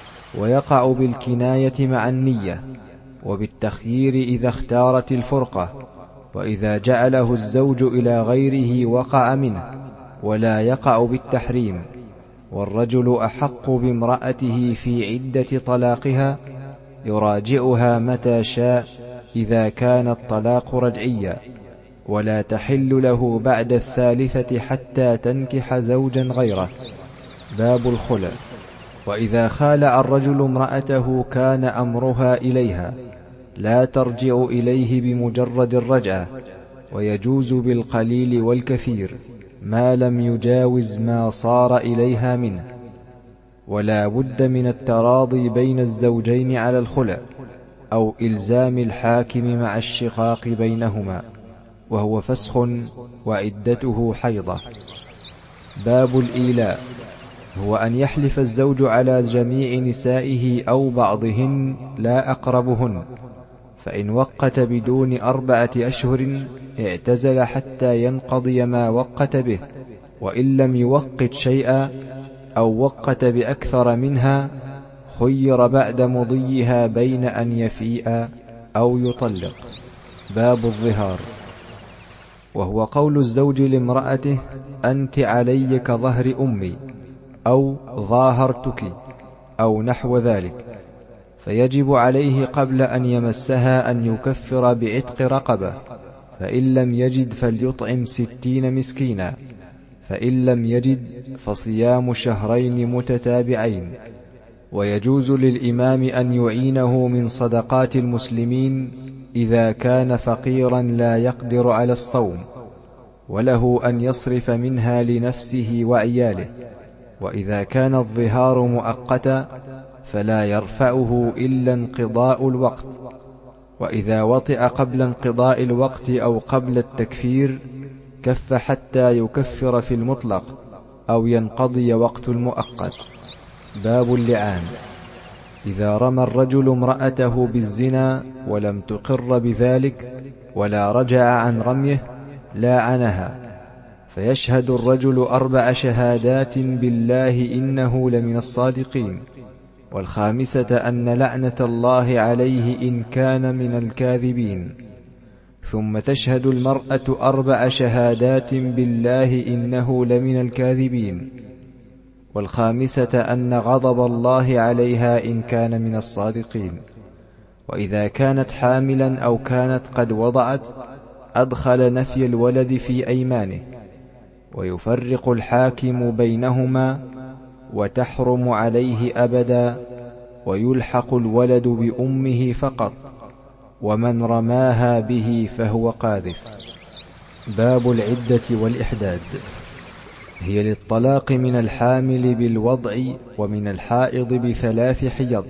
ويقع بالكناية مع النية، وبالتخيير إذا اختارت الفرقة، وإذا جعله الزوج إلى غيره وقع منه، ولا يقع بالتحريم. والرجل أحق بامرأته في عدة طلاقها، يراجعها متى شاء إذا كان الطلاق رجعيا، ولا تحل له بعد الثالثة حتى تنكح زوجا غيره. باب الخلع. وإذا خالع الرجل امرأته كان أمرها إليها، لا ترجع إليه بمجرد الرجعة، ويجوز بالقليل والكثير ما لم يجاوز ما صار إليها منه. ولا بد من التراضي بين الزوجين على الخلع، أو إلزام الحاكم مع الشقاق بينهما، وهو فسخ وعدته حيضة. باب الإيلاء. هو أن يحلف الزوج على جميع نسائه أو بعضهن لا أقربهن، فإن وقت بدون أربعة أشهر اعتزل حتى ينقضي ما وقت به، وإن لم يوقت شيئا أو وقت بأكثر منها خير بعد مضيها بين أن يفيء أو يطلق. باب الظهار. وهو قول الزوج لامرأته: أنت علي كظهر أمي، أو ظاهرتك، أو نحو ذلك، فيجب عليه قبل أن يمسها أن يكفر بعتق رقبة، فإن لم يجد فليطعم ستين مسكينا، فإن لم يجد فصيام شهرين متتابعين. ويجوز للإمام أن يعينه من صدقات المسلمين إذا كان فقيرا لا يقدر على الصوم، وله أن يصرف منها لنفسه وعياله. وإذا كان الظهار مؤقتا فلا يرفعه إلا انقضاء الوقت. وإذا وطئ قبل انقضاء الوقت أو قبل التكفير كف حتى يكفر في المطلق، أو ينقضي وقت المؤقت. باب اللعان. إذا رمى الرجل امرأته بالزنا ولم تقر بذلك ولا رجع عن رميه لاعنها، فيشهد الرجل أربع شهادات بالله إنه لمن الصادقين، والخامسة أن لعنة الله عليه إن كان من الكاذبين. ثم تشهد المرأة أربع شهادات بالله إنه لمن الكاذبين، والخامسة أن غضب الله عليها إن كان من الصادقين. وإذا كانت حاملا أو كانت قد وضعت أدخل نفي الولد في أيمانه، ويفرق الحاكم بينهما، وتحرم عليه أبدا، ويلحق الولد بأمه فقط، ومن رماها به فهو قاذف. باب العدة والإحداد. هي للطلاق من الحامل بالوضع، ومن الحائض بثلاث حيض،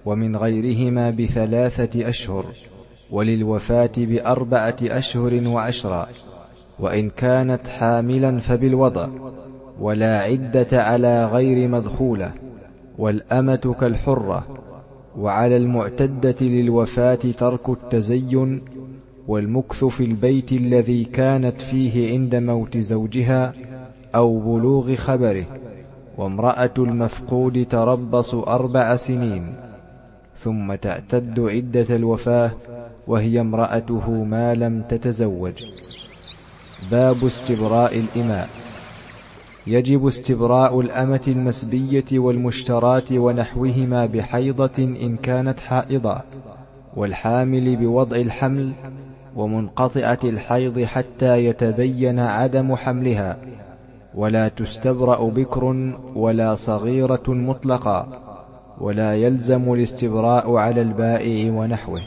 ومن غيرهما بثلاثة أشهر، وللوفاة بأربعة أشهر وعشرا، وإن كانت حاملا فبالوضع، ولا عدة على غير مدخولة، والأمة كالحرة. وعلى المعتدة للوفاة ترك التزين والمكث في البيت الذي كانت فيه عند موت زوجها أو بلوغ خبره. وامرأة المفقود تربص أربع سنين، ثم تعتد عدة الوفاة وهي امرأته ما لم تتزوج. باب استبراء الإماء. يجب استبراء الأمة المسبية والمشتراة ونحوهما بحيضة إن كانت حائضة، والحامل بوضع الحمل، ومنقطعة الحيض حتى يتبين عدم حملها. ولا تستبرأ بكر ولا صغيرة مطلقا، ولا يلزم الاستبراء على البائع ونحوه.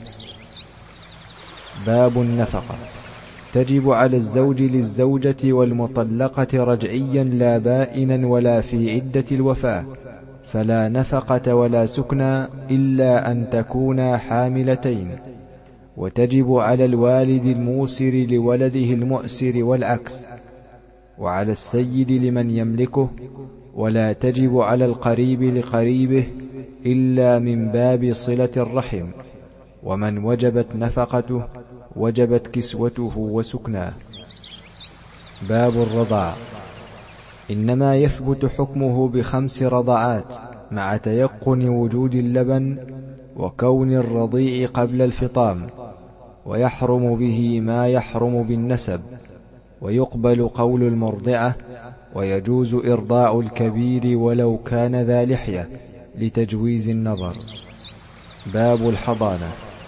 باب النفقة. تجب على الزوج للزوجة والمطلقة رجعيا لا بائنا ولا في عدة الوفاة، فلا نفقة ولا سكنى إلا أن تكونا حاملتين. وتجب على الوالد الموسر لولده المؤسر والعكس، وعلى السيد لمن يملكه، ولا تجب على القريب لقريبه إلا من باب صلة الرحم. ومن وجبت نفقته وجبت كسوته وسكناه. باب الرضاع. إنما يثبت حكمه بخمس رضعات مع تيقن وجود اللبن وكون الرضيع قبل الفطام، ويحرم به ما يحرم بالنسب، ويقبل قول المرضعة، ويجوز إرضاع الكبير ولو كان ذا لحية لتجويز النظر. باب الحضانة.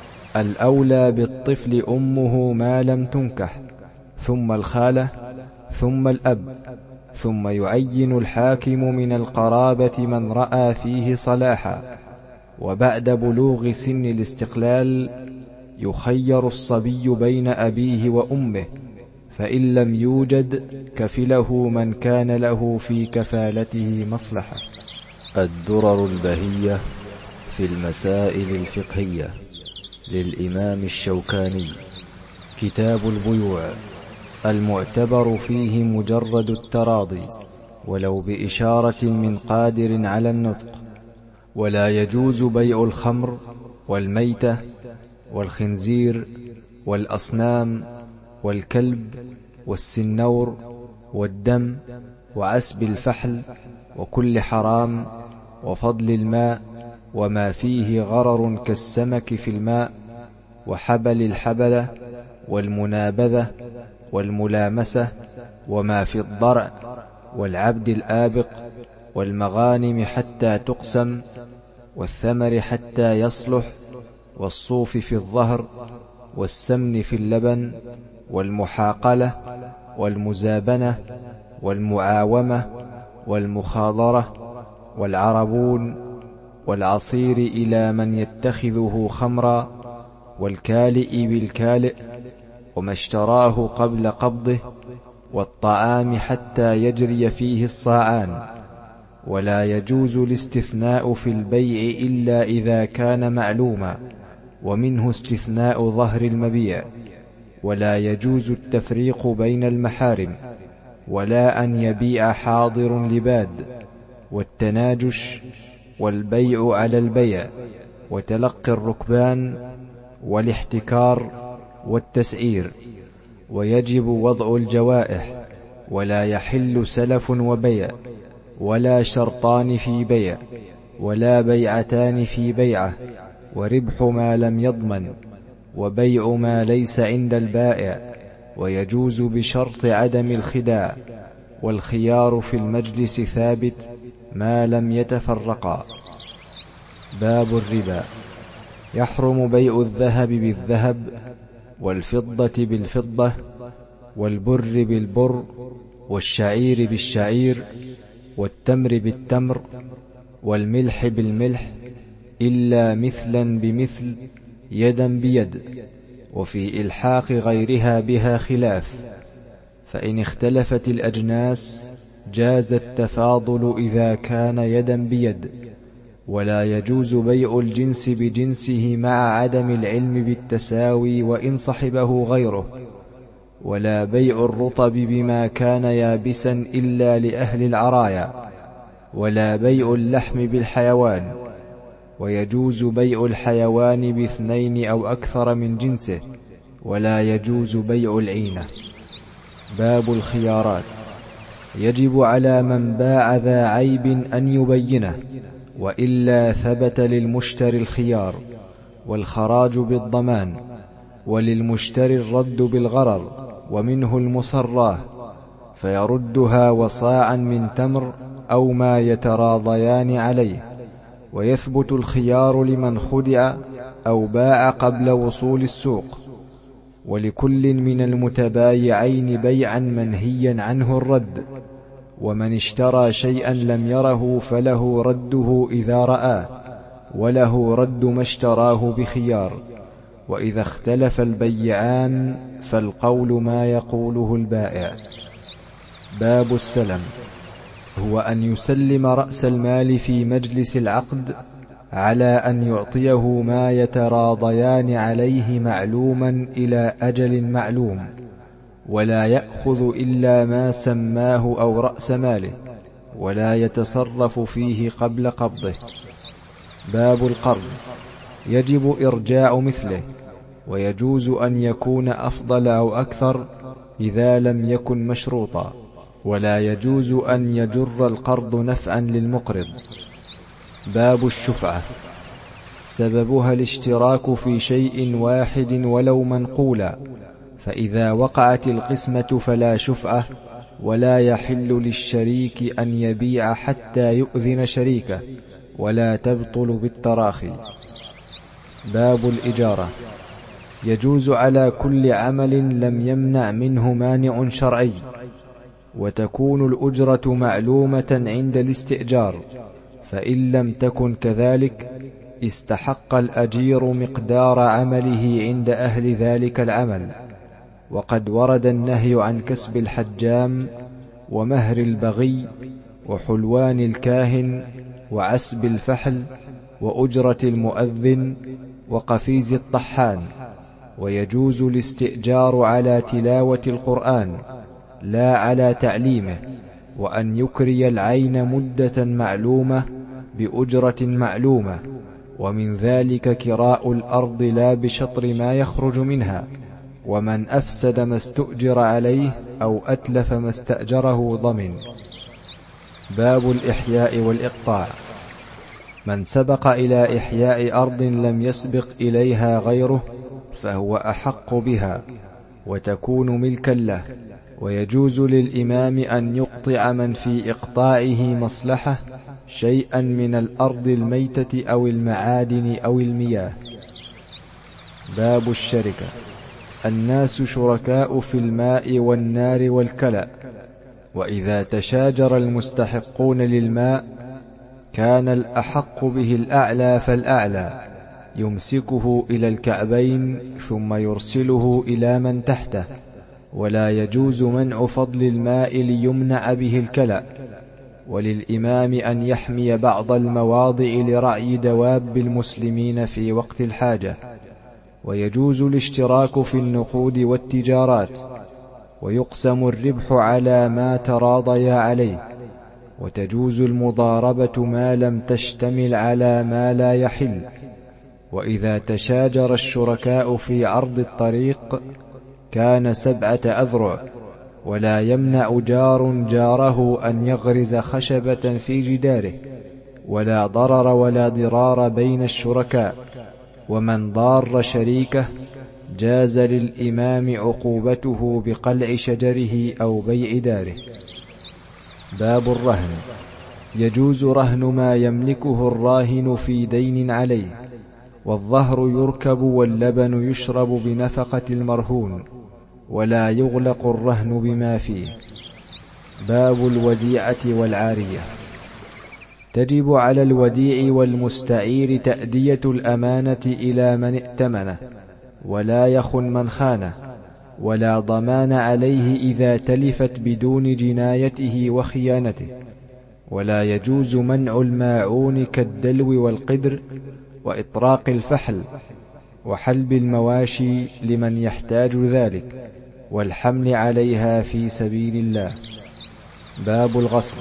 الأولى بالطفل أمه ما لم تنكح، ثم الخالة، ثم الأب، ثم يعين الحاكم من القرابة من رأى فيه صلاحا. وبعد بلوغ سن الاستقلال يخير الصبي بين أبيه وأمه، فإن لم يوجد كفله من كان له في كفالته مصلحة. الدرر البهية في المسائل الفقهية للإمام الشوكاني. كتاب البيوع. المعتبر فيه مجرد التراضي ولو بإشارة من قادر على النطق. ولا يجوز بيع الخمر والميتة والخنزير والأصنام والكلب والسنور والدم وعسب الفحل وكل حرام وفضل الماء وما فيه غرر كالسمك في الماء وحبل الحبلة والمنابذة والملامسة وما في الضرع والعبد الآبق والمغانم حتى تقسم والثمر حتى يصلح والصوف في الظهر والسمن في اللبن والمحاقلة والمزابنة والمعاومة والمخاضرة والعربون والعصير إلى من يتخذه خمرا والكالئ بالكالئ وما اشتراه قبل قبضه والطعام حتى يجري فيه الصاعان. ولا يجوز الاستثناء في البيع إلا إذا كان معلوما، ومنه استثناء ظهر المبيع. ولا يجوز التفريق بين المحارم، ولا أن يبيع حاضر لباد، والتناجش والبيع على البيع وتلقي الركبان والاحتكار والتسعير. ويجب وضع الجوائح، ولا يحل سلف وبيع، ولا شرطان في بيع، ولا بيعتان في بيعة، وربح ما لم يضمن، وبيع ما ليس عند البائع. ويجوز بشرط عدم الخداع، والخيار في المجلس ثابت ما لم يتفرقا. باب الربا. يحرم بيع الذهب بالذهب والفضة بالفضة والبر بالبر والشعير بالشعير والتمر بالتمر والملح بالملح إلا مثلا بمثل يدا بيد، وفي إلحاق غيرها بها خلاف. فإن اختلفت الأجناس جاز التفاضل إذا كان يدا بيد، ولا يجوز بيع الجنس بجنسه مع عدم العلم بالتساوي وإن صحبه غيره، ولا بيع الرطب بما كان يابسا إلا لأهل العرايا، ولا بيع اللحم بالحيوان، ويجوز بيع الحيوان باثنين أو أكثر من جنسه، ولا يجوز بيع العينة. باب الخيارات. يجب على من باع ذا عيب أن يبينه، وإلا ثبت للمشتري الخيار والخراج بالضمان، وللمشتري الرد بالغرر، ومنه المصراه فيردها وصاعا من تمر أو ما يتراضيان عليه، ويثبت الخيار لمن خدع أو باع قبل وصول السوق. ولكل من المتبايعين بيعا منهيا عنه الرد، ومن اشترى شيئا لم يره فله رده إذا رآه، وله رد ما اشتراه بخيار. وإذا اختلف البيعان فالقول ما يقوله البائع. باب السلم. هو أن يسلم رأس المال في مجلس العقد على أن يعطيه ما يتراضيان عليه معلوما إلى أجل معلوم، ولا يأخذ إلا ما سماه أو رأس ماله، ولا يتصرف فيه قبل قبضه. باب القرض. يجب إرجاع مثله، ويجوز أن يكون أفضل أو أكثر إذا لم يكن مشروطا، ولا يجوز أن يجر القرض نفعا للمقرض. باب الشفعة. سببها الاشتراك في شيء واحد ولو منقولا، فإذا وقعت القسمة فلا شفعة، ولا يحل للشريك أن يبيع حتى يؤذن شريكه، ولا تبطل بالتراخي. باب الإجارة. يجوز على كل عمل لم يمنع منه مانع شرعي، وتكون الأجرة معلومة عند الاستئجار، فإن لم تكن كذلك استحق الأجير مقدار عمله عند أهل ذلك العمل. وقد ورد النهي عن كسب الحجام، ومهر البغي، وحلوان الكاهن، وعسب الفحل، وأجرة المؤذن، وقفيز الطحان. ويجوز الاستئجار على تلاوة القرآن لا على تعليمه، وأن يكري العين مدة معلومة بأجرة معلومة، ومن ذلك كراء الأرض لا بشطر ما يخرج منها، ومن أفسد ما استؤجر عليه أو أتلف ما استأجره ضمن. باب الإحياء والإقطاع. من سبق إلى إحياء أرض لم يسبق إليها غيره فهو أحق بها، وتكون ملكا له. ويجوز للإمام أن يقطع من في إقطاعه مصلحة شيئا من الأرض الميتة أو المعادن أو المياه. باب الشركة. الناس شركاء في الماء والنار والكلأ، وإذا تشاجر المستحقون للماء كان الأحق به الأعلى فالأعلى، يمسكه إلى الكعبين ثم يرسله إلى من تحته، ولا يجوز منع فضل الماء ليمنع به الكلأ. وللإمام أن يحمي بعض المواضع لرعي دواب المسلمين في وقت الحاجة. ويجوز الاشتراك في النقود والتجارات، ويقسم الربح على ما تراضي عليه. وتجوز المضاربة ما لم تشتمل على ما لا يحل. وإذا تشاجر الشركاء في عرض الطريق كان سبعة أذرع، ولا يمنع جار جاره أن يغرز خشبة في جداره، ولا ضرر ولا ضرار بين الشركاء. ومن ضار شريكه جاز للإمام عقوبته بقلع شجره أو بيع داره. باب الرهن. يجوز رهن ما يملكه الراهن في دين عليه، والظهر يركب واللبن يشرب بنفقة المرهون، ولا يغلق الرهن بما فيه. باب الوديعة والعارية. تجب على الوديع والمستعير تأدية الأمانة إلى من ائتمنه، ولا يخن من خانه، ولا ضمان عليه إذا تلفت بدون جنايته وخيانته. ولا يجوز منع الماعون كالدلو والقدر وإطراق الفحل وحلب المواشي لمن يحتاج ذلك والحمل عليها في سبيل الله. باب الغصب.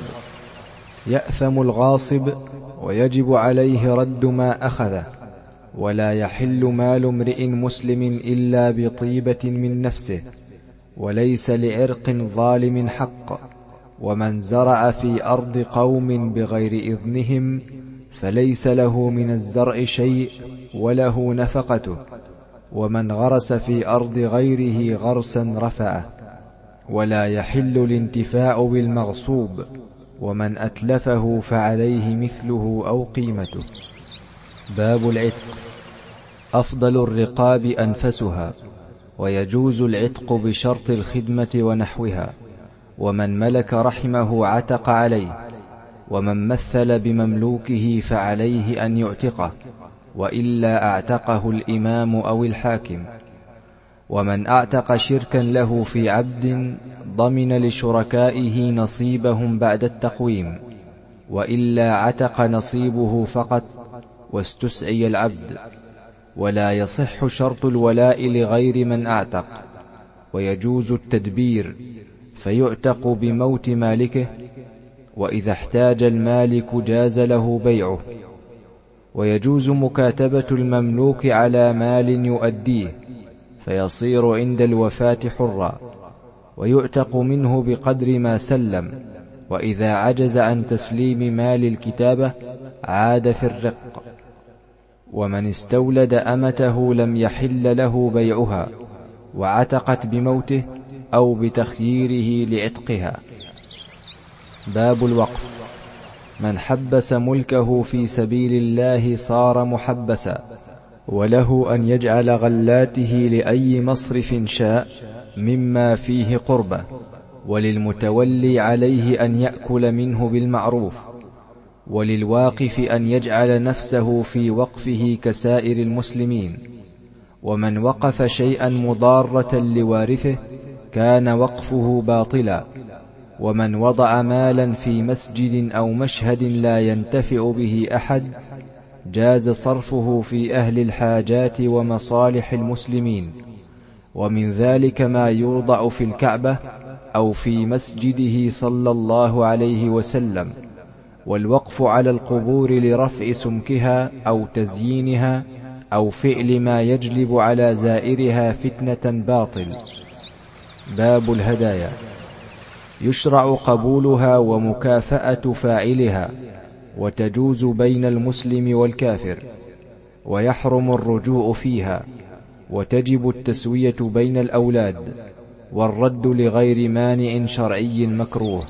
يأثم الغاصب ويجب عليه رد ما أخذه، ولا يحل مال امرئ مسلم إلا بطيبة من نفسه، وليس لعرق ظالم حق. ومن زرع في أرض قوم بغير إذنهم فليس له من الزرع شيء وله نفقته. ومن غرس في أرض غيره غرسا رفعه. ولا يحل الانتفاع بالمغصوب، ومن أتلفه فعليه مثله أو قيمته. باب العتق. أفضل الرقاب أنفسها، ويجوز العتق بشرط الخدمة ونحوها. ومن ملك رحمه عتق عليه، ومن مثل بمملوكه فعليه أن يعتقه، وإلا أعتقه الإمام أو الحاكم. ومن أعتق شركا له في عبد ضمن لشركائه نصيبهم بعد التقويم، وإلا عتق نصيبه فقط واستسعي العبد. ولا يصح شرط الولاء لغير من أعتق. ويجوز التدبير فيعتق بموت مالكه، وإذا احتاج المالك جاز له بيعه. ويجوز مكاتبة المملوك على مال يؤديه فيصير عند الوفاة حرا، ويعتق منه بقدر ما سلم. وإذا عجز عن تسليم مال الكتابة عاد في الرق. ومن استولد أمته لم يحل له بيعها، وعتقت بموته أو بتخييره لعتقها. باب الوقف. من حبس ملكه في سبيل الله صار محبسا، وله أن يجعل غلاته لأي مصرف شاء مما فيه قربة، وللمتولي عليه أن يأكل منه بالمعروف، وللواقف أن يجعل نفسه في وقفه كسائر المسلمين. ومن وقف شيئا مضارة لوارثه كان وقفه باطلا. ومن وضع مالا في مسجد أو مشهد لا ينتفع به أحد جاز صرفه في أهل الحاجات ومصالح المسلمين. ومن ذلك ما يوضع في الكعبة أو في مسجده صلى الله عليه وسلم. والوقف على القبور لرفع سمكها أو تزيينها أو فعل ما يجلب على زائرها فتنة باطل. باب الهدايا. يشرع قبولها ومكافأة فاعلها، وتجوز بين المسلم والكافر، ويحرم الرجوع فيها، وتجب التسوية بين الأولاد، والرد لغير مانع شرعي مكروه.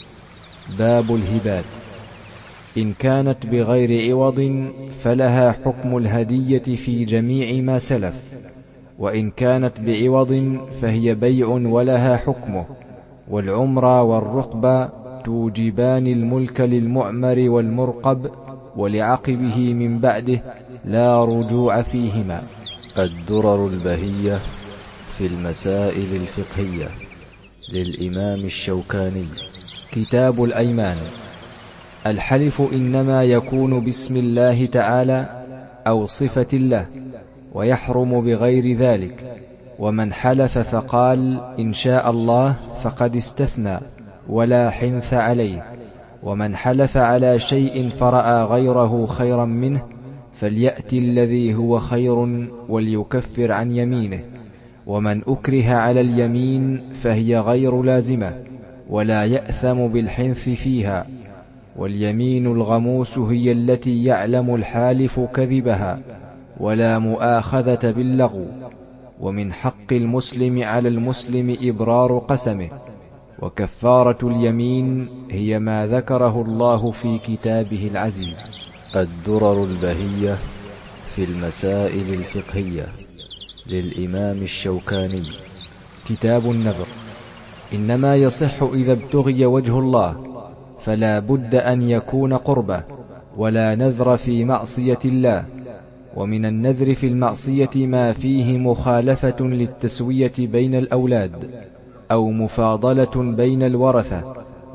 باب الهبات. إن كانت بغير عوض فلها حكم الهدية في جميع ما سلف، وإن كانت بعوض فهي بيع ولها حكمه. والعمرة والرقبة توجبان الملك للمؤمر والمرقب ولعقبه من بعده لا رجوع فيهما. الدرر البهية في المسائل الفقهية للإمام الشوكاني. كتاب الأيمان. الحلف إنما يكون باسم الله تعالى أو صفة الله، ويحرم بغير ذلك. ومن حلف فقال إن شاء الله فقد استثنى ولا حنث عليه. ومن حلف على شيء فرأى غيره خيرا منه فليأتي الذي هو خير وليكفر عن يمينه. ومن أكره على اليمين فهي غير لازمة، ولا يأثم بالحنث فيها. واليمين الغموس هي التي يعلم الحالف كذبها، ولا مؤاخذة باللغو. ومن حق المسلم على المسلم إبرار قسمه. وكفارة اليمين هي ما ذكره الله في كتابه العزيز. الدرر البهية في المسائل الفقهية للإمام الشوكاني. كتاب النذر. إنما يصح إذا ابتغي وجه الله، فلا بد أن يكون قربة، ولا نذر في معصية الله. ومن النذر في المعصية ما فيه مخالفة للتسوية بين الأولاد، أو مفاضلة بين الورثة،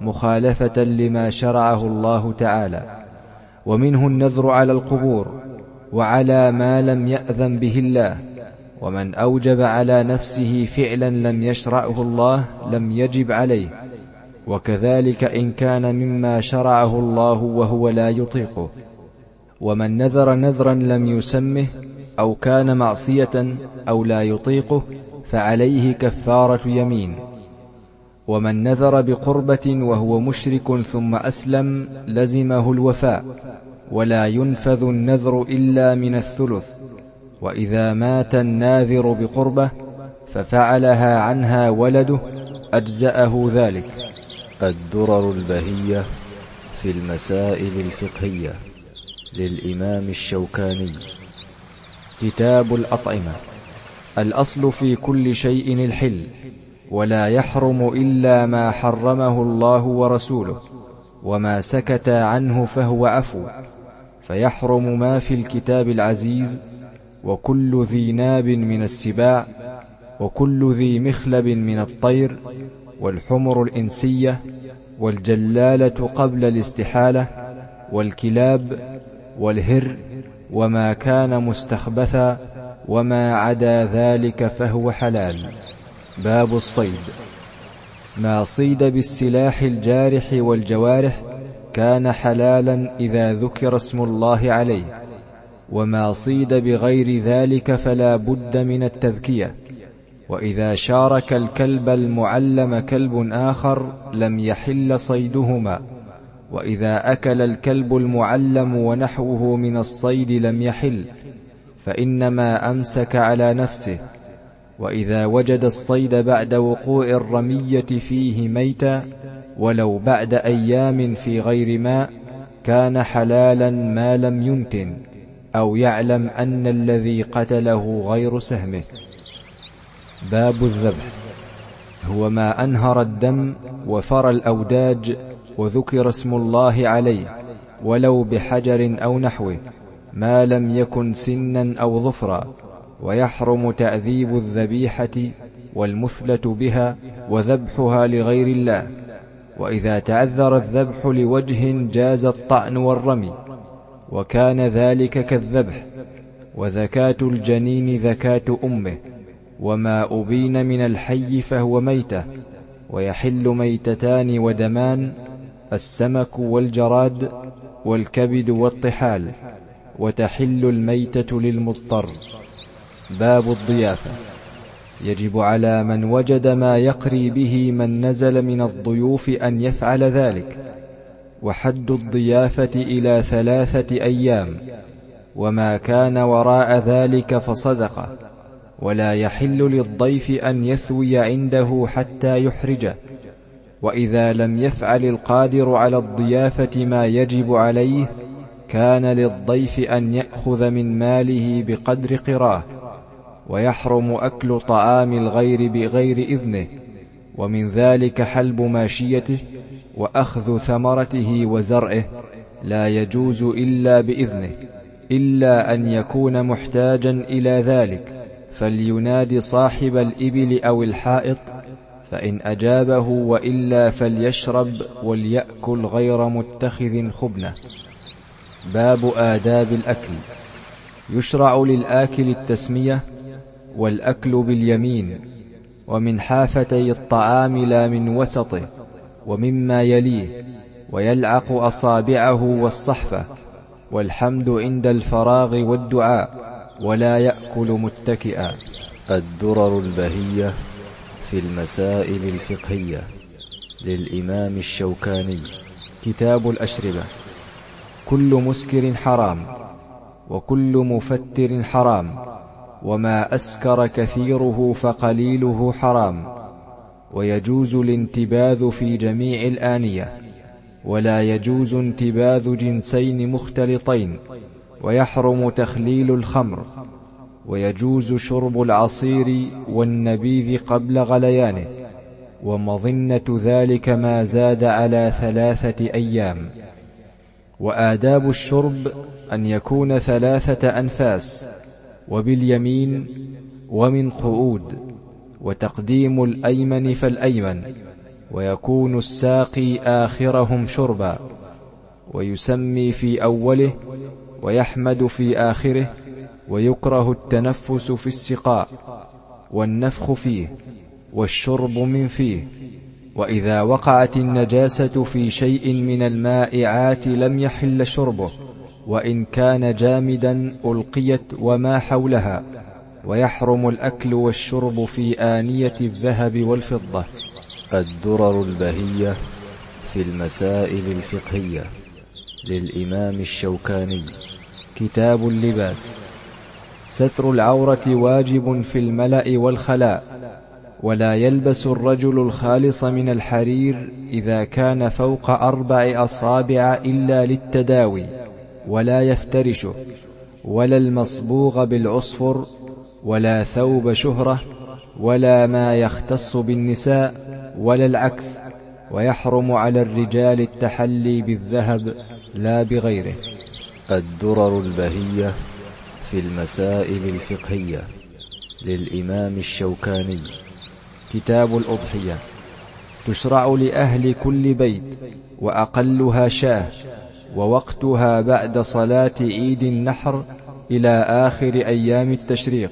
مخالفة لما شرعه الله تعالى. ومنه النذر على القبور وعلى ما لم يأذن به الله. ومن أوجب على نفسه فعلا لم يشرعه الله لم يجب عليه، وكذلك إن كان مما شرعه الله وهو لا يطيقه. ومن نذر نذرا لم يسمه أو كان معصية أو لا يطيقه فعليه كفارة يمين. ومن نذر بقربة وهو مشرك ثم أسلم لزمه الوفاء، ولا ينفذ النذر إلا من الثلث. وإذا مات الناذر بقربة ففعلها عنها ولده أجزأه ذلك. الدرر البهية في المسائل الفقهية للإمام الشوكاني. كتاب الأطعمة. الأصل في كل شيء الحل، ولا يحرم إلا ما حرمه الله ورسوله، وما سكت عنه فهو عفو. فيحرم ما في الكتاب العزيز، وكل ذي ناب من السباع، وكل ذي مخلب من الطير، والحمر الإنسية، والجلالة قبل الاستحالة، والكلاب، والهر، وما كان مستخبثا، وما عدا ذلك فهو حلال. باب الصيد. ما صيد بالسلاح الجارح والجوارح كان حلالا إذا ذكر اسم الله عليه، وما صيد بغير ذلك فلا بد من التذكية. وإذا شارك الكلب المعلم كلب آخر لم يحل صيدهما، وإذا أكل الكلب المعلم ونحوه من الصيد لم يحل، فإنما أمسك على نفسه. وإذا وجد الصيد بعد وقوع الرمية فيه ميتا ولو بعد أيام في غير ماء كان حلالا ما لم ينتن أو يعلم أن الذي قتله غير سهمه. باب الذبح. هو ما أنهر الدم وفر الأوداج وذكر اسم الله عليه ولو بحجر أو نحوه، ما لم يكن سنا أو ظفرا. ويحرم تأذيب الذبيحة والمثلة بها وذبحها لغير الله. وإذا تعذر الذبح لوجه جاز الطعن والرمي، وكان ذلك كالذبح. وزكاة الجنين زكاة أمه، وما أبين من الحي فهو ميتة. ويحل ميتتان ودمان: السمك والجراد، والكبد والطحال. وتحل الميتة للمضطر. باب الضيافة. يجب على من وجد ما يقري به من نزل من الضيوف أن يفعل ذلك. وحد الضيافة إلى ثلاثة أيام، وما كان وراء ذلك فصدقة. ولا يحل للضيف أن يثوي عنده حتى يحرجه. وإذا لم يفعل القادر على الضيافة ما يجب عليه كان للضيف أن يأخذ من ماله بقدر قراه. ويحرم أكل طعام الغير بغير إذنه، ومن ذلك حلب ماشيته وأخذ ثمرته وزرعه، لا يجوز إلا بإذنه، إلا أن يكون محتاجا إلى ذلك فلينادي صاحب الإبل أو الحائط فإن أجابه، وإلا فليشرب وليأكل غير متخذ خبنة. باب آداب الأكل. يشرع للآكل التسمية والأكل باليمين، ومن حافتي الطعام لا من وسطه، ومما يليه، ويلعق أصابعه والصحفة، والحمد عند الفراغ والدعاء، ولا يأكل متكئا. الدرر البهية في المسائل الفقهية للإمام الشوكاني. كتاب الأشربة. كل مسكر حرام، وكل مفتر حرام، وما أسكر كثيره فقليله حرام. ويجوز الانتباذ في جميع الآنية، ولا يجوز انتباذ جنسين مختلطين. ويحرم تخليل الخمر. ويجوز شرب العصير والنبيذ قبل غليانه، ومظنة ذلك ما زاد على ثلاثة أيام. وآداب الشرب أن يكون ثلاثة أنفاس، وباليمين، ومن قعود، وتقديم الأيمن فالأيمن، ويكون الساقي آخرهم شربا، ويسمي في أوله ويحمد في آخره، ويكره التنفس في السقاء والنفخ فيه والشرب من فيه. وإذا وقعت النجاسة في شيء من المائعات لم يحل شربه، وإن كان جامدا ألقيت وما حولها. ويحرم الأكل والشرب في آنية الذهب والفضة. الدرر البهية في المسائل الفقهية للإمام الشوكاني. كتاب اللباس. ستر العورة واجب في الملأ والخلاء، ولا يلبس الرجل الخالص من الحرير إذا كان فوق أربع أصابع إلا للتداوي، ولا يفترشه، ولا المصبوغ بالعصفر، ولا ثوب شهرة، ولا ما يختص بالنساء، ولا العكس. ويحرم على الرجال التحلي بالذهب لا بغيره. الدرر البهية في المسائل الفقهية للإمام الشوكاني. كتاب الأضحية. تشرع لأهل كل بيت، وأقلها شاه، ووقتها بعد صلاة عيد النحر إلى آخر أيام التشريق،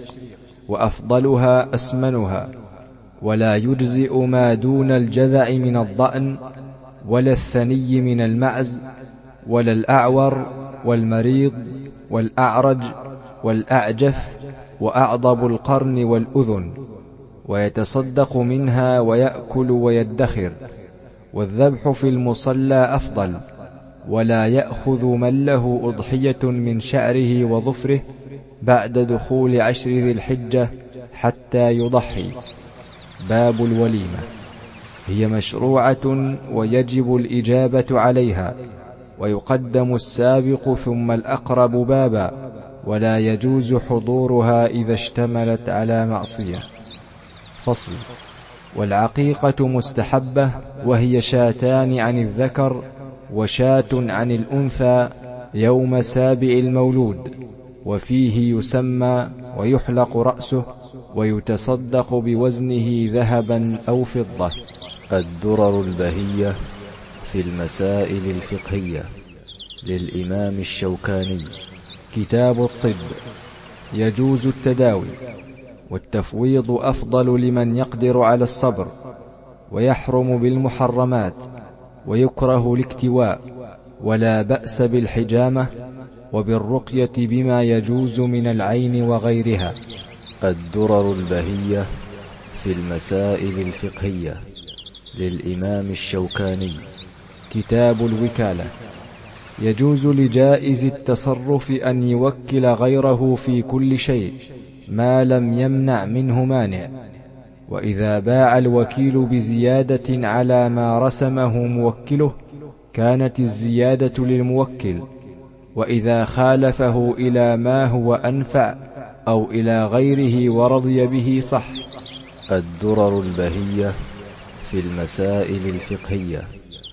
وأفضلها أسمنها. ولا يجزئ ما دون الجذع من الضأن، ولا الثني من المعز، ولا الأعور والمريض والأعرج والأعجف وأعضب القرن والأذن. ويتصدق منها ويأكل ويدخر. والذبح في المصلى أفضل. ولا يأخذ من له أضحية من شعره وظفره بعد دخول عشر ذي الحجة حتى يضحي. باب الوليمة. هي مشروعة ويجب الإجابة عليها، ويقدم السابق ثم الأقرب بابا، ولا يجوز حضورها إذا اشتملت على معصية. فصل. والعقيقة مستحبة، وهي شاتان عن الذكر وشاة عن الأنثى يوم سابع المولود، وفيه يسمى ويحلق رأسه، ويتصدق بوزنه ذهبا أو فضة. الدرر البهية في المسائل الفقهية للإمام الشوكاني. كتاب الطب. يجوز التداوي، والتفويض أفضل لمن يقدر على الصبر، ويحرم بالمحرمات، ويكره الاكتواء، ولا بأس بالحجامة، وبالرقية بما يجوز من العين وغيرها. الدرر البهية في المسائل الفقهية للإمام الشوكاني. كتاب الوكالة. يجوز لجائز التصرف أن يوكل غيره في كل شيء ما لم يمنع منه مانع. وإذا باع الوكيل بزيادة على ما رسمه موكله كانت الزيادة للموكل، وإذا خالفه إلى ما هو أنفع أو إلى غيره ورضي به صح. الدرر البهية في المسائل الفقهية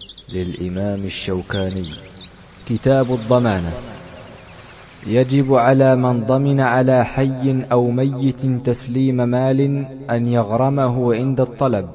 للإمام الشوكاني. كتاب الضمانة. يجب على من ضمن على حي أو ميت تسليم مال أن يغرمه عند الطلب،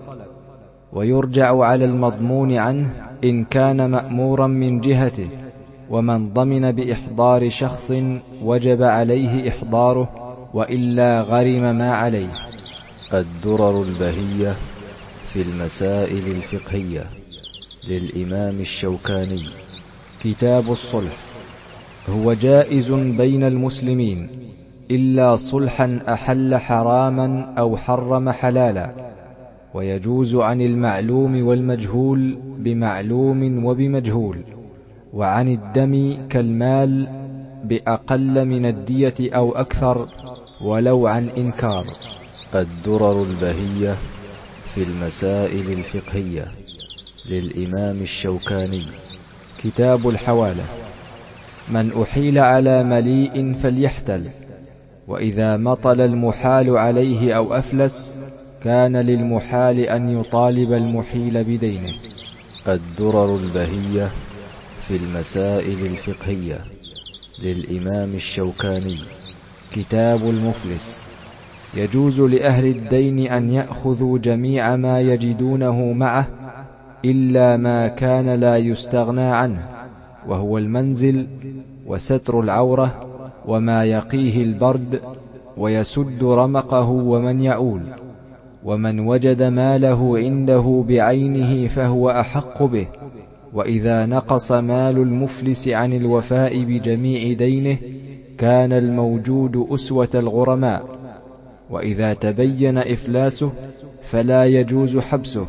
ويرجع على المضمون عنه إن كان مأمورا من جهته. ومن ضمن بإحضار شخص وجب عليه إحضاره، وإلا غرم ما عليه. الدرر البهية في المسائل الفقهية للإمام الشوكاني. كتاب الصلح. هو جائز بين المسلمين إلا صلحا أحل حراما أو حرم حلالا، ويجوز عن المعلوم والمجهول بمعلوم وبمجهول، وعن الدم كالمال بأقل من الدية أو أكثر ولو عن إنكار. الدرر البهية في المسائل الفقهية للإمام الشوكاني. كتاب الحوالة. من أحيل على مليء فليحتل، وإذا مطل المحال عليه أو أفلس كان للمحال أن يطالب المحيل بدينه. الدرر البهية في المسائل الفقهية للإمام الشوكاني. كتاب المفلس. يجوز لأهل الدين أن يأخذوا جميع ما يجدونه معه إلا ما كان لا يستغنى عنه، وهو المنزل وستر العورة وما يقيه البرد ويسد رمقه ومن يؤول. ومن وجد ماله عنده بعينه فهو أحق به. وإذا نقص مال المفلس عن الوفاء بجميع دينه كان الموجود أسوة الغرماء. وإذا تبين إفلاسه فلا يجوز حبسه.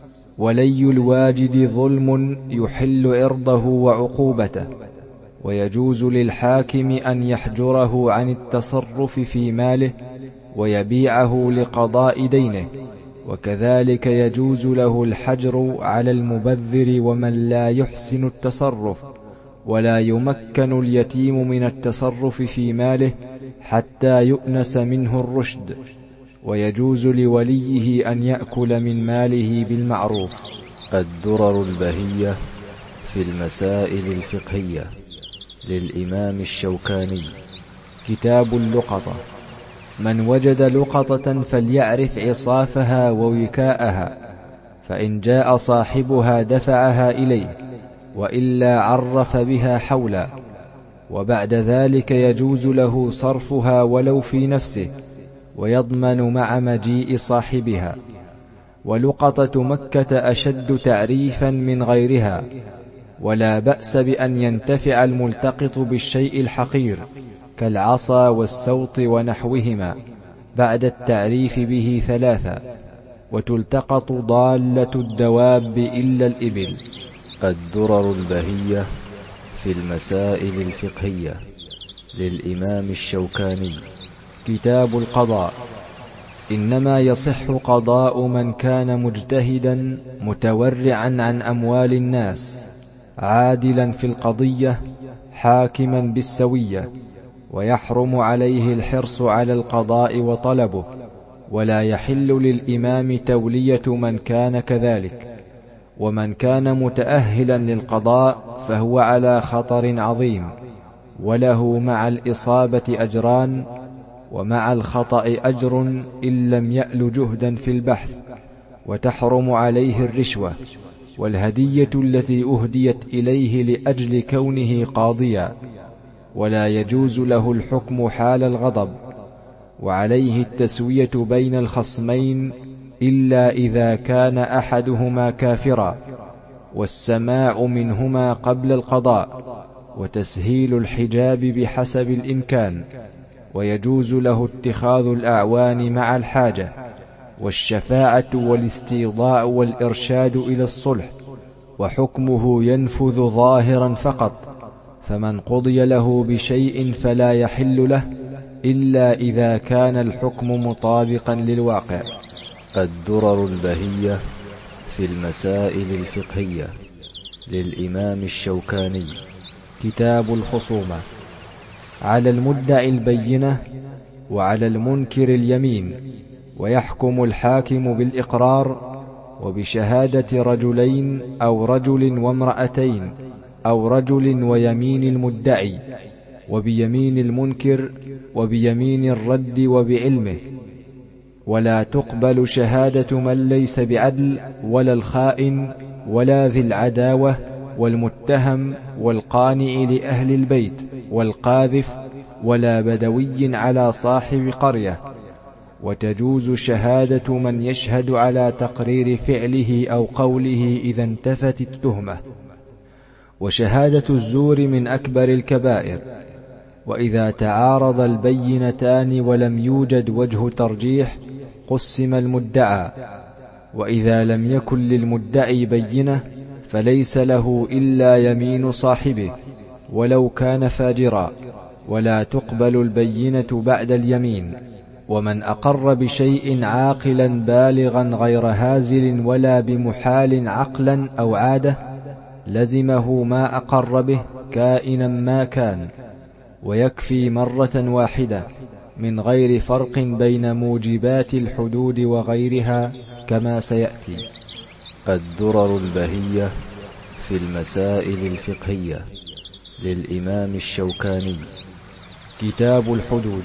ولي الواجد ظلم يحل إرضه وعقوبته. ويجوز للحاكم أن يحجره عن التصرف في ماله ويبيعه لقضاء دينه. وكذلك يجوز له الحجر على المبذر ومن لا يحسن التصرف. ولا يمكن اليتيم من التصرف في ماله حتى يؤنس منه الرشد. ويجوز لوليه أن يأكل من ماله بالمعروف. الدرر البهية في المسائل الفقهية للإمام الشوكاني. كتاب اللقطة. من وجد لقطة فليعرف عصافها ووكاءها، فإن جاء صاحبها دفعها إليه، وإلا عرف بها حولا. وبعد ذلك يجوز له صرفها ولو في نفسه، ويضمن مع مجيء صاحبها. ولقطة مكة أشد تعريفا من غيرها، ولا بأس بأن ينتفع الملتقط بالشيء الحقير كالعصا والسوط ونحوهما بعد التعريف به ثلاثا. وتلتقط ضالة الدواب إلا الإبل. الدرر البهية في المسائل الفقهية للإمام الشوكاني. كتاب القضاء. إنما يصح قضاء من كان مجتهدا متورعا عن أموال الناس، عادلا في القضية، حاكما بالسوية. ويحرم عليه الحرص على القضاء وطلبه، ولا يحل للإمام تولية من كان كذلك. ومن كان متأهلا للقضاء فهو على خطر عظيم، وله مع الإصابة أجران، ومع الخطأ أجر إن لم يأل جهدا في البحث. وتحرم عليه الرشوة والهدية التي أهديت إليه لأجل كونه قاضيا. ولا يجوز له الحكم حال الغضب. وعليه التسوية بين الخصمين إلا إذا كان أحدهما كافرا، والسماع منهما قبل القضاء، وتسهيل الحجاب بحسب الإمكان. ويجوز له اتخاذ الأعوان مع الحاجة، والشفاعة والاستيضاء والإرشاد إلى الصلح. وحكمه ينفذ ظاهرا فقط. فمن قضي له بشيء فلا يحل له إلا إذا كان الحكم مطابقا للواقع. الدرر البهية في المسائل الفقهية للإمام الشوكاني. كتاب الخصومة. على المدعي البينة، وعلى المنكر اليمين. ويحكم الحاكم بالإقرار وبشهادة رجلين أو رجل وامرأتين أو رجل ويمين المدعي، وبيمين المنكر، وبيمين الرد، وبعلمه. ولا تقبل شهادة من ليس بعدل، ولا الخائن، ولا ذي العداوة، والمتهم، والقانع لأهل البيت، والقاذف، ولا بدوي على صاحب قرية. وتجوز شهادة من يشهد على تقرير فعله أو قوله إذا انتفت التهمة. وشهادة الزور من أكبر الكبائر. وإذا تعارض البينتان ولم يوجد وجه ترجيح قسم المدعى. وإذا لم يكن للمدعي بينة فليس له إلا يمين صاحبه ولو كان فاجرا، ولا تقبل البينة بعد اليمين. ومن أقر بشيء عاقلا بالغا غير هازل ولا بمحال عقلا أو عادة لزمه ما أقر به كائنا ما كان، ويكفي مرة واحدة من غير فرق بين موجبات الحدود وغيرها كما سيأتي. الدرر البهية في المسائل الفقهية للإمام الشوكاني. كتاب الحدود.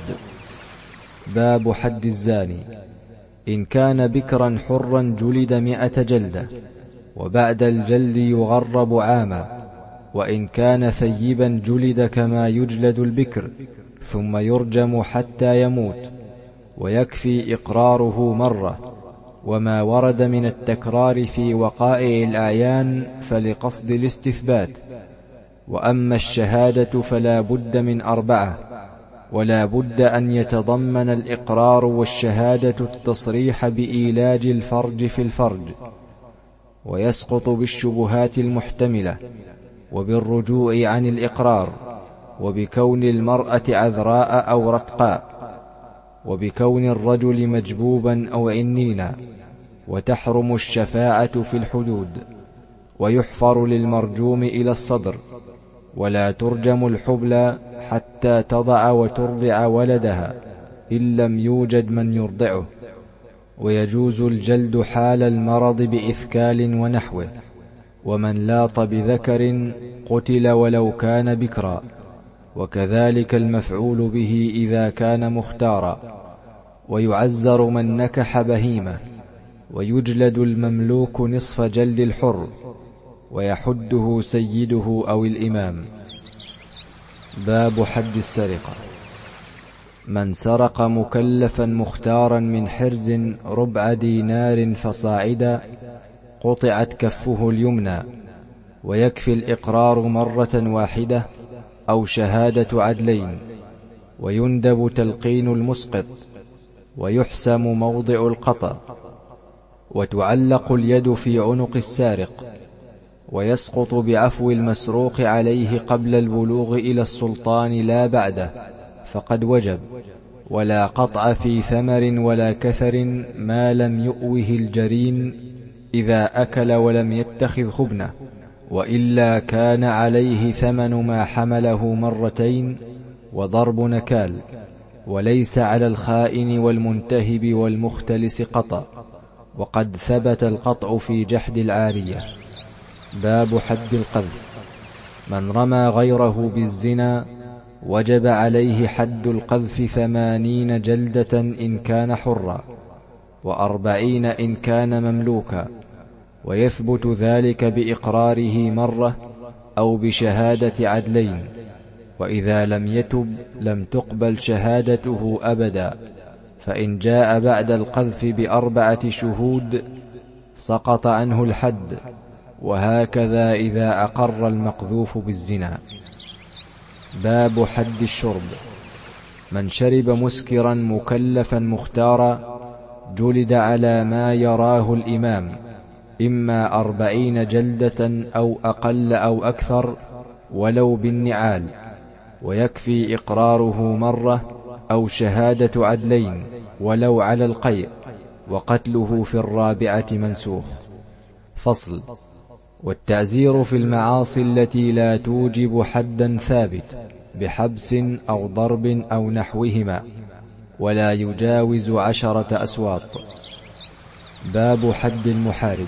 باب حد الزاني. إن كان بكرا حرا جلد مئة جلدة، وبعد الجلد يغرب عاما، وإن كان ثيبا جلد كما يجلد البكر، ثم يرجم حتى يموت، ويكفي إقراره مرة. وما ورد من التكرار في وقائع الأعيان فلقصد الاستثبات. وأما الشهادة فلا بد من أربعة، ولا بد أن يتضمن الإقرار والشهادة التصريح بإيلاج الفرج في الفرج، ويسقط بالشبهات المحتملة، وبالرجوع عن الإقرار، وبكون المرأة عذراء أو رتقاء، وبكون الرجل مجبوبا أو عنينا، وتحرم الشفاعة في الحدود، ويحفر للمرجوم إلى الصدر، ولا ترجم الحبلى حتى تضع وترضع ولدها إن لم يوجد من يرضعه، ويجوز الجلد حال المرض بإثكال ونحوه. ومن لاط بذكر قتل ولو كان بكرا، وكذلك المفعول به إذا كان مختارا. ويعزر من نكح بهيمة، ويجلد المملوك نصف جلد الحر، ويحده سيده أو الإمام. باب حد السرقة. من سرق مكلفا مختارا من حرز ربع دينار فصاعدا قطعت كفه اليمنى، ويكفي الإقرار مرة واحدة أو شهادة عدلين، ويندب تلقين المسقط، ويحسم موضع القطع، وتعلق اليد في عنق السارق، ويسقط بعفو المسروق عليه قبل البلوغ إلى السلطان لا بعده، فقد وجب. ولا قطع في ثمر ولا كثر ما لم يؤوه الجرين إذا أكل ولم يتخذ خبنه، وإلا كان عليه ثمن ما حمله مرتين وضرب نكال. وليس على الخائن والمنتهب والمختلس قطع، وقد ثبت القطع في جحد العارية. باب حد القذف. من رمى غيره بالزنا وجب عليه حد القذف ثمانين جلدة إن كان حرا، وأربعين إن كان مملوكا، ويثبت ذلك بإقراره مرة أو بشهادة عدلين. وإذا لم يتب لم تقبل شهادته أبدا، فإن جاء بعد القذف بأربعة شهود سقط عنه الحد، وهكذا إذا أقر المقذوف بالزنا. باب حد الشرب. من شرب مسكرا مكلفا مختارا جلد على ما يراه الإمام، إما أربعين جلدة أو أقل أو أكثر ولو بالنعال، ويكفي إقراره مرة أو شهادة عدلين ولو على القيء، وقتله في الرابعة منسوخ. فصل. والتعزير في المعاصي التي لا توجب حدا ثابت بحبس أو ضرب أو نحوهما، ولا يجاوز عشرة أسواط. باب حد المحارب،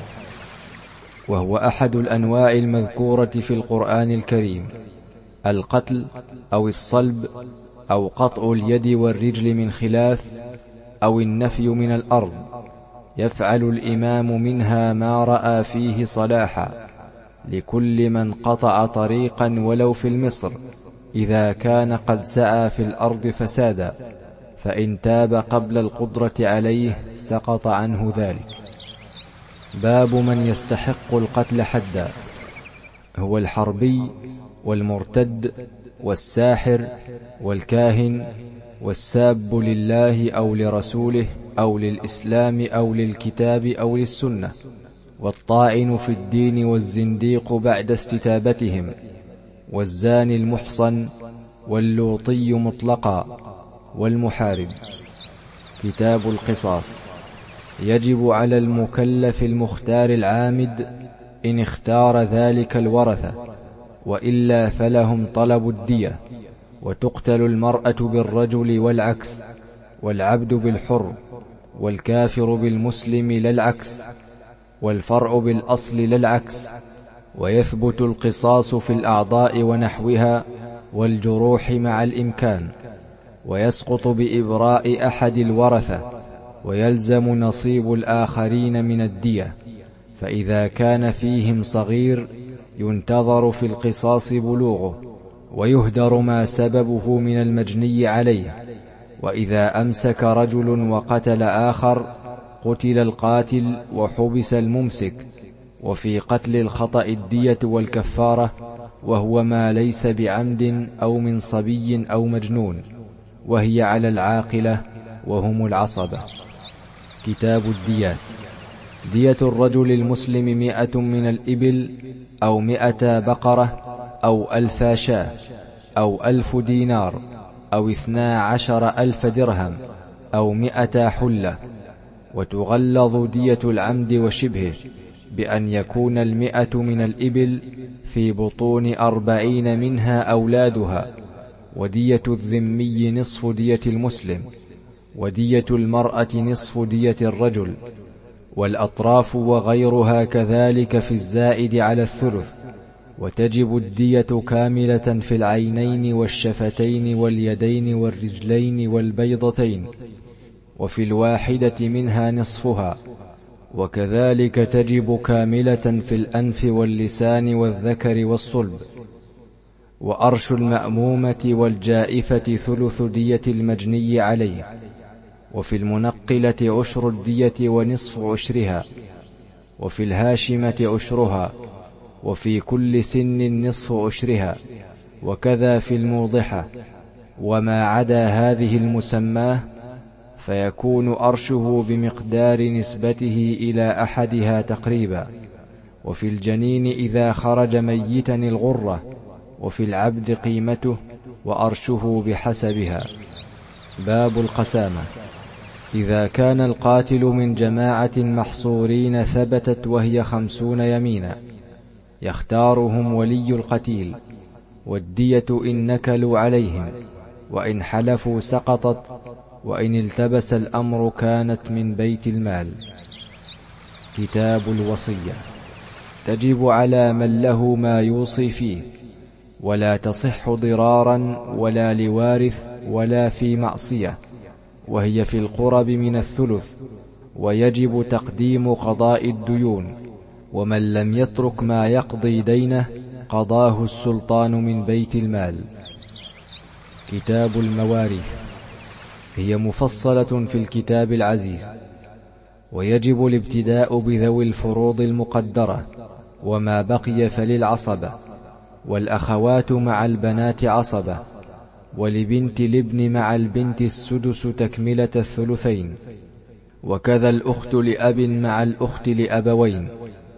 وهو أحد الأنواع المذكورة في القرآن الكريم: القتل أو الصلب أو قطع اليد والرجل من خلاف أو النفي من الأرض. يفعل الإمام منها ما رأى فيه صلاحا لكل من قطع طريقا ولو في المصر، إذا كان قد سعى في الأرض فسادا، فإن تاب قبل القدرة عليه سقط عنه ذلك. باب من يستحق القتل حدا، هو الحربي والمرتد والساحر والكاهن والساب لله أو لرسوله أو للإسلام أو للكتاب أو للسنة، والطاعن في الدين والزنديق بعد استتابتهم، والزاني المحصن واللوطي مطلقا، والمحارب. كتاب القصاص. يجب على المكلف المختار العامد إن اختار ذلك الورثة، وإلا فلهم طلب الدية، وتقتل المرأة بالرجل والعكس، والعبد بالحر، والكافر بالمسلم لا العكس، والفرع بالأصل لا العكس. ويثبت القصاص في الأعضاء ونحوها والجروح مع الإمكان، ويسقط بإبراء أحد الورثة، ويلزم نصيب الآخرين من الدية، فإذا كان فيهم صغير ينتظر في القصاص بلوغه، ويهدر ما سببه من المجني عليه. وإذا أمسك رجل وقتل آخر قتل القاتل وحبس الممسك. وفي قتل الخطأ الدية والكفارة، وهو ما ليس بعمد أو من صبي أو مجنون، وهي على العاقلة وهم العصبة. كتاب الديات. دية الرجل المسلم مئة من الإبل، أو مئة بقرة، أو ألف شاة، أو ألف دينار، أو اثنا عشر ألف درهم، أو مئة حلة. وتغلظ دية العمد وشبهه بأن يكون المئة من الإبل في بطون أربعين منها أولادها. ودية الذمي نصف دية المسلم، ودية المرأة نصف دية الرجل، والأطراف وغيرها كذلك في الزائد على الثلث. وتجب الدية كاملة في العينين والشفتين واليدين والرجلين والبيضتين، وفي الواحدة منها نصفها. وكذلك تجب كاملة في الأنف واللسان والذكر والصلب. وأرش المأمومة والجائفة ثلث دية المجني عليه. وفي المنقلة عشر الدية ونصف عشرها. وفي الهاشمة عشرها. وفي كل سن نصف عشرها. وكذا في الموضحة. وما عدا هذه المسماه فيكون أرشه بمقدار نسبته إلى أحدها تقريبا. وفي الجنين إذا خرج ميتا الغرة. وفي العبد قيمته وأرشه بحسبها. باب القسامة. إذا كان القاتل من جماعة محصورين ثبتت وهي خمسون يمينا، يختارهم ولي القتيل، والدية إن نكلوا عليهم، وإن حلفوا سقطت، وإن التبس الأمر كانت من بيت المال. كتاب الوصية. تجب على من له ما يوصي فيه، ولا تصح ضرارا ولا لوارث ولا في معصية، وهي في القرب من الثلث. ويجب تقديم قضاء الديون، ومن لم يترك ما يقضي دينه قضاه السلطان من بيت المال. كتاب المواريث. هي مفصلة في الكتاب العزيز، ويجب الابتداء بذوي الفروض المقدرة، وما بقي فللعصبة، والأخوات مع البنات عصبة، ولبنت الابن مع البنت السدس تكملة الثلثين، وكذا الأخت لأب مع الأخت لأبوين،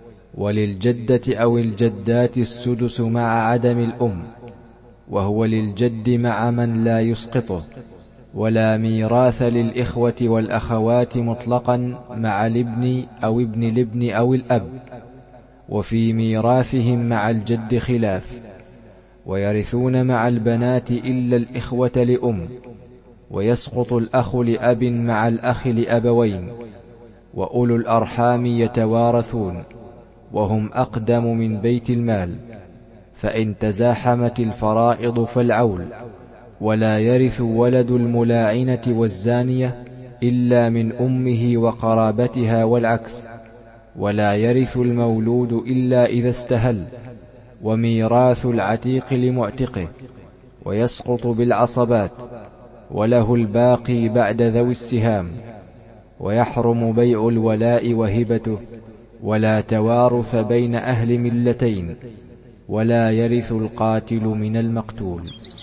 وللجدة أو الجدات السدس مع عدم الأم، وهو للجد مع من لا يسقطه. ولا ميراث للإخوة والأخوات مطلقا مع الابن أو ابن الابن أو الأب، وفي ميراثهم مع الجد خلاف. ويرثون مع البنات إلا الإخوة لأم، ويسقط الأخ لأب مع الأخ لأبوين. وأولو الأرحام يتوارثون، وهم أقدم من بيت المال، فإن تزاحمت الفرائض فالعول. ولا يرث ولد الملاعنة والزانية إلا من أمه وقرابتها والعكس. ولا يرث المولود إلا إذا استهل. وميراث العتيق لمعتقه، ويسقط بالعصبات، وله الباقي بعد ذوي السهام. ويحرم بيع الولاء وهبته، ولا توارث بين أهل ملتين. ولا يرث القاتل من المقتول.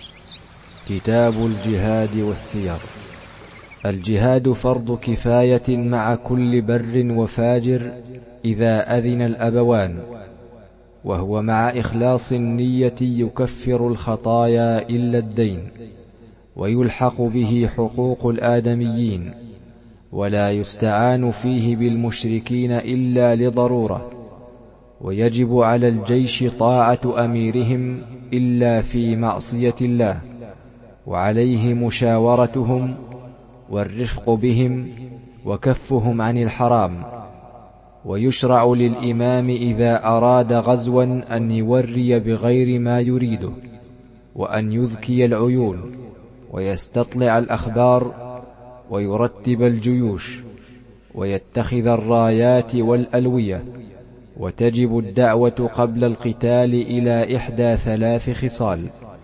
كتاب الجهاد والسير. الجهاد فرض كفاية مع كل بر وفاجر إذا أذن الأبوان، وهو مع إخلاص النية يكفر الخطايا إلا الدين، ويلحق به حقوق الآدميين. ولا يستعان فيه بالمشركين إلا لضرورة. ويجب على الجيش طاعة أميرهم إلا في معصية الله، وعليه مشاورتهم والرفق بهم وكفهم عن الحرام. ويشرع للإمام إذا أراد غزوا أن يوري بغير ما يريده، وأن يذكي العيون، ويستطلع الأخبار، ويرتب الجيوش، ويتخذ الرايات والألوية، وتجب الدعوة قبل القتال إلى إحدى ثلاث خصال: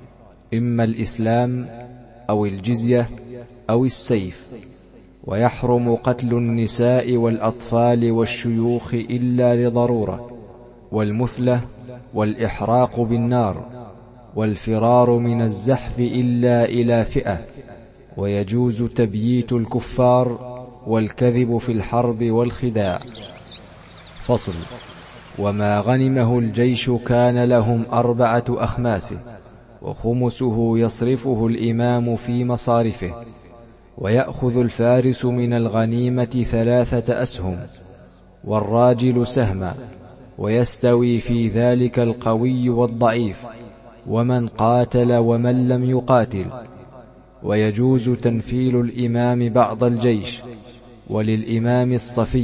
إما الإسلام أو الجزية أو السيف. ويحرم قتل النساء والأطفال والشيوخ إلا لضرورة، والمثلة والإحراق بالنار، والفرار من الزحف إلا إلى فئة. ويجوز تبييت الكفار والكذب في الحرب والخداع. فصل. وما غنمه الجيش كان لهم أربعة أخماسه، وخمسه يصرفه الإمام في مصارفه. ويأخذ الفارس من الغنيمة ثلاثة أسهم، والراجل سهما، ويستوي في ذلك القوي والضعيف، ومن قاتل ومن لم يقاتل. ويجوز تنفيل الإمام بعض الجيش، وللإمام الصفي،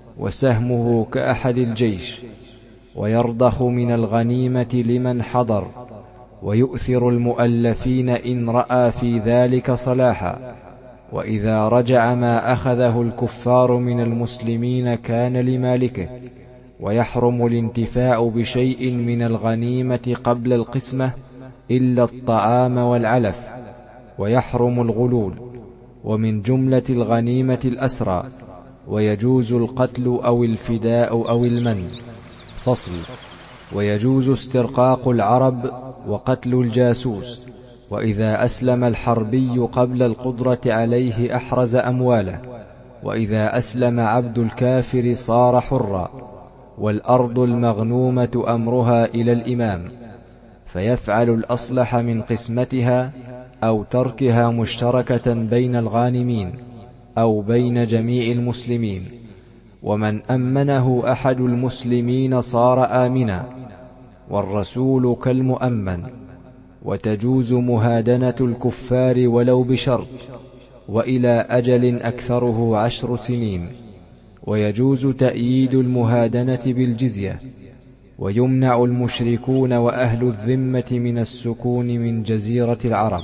وسهمه كأحد الجيش. ويرضخ من الغنيمة لمن حضر، ويؤثر المؤلفين إن رأى في ذلك صلاحا. وإذا رجع ما أخذه الكفار من المسلمين كان لمالكه. ويحرم الانتفاع بشيء من الغنيمة قبل القسمة إلا الطعام والعلف. ويحرم الغلول. ومن جملة الغنيمة الأسرى. ويجوز القتل أو الفداء أو المن. فصل. ويجوز استرقاق العرب وقتل الجاسوس. وإذا أسلم الحربي قبل القدرة عليه أحرز أمواله. وإذا أسلم عبد الكافر صار حرا. والأرض المغنومة أمرها إلى الإمام، فيفعل الأصلح من قسمتها أو تركها مشتركة بين الغانمين أو بين جميع المسلمين. ومن أمنه أحد المسلمين صار آمنا، والرسول كالمؤمن. وتجوز مهادنة الكفار ولو بشرط، وإلى أجل أكثره عشر سنين. ويجوز تأييد المهادنة بالجزية. ويمنع المشركون وأهل الذمة من السكون من جزيرة العرب.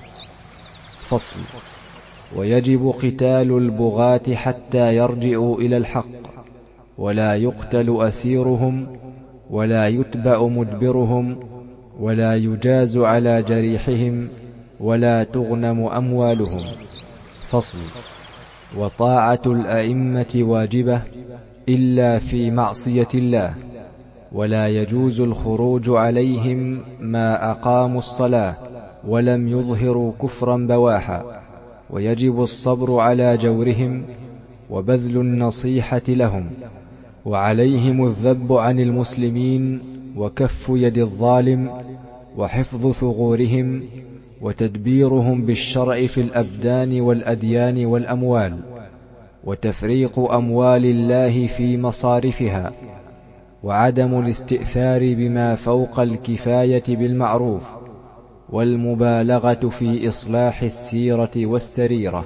فصل. ويجب قتال البغاة حتى يرجعوا إلى الحق، ولا يقتل أسيرهم، ولا يتبع مدبرهم، ولا يجاز على جريحهم، ولا تغنم أموالهم. فصل. وطاعة الأئمة واجبة إلا في معصية الله، ولا يجوز الخروج عليهم ما أقاموا الصلاة ولم يظهروا كفرا بواحا. ويجب الصبر على جورهم وبذل النصيحة لهم، وعليهم الذب عن المسلمين وكف يد الظالم، وحفظ ثغورهم، وتدبيرهم بالشرع في الأبدان والأديان والأموال، وتفريق أموال الله في مصارفها، وعدم الاستئثار بما فوق الكفاية بالمعروف، والمبالغة في إصلاح السيرة والسريرة.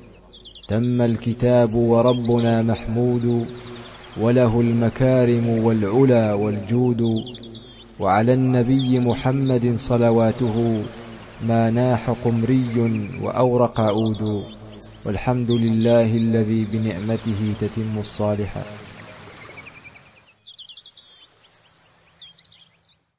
تم الكتاب وربنا محمود، وله المكارم والعلا والجود. وعلى النبي محمد صلواته ما ناح قمري وأورق عود. والحمد لله الذي بنعمته تتم الصالحات.